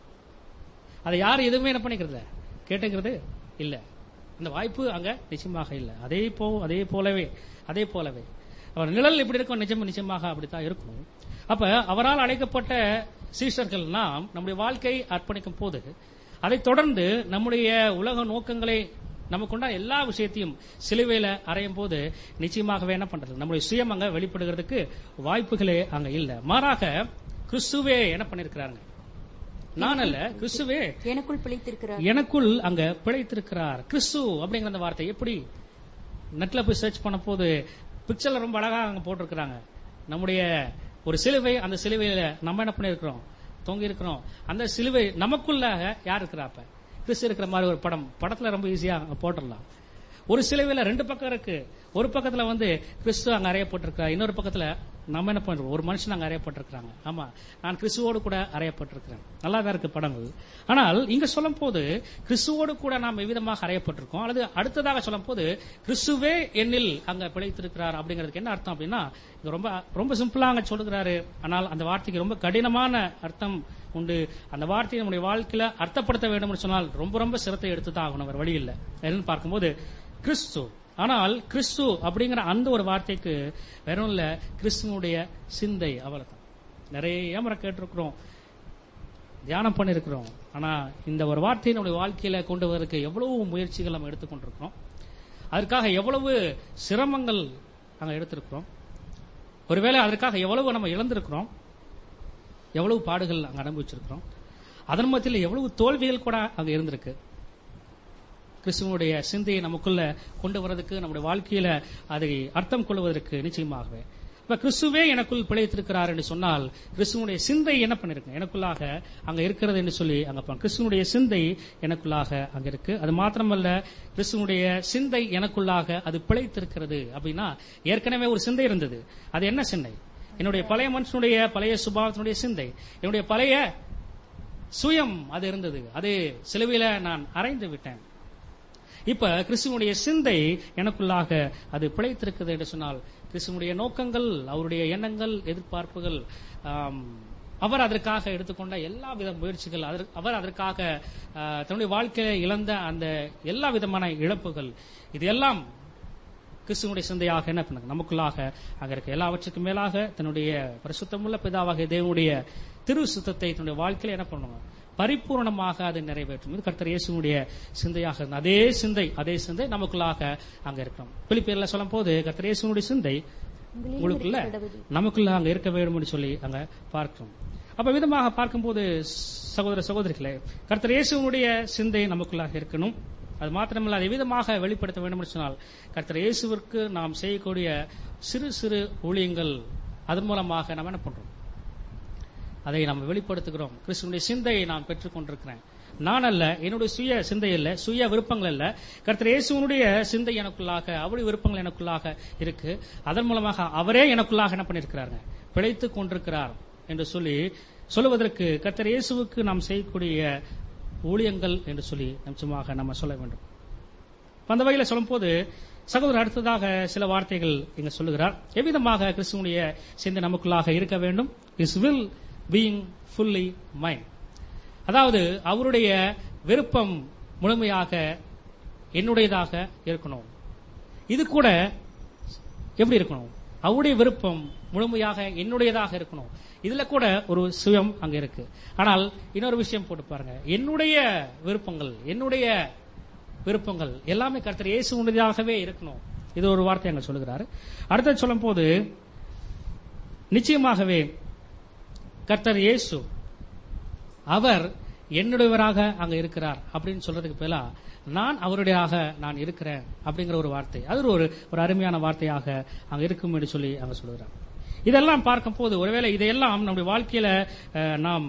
A: அதை யாரும் எதுவுமே என்ன பண்ணிக்கிறது கேட்டுக்கிறது இல்ல. அந்த வாய்ப்பு அங்க நிச்சயமாக இல்ல. அதே போலவே அவர் நிழல் எப்படி இருக்கும், நிச்சயமாக அப்படித்தான் இருக்கும். அப்ப அவரால் அழைக்கப்பட்ட சீஷர்கள் நாம் நம்முடைய வாழ்க்கை அர்ப்பணிக்கும் போது அதை தொடர்ந்து நம்முடைய உலக நோக்கங்களை, நமக்குண்டா எல்லா விஷயத்தையும் சிலுவையில அறையும் போது நிச்சயமாகவே என்ன பண்றது? நம்முடைய சுயம் அங்க வெளிப்படுகிறதுக்கு வாய்ப்புகளே அங்க இல்ல. மாறாக கிறிஸ்துவே என்ன பண்ணிருக்கிறாங்க? நான் அல்ல, கிறிஸ்துவே எனக்குள் பிழைத்திருக்கிறார். எனக்குள் அங்க பிழைத்திருக்கிறார். கிறிஸ்து அப்படிங்கிற அந்த வார்த்தை எப்படி நெட்ல போய் சர்ச் பண்ண போது பிக்சர்ல ரொம்ப அழகா அங்க போட்டிருக்கிறாங்க. நம்முடைய ஒரு சிலுவை, அந்த சிலுவையில நம்ம என்ன பண்ணிருக்கிறோம்? தொங்கி இருக்கிறோம். அந்த சிலுவை நமக்குள்ள யார் இருக்கிறாப்ப? கிறிஸ்து இருக்கிற மாதிரி ஒரு படத்துல ரொம்ப ஈஸியா போட்டுடலாம். ஒரு சிலுவையில ரெண்டு பக்கம் இருக்கு. ஒரு பக்கத்துல கிறிஸ்து அங்க அறையப்பட்டிருக்கிறார், இன்னொரு பக்கத்துல நம்ம என்ன பண்றோம்? ஒரு மனுஷன் அங்க அறையப்பட்டிருக்கிறாங்க. ஆமா, நான் கிறிஸ்துவோடு கூட அறையப்பட்டிருக்கிறேன். நல்லா தான் இருக்கு படங்கள். ஆனால் இங்க சொல்லும் போது கிறிஸ்துவோடு கூட நாம் எவ்விதமாக அறையப்பட்டிருக்கோம், அல்லது அடுத்ததாக சொல்லும் போது கிறிஸ்துவே என்னில் அங்க பிழைத்திருக்கிறார் அப்படிங்கிறதுக்கு என்ன அர்த்தம் அப்படின்னா ரொம்ப ரொம்ப சிம்பிளா அங்க சொல்லுகிறாரு. ஆனால் அந்த வார்த்தைக்கு ரொம்ப கடினமான அர்த்தம் உண்டு. அந்த வார்த்தையை நம்முடைய வாழ்க்கையில அர்த்தப்படுத்த வேண்டும் சொன்னால் ரொம்ப ரொம்ப சிரத்தை எடுத்துதான் ஆகணும், வேற வழி இல்லை. என்னன்னு பார்க்கும்போது கிறிஸ்து, ஆனால் கிறிஸ்து அப்படிங்கிற அந்த ஒரு வார்த்தைக்கு வெறும் இல்ல, கிறிஸ்துவனுடைய சிந்தை, அவ்வளவுதான். நிறைய முறை கேட்டிருக்கிறோம், தியானம் பண்ணிருக்கிறோம். ஆனா இந்த ஒரு வார்த்தையை நம்முடைய வாழ்க்கையில கொண்டு வருவதற்கு எவ்வளவு முயற்சிகள் நம்ம எடுத்துக்கொண்டிருக்கிறோம், அதற்காக எவ்வளவு சிரமங்கள் அங்க எடுத்திருக்கிறோம், ஒருவேளை அதற்காக எவ்வளவு நம்ம இழந்திருக்கிறோம், எவ்வளவு பாடுகள் அங்க அனுபவிச்சிருக்கிறோம், அதன் மத்தியில் எவ்வளவு தோல்விகள் கூட அங்க இருந்திருக்கு. கிறிஸ்துவனுடைய சிந்தையை நமக்குள்ள கொண்டு வரதுக்கு, நம்முடைய வாழ்க்கையில அதை அர்த்தம் கொள்வதற்கு நிச்சயமாகவே. இப்ப கிறிஸ்துவே எனக்குள் பிழைத்திருக்கிறார் என்று சொன்னால் கிறிஸ்துவனுடைய சிந்தை என்ன பண்ணிருக்கு எனக்குள்ளாக அங்க இருக்கிறது என்று சொல்லி அங்க கிறிஸ்துவனுடைய சிந்தை எனக்குள்ளாக அங்க இருக்கு. அது மாத்திரமல்ல, கிறிஸ்துவனுடைய சிந்தை எனக்குள்ளாக அது பிழைத்திருக்கிறது அப்படின்னா ஏற்கனவே ஒரு சிந்தை இருந்தது. அது என்ன சிந்தை? என்னுடைய பழைய மனுஷனுடைய பழைய சுபாவத்தினுடைய சிந்தை, என்னுடைய பழைய சுயம் அது இருந்தது. அது சிலுவையில நான் அறைந்து விட்டேன். இப்ப கிறிஸ்துவனுடைய சிந்தை எனக்குள்ளாக அது பிழைத்திருக்கிறது என்று சொன்னால் கிறிஸ்துவனுடைய நோக்கங்கள், அவருடைய எண்ணங்கள், எதிர்பார்ப்புகள், அவர் அதற்காக எடுத்துக்கொண்ட எல்லா வித முயற்சிகள், அவர் அதற்காக தன்னுடைய வாழ்க்கையில இழந்த அந்த எல்லா விதமான இழப்புகள், இது எல்லாம் கிறிஸ்துவனுடைய சிந்தையாக என்ன பண்ணுங்க நமக்குள்ளாக அங்க இருக்க. எல்லாவற்றுக்கும் மேலாக தன்னுடைய பரிசுத்தமுள்ள பிதாவாகிய தேவனுடைய திரு சுத்தத்தை தன்னுடைய வாழ்க்கையில என்ன பண்ணுங்க பரிபூர்ணமாக அதை நிறைவேற்றும். இது கர்த்தர் இயேசுவுடைய சிந்தையாக இருந்த அதே சிந்தை நமக்குள்ளாக அங்க இருக்கணும். பிலிப்பியர்ல சொல்லும் போது கர்த்தர் இயேசுவுடைய சிந்தை உங்களுக்குள்ள நமக்குள்ள அங்க இருக்க வேண்டும் என்று சொல்லி அங்க பார்க்கிறோம். அப்ப விதமாக பார்க்கும்போது சகோதர சகோதரிகளே, கர்த்தர் இயேசுவுடைய சிந்தை நமக்குள்ளாக இருக்கணும். அது மாத்திரமல்ல, அதை விதமாக வெளிப்படுத்த வேண்டும் என்று சொன்னால் கர்த்தர் இயேசுவிற்கு நாம் செய்யக்கூடிய சிறு சிறு ஊழியங்கள், அதன் மூலமாக நாம் என்ன பண்றோம், அதை நாம் வெளிப்படுத்துகிறோம். கிறிஸ்துவனுடைய சிந்தையை நான் பெற்றுக் கொண்டிருக்கிறேன். நான் அல்ல, என்னுடைய சுய சிந்தை அல்ல, சுய விருப்பங்கள் அல்ல, கர்த்தர் இயேசுவனுடைய சிந்தை எனக்குள்ளாக, அவருடைய விருப்பங்கள் எனக்குள்ளாக இருக்கு. அதன் மூலமாக அவரே எனக்குள்ளாக என்ன பண்ணிருக்கிறாங்க, பிழைத்துக் கொண்டிருக்கிறார் என்று சொல்லி சொல்லுவதற்கு கர்த்தர் இயேசுவுக்கு நாம் செய்யக்கூடிய ஊழியங்கள் என்று சொல்லி நிச்சயமாக நம்ம சொல்ல வேண்டும். அந்த வகையில் சொல்லும் போது சகோதரர் அடுத்ததாக சில வார்த்தைகள் இங்க சொல்லுகிறார். எவ்விதமாக கிறிஸ்துவனுடைய சிந்தை நமக்குள்ளாக இருக்க வேண்டும்? Is will being fully mind, அதாவது அவருடைய விருப்பம் முழுமையாக என்னுடையதாக இருக்கணும். இது கூட எப்படி இருக்கணும்? அவருடைய விருப்பம் முழுமையாக என்னுடையதாக இருக்கணும். இதுல கூட ஒரு சுயம் அங்க இருக்கு. ஆனால் இன்னொரு விஷயம் போட்டு பாருங்க, என்னுடைய விருப்பங்கள் எல்லாமே கர்த்தர் இயேசுவுடையதாகவே இருக்கணும். இது ஒரு வார்த்தை அங்க சொல்லுகிறாரு. அடுத்து சொல்லும் போது நிச்சயமாகவே கர்த்தர் இயேசு அவர் என்னுடையவராக அங்க இருக்கிறார் அப்படின்னு சொல்றதுக்கு பதிலா நான் அவருடையாக நான் இருக்கிறேன் அப்படிங்கிற ஒரு வார்த்தை, அது ஒரு அருமையான வார்த்தையாக அங்க இருக்கும் என்று சொல்லி அங்க சொல்லுகிறார். இதெல்லாம் பார்க்கும் போது ஒருவேளை இதையெல்லாம் நம்முடைய வாழ்க்கையில நாம்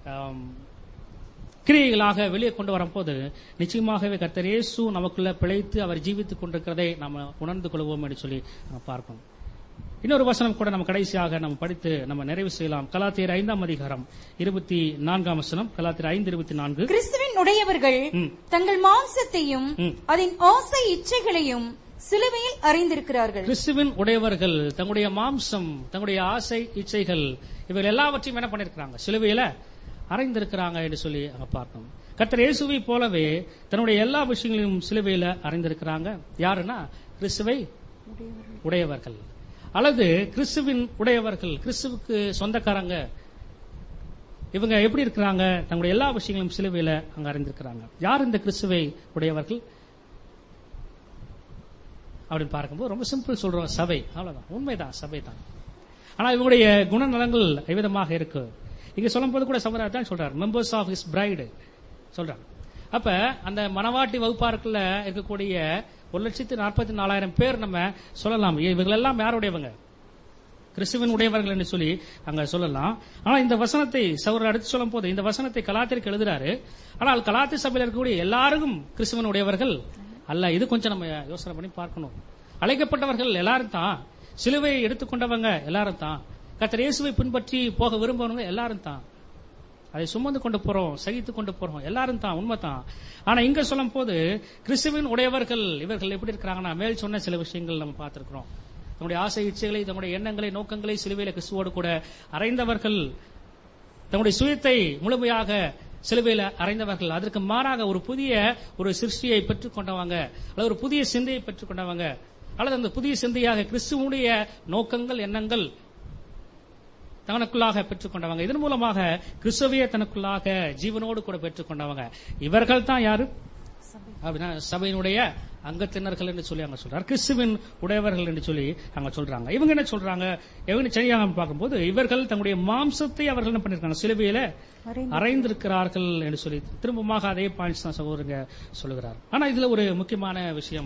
A: கிரியைகளாக வெளியே கொண்டு வரும்போது நிச்சயமாகவே கர்த்தர் இயேசு நமக்குள்ள பிழைத்து அவர் ஜீவித்துக் கொண்டிருக்கிறதை நாம் உணர்ந்து கொள்வோம் என்று சொல்லி பார்ப்போம். இன்னொரு வசனம் கூட நம்ம கடைசியாக நம்ம படித்து நம்ம நிறைவு செய்யலாம். கலாத்தியர் 5ஆம் அதிகாரம் 24ஆம் வசனம். கலாத்தியர் 5:24.
B: கிறிஸ்துவின் உடையவர்கள் தங்கள் மாம்சத்தையும் அதன் ஆசை இச்சைகளையும் சிலுவையில் அறைந்திருக்கிறார்கள். கிறிஸ்துவின்
A: உடையவர்கள் தங்களுடைய மாம்சம், தங்களுடைய ஆசை இச்சைகள் இவர்கள் எல்லாவற்றையும் என்ன பண்ணிருக்கிறாங்க, சிலுவையில அறைந்திருக்கிறாங்க என்று சொல்லி அங்க பார்க்கணும். கர்த்தர் இயேசுவை போலவே தன்னுடைய எல்லா விஷயங்களையும் சிலுவையில அறைந்திருக்கிறாங்க. யாருன்னா கிறிஸ்துவை உடையவர்கள் அல்லது கிறிஸ்துவின் உடையவர்கள், கிறிஸ்துவுக்கு சொந்தக்காரங்க. இவங்க எப்படி இருக்கிறாங்க, தங்களுடைய எல்லா விஷயங்களும் சிலுவையில அங்க அறிந்திருக்கிறாங்க. யார் இந்த கிறிஸ்துவை உடையவர்கள் அப்படின்னு பார்க்கும்போது ரொம்ப சிம்பிள் சொல்றோம், சபை. அவ்வளவுதான், உண்மைதான், சபை தான். ஆனா இவங்களுடைய குணநலங்கள் எவ்விதமாக இருக்கு இங்க சொல்லும் போது கூட சகோதரர் தான் சொல்றார், மெம்பர்ஸ் ஆஃப் ஹிஸ் பிரைடு சொல்றாங்க. அப்ப அந்த மனவாட்டி வகுப்பாருக்குள்ள இருக்கக்கூடிய 1,44,000 பேர் நம்ம சொல்லலாம். இவர்கள் எல்லாம் யாருடையவங்க, கிறிஸ்துவின் உடையவர்கள் என்று சொல்லி அங்க சொல்லலாம். ஆனா இந்த வசனத்தை சகோதரர் அடுத்து சொல்லும் போது இந்த வசனத்தை கலாத்திற்கு எழுதுறாரு. ஆனால் கலாத்திய சபையில் இருக்கக்கூடிய எல்லாரும் கிறிஸ்துவின் உடையவர்கள் அல்ல. இது கொஞ்சம் நம்ம யோசனை பண்ணி பார்க்கணும். அழைக்கப்பட்டவர்கள் எல்லாரும் தான், சிலுவையை எடுத்துக்கொண்டவங்க எல்லாரும் தான், கர்த்தர் இயேசுவை பின்பற்றி போக விரும்புவவங்க எல்லாரும் தான், அதை சுமந்து கொண்டு போறோம், சகித்துக் கொண்டு போறோம், எல்லாரும் தான், உண்மைதான். ஆனா இங்க சொல்லும் போது கிறிஸ்துவின் உடையவர்கள் இவர்கள் எப்படி இருக்கிறாங்கன்னா, மேல் சொன்ன சில விஷயங்கள் நம்ம பார்த்திருக்கிறோம். தன்னுடைய ஆசை இச்சைகளை, தன்னுடைய எண்ணங்களை, நோக்கங்களை சிலுவையில கிறிஸ்துவோடு கூட அறைந்தவர்கள், தன்னுடைய சுயத்தை முழுமையாக சிலுவையில அறைந்தவர்கள், அதற்கு மாறாக ஒரு புதிய ஒரு சிருஷ்டியை பெற்றுக் கொண்டவங்க, அல்லது ஒரு புதிய சிந்தையை பெற்றுக் கொண்டவங்க, அல்லது அந்த புதிய சிந்தையாக கிறிஸ்துவனுடைய நோக்கங்கள், எண்ணங்கள் தனக்குள்ளாக பெற்றுக் கொண்டவங்க. இதன் மூலமாக கிறிஸ்துவையே தனக்குள்ளாக ஜீவனோடு கூட பெற்றுக் கொண்டவங்க. இவர்கள் தான் யாரு அப்படின்னா சபையினுடைய அங்கத்தினர்கள் என்று சொல்லி அங்க சொல்றார். கிறிஸ்துவின் உடையவர்கள் என்று சொல்லி அங்க சொல்றாங்க. இவங்க என்ன சொல்றாங்க, இவங்க சரியாக பார்க்கும்போது இவர்கள் தங்களுடைய மாம்சத்தை அவர்கள் என்ன பண்ணிருக்காங்க, சிலுவையில அறைந்திருக்கிறார்கள் என்று சொல்லி திரும்பமாக அதே பாயிண்ட்ஸ் தான் சகோதரங்க சொல்லுகிறார். ஆனா இதுல ஒரு முக்கியமான விஷயம்,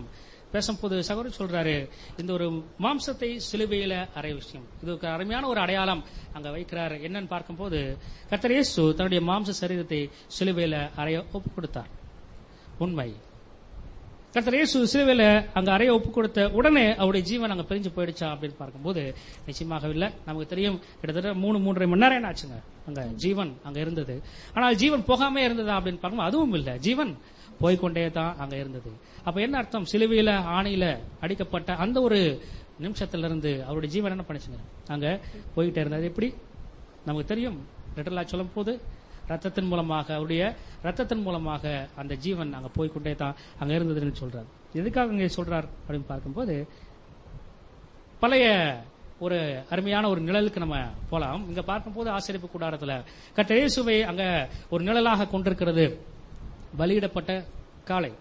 A: பேசும்போது சகோதரர் சொல்றாரு, இந்த ஒரு மாம்சத்தை சிலுவையில அறைய விஷயம், இது ஒரு அருமையான ஒரு அடையாளம் அங்க வைக்கிறார். என்னன்னு பார்க்கும்போது, கர்த்தர் இயேசு தன்னுடைய மாம்ச சரீரத்தை சிலுவையில அறைய ஒப்பு கொடுத்தார். உண்மை. கர்த்தர் இயேசு சிலுவையில அங்க அறைய ஒப்பு கொடுத்த உடனே அவருடைய ஜீவன் அங்க பிரிஞ்சு போயிடுச்சா அப்படின்னு பார்க்கும்போது நிச்சயமாக இல்ல. நமக்கு தெரியும், கிட்டத்தட்ட 3-3.5 மணி நேரம் என்ன ஆச்சுங்க அங்க ஜீவன் அங்க இருந்தது. ஆனால் ஜீவன் போகாம இருந்ததா அப்படின்னு பார்க்கும்போது அதுவும் இல்ல, ஜீவன் போய்கொண்டே தான் அங்க இருந்தது. அப்ப என்ன அர்த்தம்? சிலுவையில ஆணியில அடிக்கப்பட்ட அந்த ஒரு நிமிஷத்திலிருந்து அவருடைய ஜீவன் என்ன பண்ணுச்சுங்க அங்க போயிட்டே இருந்தது. எப்படி நமக்கு தெரியும், லிட்டரலா சொல்லும் போது ரத்தத்தின் மூலமாக, அவருடைய ரத்தத்தின் மூலமாக அந்த ஜீவன் அங்க போய்கொண்டே தான் அங்க இருந்ததுன்னு சொல்றாரு. எதுக்காக இங்க சொல்றார் அப்படின்னு பார்க்கும்போது, பழைய ஒரு அருமையான ஒரு நிழலுக்கு நம்ம போலாம். இங்க பார்க்கும்போது ஆசரிப்பு கூடாரத்துல கர்த்தர் இயேசுவை அங்க ஒரு நிழலாக கொண்டிருக்கிறது பலியிடப்பட்ட காளை.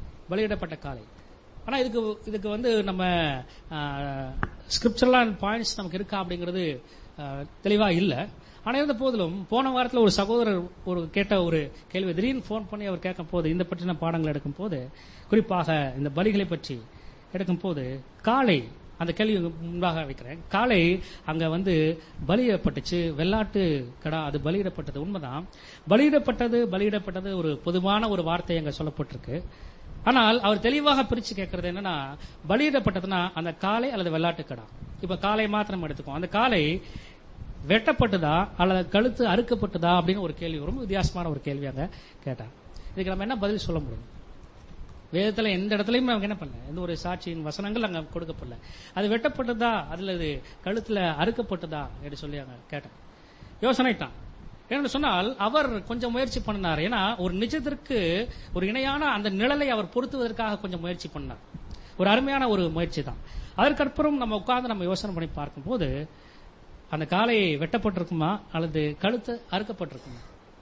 A: ஆனா இதுக்கு வந்து நம்ம ஸ்கிரிப்சரல் பாயிண்ட்ஸ் நமக்கு இருக்கா அப்படிங்கிறது தெளிவா இல்ல. ஆனா இருந்த போதிலும் போன வாரத்தில் ஒரு சகோதரர் ஒரு கேட்ட ஒரு கேள்வி, திடீர்னு போன் பண்ணி அவர் கேட்கும் போது, இந்த பற்றின பாடங்கள் எடுக்கும் போது, குறிப்பாக இந்த பலிகளை பற்றி எடுக்கும் போது, காளை, அந்த கேள்வி முன்பாக வைக்கிறேன். காளை அங்க வந்து பலியிடப்பட்டுச்சு, வெள்ளாட்டு கடா அது பலியிடப்பட்டது. உண்மைதான், பலியிடப்பட்டது ஒரு பொதுவான ஒரு வார்த்தை அங்க சொல்லப்பட்டிருக்கு. ஆனால் அவர் தெளிவாக பிரிச்சு கேட்கறது என்னன்னா, பலியிடப்பட்டதுன்னா அந்த காளை அல்லது வெள்ளாட்டு கடா. இப்ப காளை மாத்திரம் எடுத்துக்கோம், அந்த காளை வெட்டப்பட்டதா அல்லது கழுத்து அறுக்கப்பட்டதா அப்படின்னு ஒரு கேள்வி, ரொம்ப வித்தியாசமான ஒரு கேள்வி அங்க கேட்டார். இதுக்கு நம்ம என்ன பதில் சொல்ல முடியும்? வேதத்துல எந்த இடத்துலயும் அவங்க என்ன பண்ணல, எந்த ஒரு சாட்சியின் வசனங்கள் அங்க கொடுக்கப்படல. அது வெட்டப்பட்டதா அல்லது கழுத்துல அறுக்கப்பட்டதா என்று சொல்லி அங்க கேட்டேன். யோசனை தான். ஏன்னு சொன்னால் அவர் கொஞ்சம் முயற்சி பண்ணார். ஏன்னா ஒரு நிஜத்திற்கு ஒரு இணையான அந்த நிழலை அவர் பொருத்துவதற்காக கொஞ்சம் முயற்சி பண்ணார். ஒரு அருமையான ஒரு முயற்சி தான். அதற்கப்புறம் நம்ம உட்கார்ந்து நம்ம யோசனை பண்ணி பார்க்கும் போது, அந்த காலை வெட்டப்பட்டிருக்குமா அல்லது கழுத்து அறுக்கப்பட்டிருக்குமா?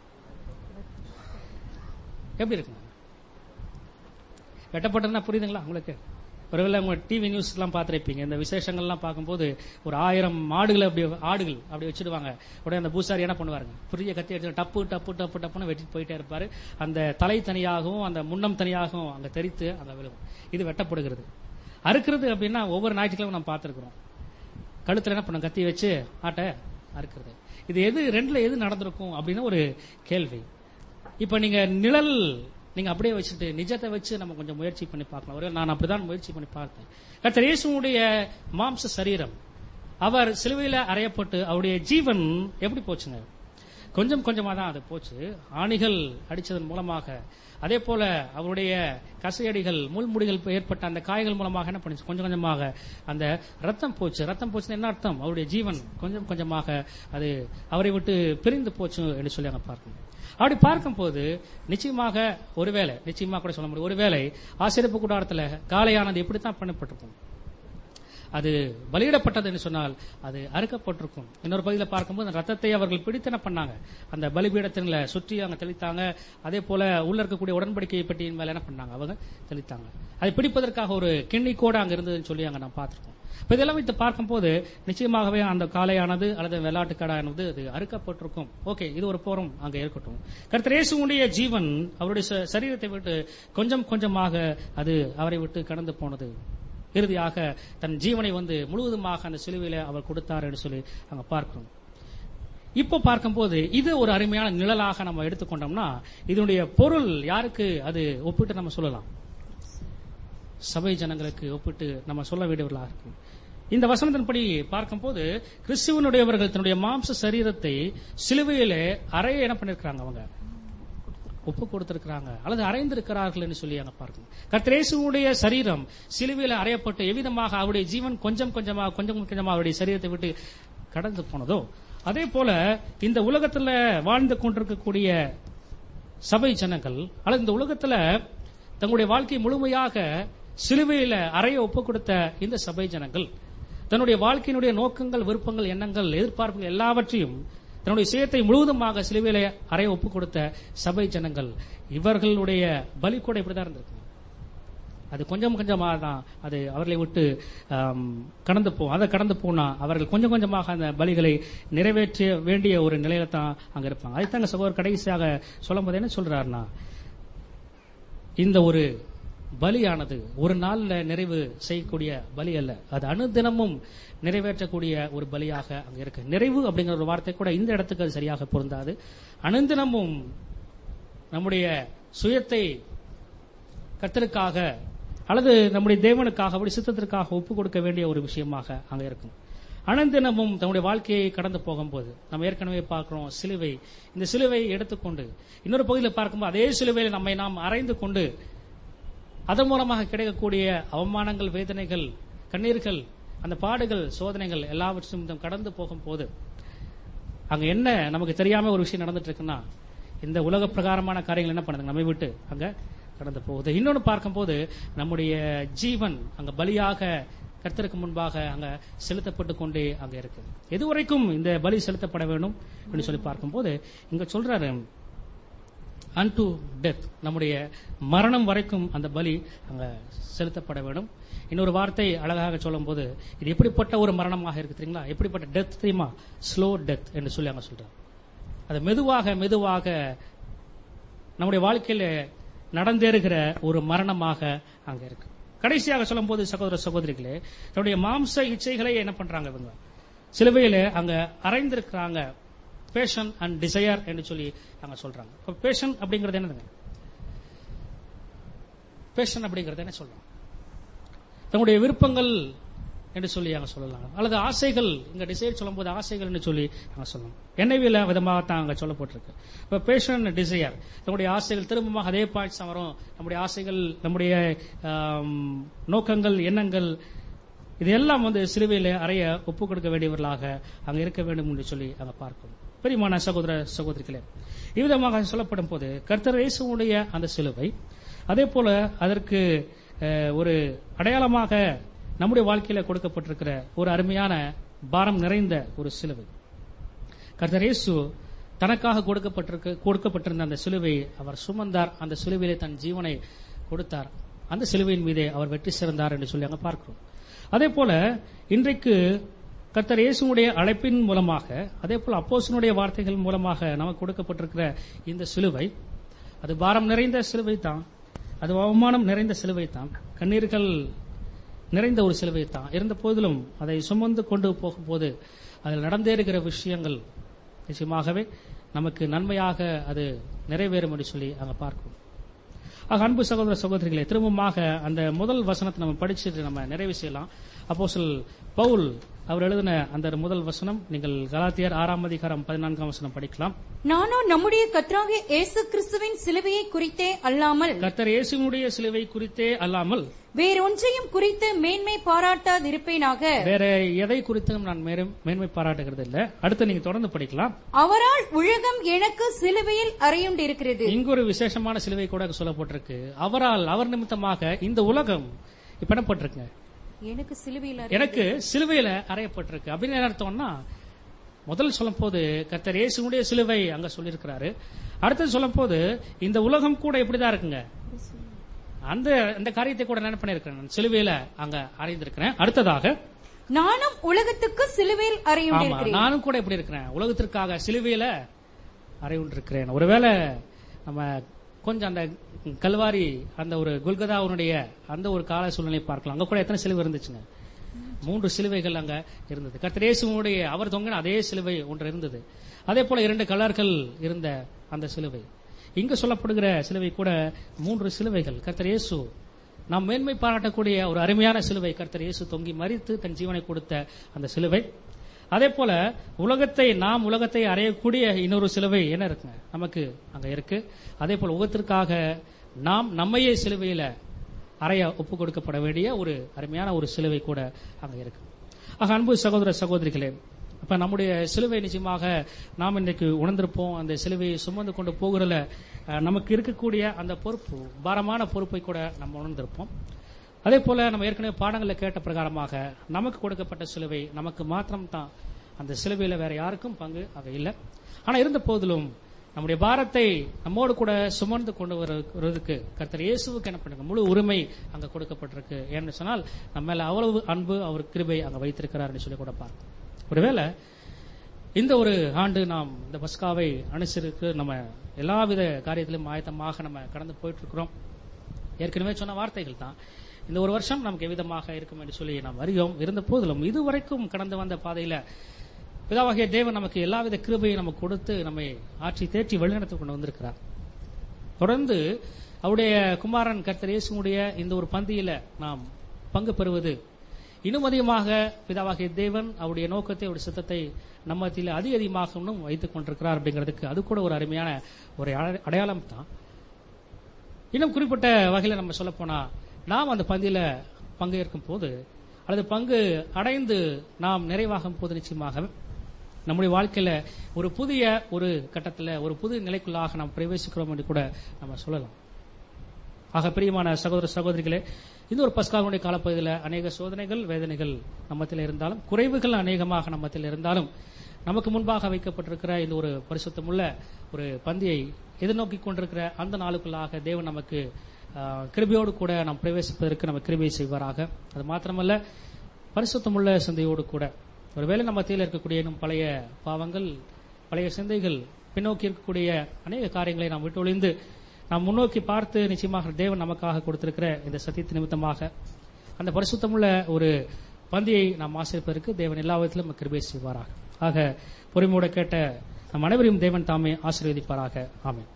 A: எப்படி இருக்குங்க? வெட்டப்பட்டதுன்னா புரியுதுங்களா உங்களுக்கு? ஒருவேளை உங்க டிவி நியூஸ் எல்லாம் பார்த்திருப்பீங்க, இந்த விசேஷங்கள்லாம் பார்க்கும்போது ஒரு 1000 ஆடுகள் அப்படி வச்சிடுவாங்க. உடனே அந்த பூசாரி என்ன பண்ணுவாருங்க, பெரிய கத்தி எடுத்து டப்பு டப்பு டப்பு டப்புன்னு வெட்டிட்டு போயிட்டே இருப்பாரு. அந்த தலை தனியாகவும் அந்த முன்னம் தனியாகவும் அங்க தெரித்து அங்க விழுகும். இது வெட்டப்படுகிறது. அறுக்கிறது அப்படின்னா ஒவ்வொரு ஞாயிற்றுக்கிழமை நம்ம பார்த்திருக்கிறோம், கழுத்துல என்ன பண்ண கத்தி வச்சு ஆட்ட அறுக்கிறது. இது ரெண்டுல எது நடந்திருக்கும் அப்படின்னு ஒரு கேள்வி. இப்ப நீங்க நிழல் நீங்க அப்படியே வச்சுட்டு நிஜத்தை வச்சு நம்ம கொஞ்சம் முயற்சி பண்ணி பார்க்கலாம். ஒரு நான் அப்படிதான் முயற்சி பண்ணி பார்த்தேன். கர்த்தர் இயேசுவுடைய மாம்ச சரீரம், அவர் சிலுவையில அறையப்பட்டு அவருடைய ஜீவன் எப்படி போச்சுங்க? கொஞ்சம் கொஞ்சமா தான் அது போச்சு. ஆணிகள் அடிச்சதன் மூலமாக, அதே போல அவருடைய கசையடிகள், முள்முடிகள் ஏற்பட்ட அந்த காயங்கள் மூலமாக என்ன பண்ணுச்சு, கொஞ்சம் கொஞ்சமாக அந்த ரத்தம் போச்சு. ரத்தம் போச்சுன்னு என்ன அர்த்தம்? அவருடைய ஜீவன் கொஞ்சம் கொஞ்சமாக அது அவரை விட்டு பிரிந்து போச்சு என்று சொல்லி அங்க பார்க்கணும். அப்படி பார்க்கும்போது நிச்சயமாக நிச்சயமாக கூட சொல்ல முடியும், ஒருவேளை ஆசரிப்பு கூடாரத்தில் காளையானது எப்படித்தான் பண்ணப்பட்டிருக்கும், அது பலியிடப்பட்டது என்று சொன்னால் அது அறுக்கப்பட்டிருக்கும். இன்னொரு பகுதியில் பார்க்கும்போது அந்த ரத்தத்தை அவர்கள் பிடித்து என்ன பண்ணாங்க, அந்த பலிபீடத்தில சுற்றி அங்க தெளித்தாங்க. அதே போல உள்ள இருக்கக்கூடிய உடன்படிக்கை பெட்டியின் மேல என்ன பண்ணாங்க, அவங்க தெளித்தாங்க. அதை பிடிப்பதற்காக ஒரு கிண்ணி கூட அங்க இருந்ததுன்னு சொல்லி அங்க நான் பார்த்திருக்கோம். இதெல்லாம் வைத்து பார்க்கும்போது நிச்சயமாகவே அந்த காளையானது அல்லது வெள்ளாட்டுக்கடானது அது அறுக்கப்பட்டிருக்கும். ஓகே, இது ஒரு போரம் அங்க இருக்கட்டும். கர்த்தர் இயேசுவுடைய ஜீவன் அவருடைய சரீரத்தை விட்டு கொஞ்சம் கொஞ்சமாக அது அவரை விட்டு கடந்து போனது. இறுதியாக தன் ஜீவனை முழுவதுமாக அந்த சிலுவையில அவர் கொடுத்தார் என்று சொல்லி அங்க பார்க்கிறோம். இப்போ பார்க்கும்போது இது ஒரு அருமையான நிழலாக நம்ம எடுத்துக்கொண்டோம்னா, இதனுடைய பொருள் யாருக்கு அது ஒப்பிட்டு நம்ம சொல்லலாம்? சபை ஜனங்களுக்கு ஒப்பிட்டு நம்ம சொல்ல வேண்டியவர்களாக இருக்கும். இந்த வசனத்தின்படி பார்க்கும்போது கிறிஸ்துவனுடையவர்கள் தன்னுடைய மாம்ச சரீரத்தை சிலுவையிலே அறைய என்ன பண்ணிருக்கிறாங்க, அவங்க ஒப்பு கொடுத்திருக்கிறாங்க அல்லது அறைந்திருக்கிறார்கள் என்று சொல்லி அங்க பார்க்கணும். கர்த்தர் இயேசுவுடைய சரீரம் சிலுவையில அறையப்பட்டு எவ்விதமாக அவருடைய ஜீவன் கொஞ்சம் கொஞ்சமா அவருடைய சரீரத்தை விட்டு கடந்து போனதோ, அதே போல இந்த உலகத்துல வாழ்ந்து கொண்டிருக்கக்கூடிய சபை ஜனங்கள் அல்லது இந்த உலகத்துல தங்களுடைய வாழ்க்கை முழுமையாக சிலுவையில அறைய ஒப்பு கொடுத்த இந்த சபை ஜனங்கள் தன்னுடைய வாழ்க்கையினுடைய நோக்கங்கள், விருப்பங்கள், எண்ணங்கள், எதிர்பார்ப்புகள் எல்லாவற்றையும் தன்னுடைய சுயத்தை முழுவதுமாக சிலுவையில அறைய ஒப்பு கொடுத்த சபை ஜனங்கள், இவர்களுடைய பலி கூட இப்படிதான் இருந்திருக்கு. அது கொஞ்சம் கொஞ்சமாக தான் அது அவர்களை விட்டு கடந்து போனா அவர்கள் கொஞ்சம் கொஞ்சமாக அந்த பலிகளை நிறைவேற்ற வேண்டிய ஒரு நிலையில தான் அங்க இருப்பாங்க. அதைத்தாங்க சகோதரர் கடைசியாக சொல்லும் போது என்ன சொல்றாருன்னா, இந்த ஒரு பலியானது ஒரு நாள்ல நிறைவு செய்யக்கூடிய பலி அல்ல, அது அனுதினமும் நிறைவேற்றக்கூடிய ஒரு பலியாக அங்க இருக்கு. நிறைவு அப்படிங்கிற ஒரு வார்த்தை கூட இந்த இடத்துக்கு அது சரியாக பொருந்தாது. அனுதினமும் நம்முடைய சுயத்தை கர்த்தருக்காக அல்லது நம்முடைய தேவனுக்காக அப்படி சித்தத்திற்காக ஒப்பு கொடுக்க வேண்டிய ஒரு விஷயமாக அங்க இருக்கும். அனுதினமும் நம்முடைய வாழ்க்கையை கடந்து போகும்போது நம்ம ஏற்கனவே பார்க்கிறோம் சிலுவை. இந்த சிலுவை எடுத்துக்கொண்டு இன்னொரு பகுதியில் பார்க்கும்போது அதே சிலுவையில் நம்மை நாம் அறைந்து கொண்டு அதன் மூலமாக கிடைக்கக்கூடிய அவமானங்கள், வேதனைகள், கண்ணீர்கள், அந்த பாடுகள், சோதனைகள் எல்லாவற்றையும் கடந்து போகும்போது அங்க என்ன நமக்கு தெரியாம ஒரு விஷயம் நடந்துட்டு இருக்குன்னா, இந்த உலக பிரகாரமான காரியங்கள் என்ன பண்ணுது, நம்மை விட்டு அங்க கடந்து போகுது. இன்னொன்னு பார்க்கும்போது நம்முடைய ஜீவன் அங்க பலியாக கர்த்தருக்கு முன்பாக அங்க செலுத்தப்பட்டு கொண்டே அங்க இருக்கு. எதுவரைக்கும் இந்த பலி செலுத்தப்பட வேண்டும் அப்படின்னு சொல்லி பார்க்கும்போது இங்க சொல்றாரு unto death, நம்முடைய மரணம் வரைக்கும் அந்த பலி அங்க செலுத்தப்பட வேண்டும். இன்னொரு வார்த்தை அழகாக சொல்லும் போது இது எப்படிப்பட்ட ஒரு மரணமாக இருக்கு தெரியுங்களா? எப்படிப்பட்ட டெத் தெரியுமா? ஸ்லோ டெத் என்று சொல்லி அங்க சொல்றாங்க. அது மெதுவாக மெதுவாக நம்முடைய வாழ்க்கையில நடந்தேறுகிற ஒரு மரணமாக அங்க இருக்கு. கடைசியாக சொல்லும் போது சகோதர சகோதரிகளே, தன்னுடைய மாம்ச இச்சைகளை என்ன பண்றாங்க இவங்க சிலுவையில அங்க அறைந்திருக்கிறாங்க. பேஷன் அண்ட் டிசையர் என்று சொல்லி அங்க சொல்றாங்க. பேஷன் அப்படிங்கிறது என்னதுங்க? பேஷன் அப்படிங்கிறது என்ன சொல்றாங்க? தன்னுடைய விருப்பங்கள் என்று சொல்லி அங்க சொல்லலாம், அல்லது ஆசைகள். இங்க டிசைர் சொல்லும் போது ஆசைகள் என்று சொல்லி அங்க சொல்லலாம். என்னவில விதமாகத்தான் அங்க சொல்லப்பட்டிருக்கு. இப்ப பேஷன் டிசையர், நம்முடைய ஆசைகள் திரும்பமாக அதே பாயிண்ட்ஸ் வரும். நம்முடைய ஆசைகள், நம்முடைய நோக்கங்கள், எண்ணங்கள், இதெல்லாம் சிலுவையில அறைய ஒப்பு கொடுக்க வேண்டியவர்களாக அங்க இருக்க வேண்டும் என்று சொல்லி அங்க பார்க்கணும். பெரியமான சகோதர சகோதரிகளே, இவ்விதமாக சொல்லப்படும் போது கர்த்தர் இயேசுவுடைய அந்த சிலுவை, அதே போல அதற்கு ஒரு அடையாளமாக நம்முடைய வாழ்க்கையில கொடுக்கப்பட்டிருக்கிற ஒரு அருமையான பாரம் நிறைந்த ஒரு சிலுவை. கர்த்தர் இயேசு தனக்காக கொடுக்கப்பட்டிருந்த அந்த சிலுவை அவர் சுமந்தார். அந்த சிலுவையிலே தன் ஜீவனை கொடுத்தார். அந்த சிலுவையின் மீதே அவர் வெற்றி சிறந்தார் என்று சொல்லி அங்க பார்க்கிறோம். அதே போல இன்றைக்கு கர்த்தர் இயேசுவுடைய அழைப்பின் மூலமாக, அதே போல அப்போஸ்தலனுடைய வார்த்தைகள் மூலமாக நமக்கு கொடுக்கப்பட்டிருக்கிற இந்த சிலுவை, அது பாரம் நிறைந்த சிலுவை தான், அது அவமானம் நிறைந்த சிலுவை தான், கண்ணீர்கள் நிறைந்த ஒரு சிலுவை தான். இருந்த போதிலும் அதை சுமந்து கொண்டு போகும்போது அதில் நடந்தேறுகிற விஷயங்கள் நிச்சயமாகவே நமக்கு நன்மையாக அது நிறைவேறும் என்று சொல்லி அங்க பார்க்கிறோம். அன்பு சகோதர சகோதரிகளே, திரும்பமாக அந்த முதல் வசனத்தை நம்ம படிச்சுட்டு நம்ம நிறைவு செய்யலாம். அப்போஸ்தலன் பவுல் அவர் எழுதின அந்த முதல் வசனம் நீங்கள் கலாத்தியர் 6:14 படிக்கலாம்.
B: நானும் நம்முடைய கர்த்தராகிய இயேசு கிறிஸ்துவின் சிலுவையை குறித்தே அல்லாமல்,
A: கர்த்தர் இயேசுவுடைய சிலுவை குறித்தே அல்லாமல்
B: வேறொன்றையும் குறித்து மேன்மை பாராட்டாதிருப்பேனாக.
A: வேற எதை குறித்தும் நான் மேன்மை பாராட்டுகிறது இல்ல. அடுத்து நீங்க தொடர்ந்து படிக்கலாம்.
B: அவரால் உலகம் எனக்கு சிலுவையில் அறையுண்டிருக்கிறது.
A: இங்கு ஒரு விசேஷமான சிலுவை கூட சொல்லப்பட்டிருக்கு. அவரால், அவர் நிமித்தமாக இந்த உலகம் இப்ப என்ன பட்டிருக்கு, எனக்கு சிலுவையில அறையப்பட்டிருக்கு. அப்படின்னு என்ன அர்த்தம்னா, முதல் சொல்லும் போது கர்த்தர் இயேசுவுடைய சிலுவை அங்க சொல்லியிருக்கிறாரு. அடுத்தது சொல்லும் போது இந்த உலகம் கூட எப்படிதான் இருக்குங்க, அந்த காரியத்தை கூட என்ன பண்ணிருக்கிறேன், சிலுவையில அங்க அறைந்திருக்கிறேன். அடுத்ததாக
B: நானும் உலகத்துக்கு சிலுவையில் அறையுண்டிருக்கிறேன்.
A: நானும் கூட எப்படி இருக்கிறேன், உலகத்திற்காக சிலுவையில அறையுண்டிருக்கிறேன். ஒருவேளை நம்ம கொஞ்சம் அந்த கல்வாரி, அந்த ஒரு குல்கதாவுடைய அந்த ஒரு கால சூழ்நிலை பார்க்கலாம். அங்க கூட எத்தனை சிலுவை இருந்துச்சுங்க? 3 சிலுவைகள் அங்க இருந்தது. கர்த்தர் இயேசுவுடைய அவர் தொங்கின அதே சிலுவை ஒன்று இருந்தது. அதே போல 2 கலர்கள் இருந்த அந்த சிலுவை. இங்கு சொல்லப்படுகிற சிலுவை கூட 3 சிலுவைகள். கர்த்தர் இயேசு நாம் மேன்மை பாராட்டக்கூடிய ஒரு அருமையான சிலுவை. கர்த்தர் இயேசு தொங்கி மரித்து தன் ஜீவனை கொடுத்த அந்த சிலுவை. அதே போல உலகத்தை அறையக்கூடிய இன்னொரு சிலுவை என்ன இருக்குங்க, நமக்கு அங்க இருக்கு. அதே போல உலகத்திற்காக நாம் நம்மையே சிலுவையில அறைய ஒப்பு கொடுக்கப்பட வேண்டிய ஒரு அருமையான ஒரு சிலுவை கூட அங்க இருக்கு. அன்பு சகோதர சகோதரிகளே, அப்ப நம்முடைய சிலுவை நிச்சயமாக நாம் இன்றைக்கு உணர்ந்திருப்போம். அந்த சிலுவையை சுமந்து கொண்டு போகிறதுல நமக்கு இருக்கக்கூடிய அந்த பொறுப்பு, பாரமான பொறுப்பை கூட நம்ம உணர்ந்திருப்போம். அதே போல நம்ம ஏற்கனவே பாடங்களில் கேட்ட பிரகாரமாக நமக்கு கொடுக்கப்பட்ட சிலுவை நமக்கு மாத்திரம் தான். அந்த சிலுவையில வேற யாருக்கும் பங்கு அங்க இல்லை. ஆனா இருந்த போதிலும் நம்முடைய பாரத்தை நம்மோடு கூட சுமந்து கொண்டு வருவதற்கு கர்த்தர் இயேசுவுக்கு என்ன பண்ணுங்க, முழு உரிமை அங்க கொடுக்கப்பட்டிருக்கு. ஏன்னு சொன்னால் நம்ம மேல அவ்வளவு அன்பு, அவர் கிருபை அங்க வைத்திருக்கிறார் சொல்லி கூட பார்க்கணும். ஒருவேளை இந்த ஒரு ஆண்டு நாம் இந்த பஸ்காவை அனுசரித்து நம்ம எல்லாவித காரியத்திலும் ஆயத்தமாக நம்ம கடந்து போயிட்டு இருக்கிறோம். ஏற்கனவே சொன்ன வார்த்தைகள் தான். இந்த ஒரு வருஷம் நமக்கு எவ்விதமாக இருக்கும் என்று சொல்லி நாம் அறியோம். இருந்த போதிலும் இதுவரைக்கும் கடந்து வந்த பாதையில பிதாவாகிய தேவன் நமக்கு எல்லாவித கிருபையும் நமக்கு கொடுத்து நம்மை ஆற்றி தேற்றி வழிநடத்தி கொண்டு வந்திருக்கிறார். தொடர்ந்து அவருடைய குமாரன் கர்த்தர் இயேசுவுடைய இந்த ஒரு பந்தியில நாம் பங்கு பெறுவது இன்னும் அதிகமாக பிதாவாகிய தேவன் அவருடைய நோக்கத்தை, அவருடைய சித்தத்தை நம்ம மத்தியில் அதிகமாக இன்னும் வைத்துக் கொண்டிருக்கிறார் அப்படிங்கிறதுக்கு அது கூட ஒரு அருமையான ஒரு அடையாளம் தான். இன்னும் குறிப்பிட்ட வகையில் நம்ம சொல்ல போனா, நாம் அந்த பந்தியில பங்கேற்கும் போது அல்லது பங்கு அடைந்து நாம் நிறைவாகும் போது நிச்சயமாக நம்முடைய வாழ்க்கையில ஒரு புதிய ஒரு கட்டத்தில் ஒரு புது நிலைக்குள்ளாக நாம் பிரவேசிக்கிறோம் என்று கூட நம்ம சொல்லலாம். ஆக பிரியமான சகோதர சகோதரிகளே, இந்த ஒரு பஸ்காவுடைய காலப்பகுதியில் அநேக சோதனைகள், வேதனைகள் நம்மத்தில் இருந்தாலும், குறைவுகள் அநேகமாக நம்மத்தில் இருந்தாலும், நமக்கு முன்பாக வைக்கப்பட்டிருக்கிற இந்த ஒரு பரிசுத்தமுள்ள ஒரு பந்தியை எதிர்நோக்கி கொண்டிருக்கிற அந்த நாளுக்குள்ளாக தேவன் நமக்கு கிருபையோடு கூட நாம் பிரவேசிப்பதற்கு நம்ம கிருபை செய்வாராக. அது மாத்திரமல்ல, பரிசுத்தமுள்ள சிந்தையோடு கூட ஒருவேளை நம்ம மத்தியில் இருக்கக்கூடிய இன்னும் பழைய பாவங்கள், பழைய சிந்தைகள், பின்னோக்கி இருக்கக்கூடிய அநேக காரியங்களை நாம் விட்டு ஒழிந்து நாம் முன்னோக்கி பார்த்து நிச்சயமாக தேவன் நமக்காக கொடுத்திருக்கிற இந்த சத்தியத்து நிமித்தமாக அந்த பரிசுத்தமுள்ள ஒரு பந்தியை நாம் ஆசிரியப்பதற்கு தேவன் எல்லா விதத்திலும் கிருபை செய்வாராக. ஆக பொறுமையோடு கேட்ட நம் அனைவரையும் தேவன் தாமே ஆசீர்வதிப்பாராக. ஆமென்.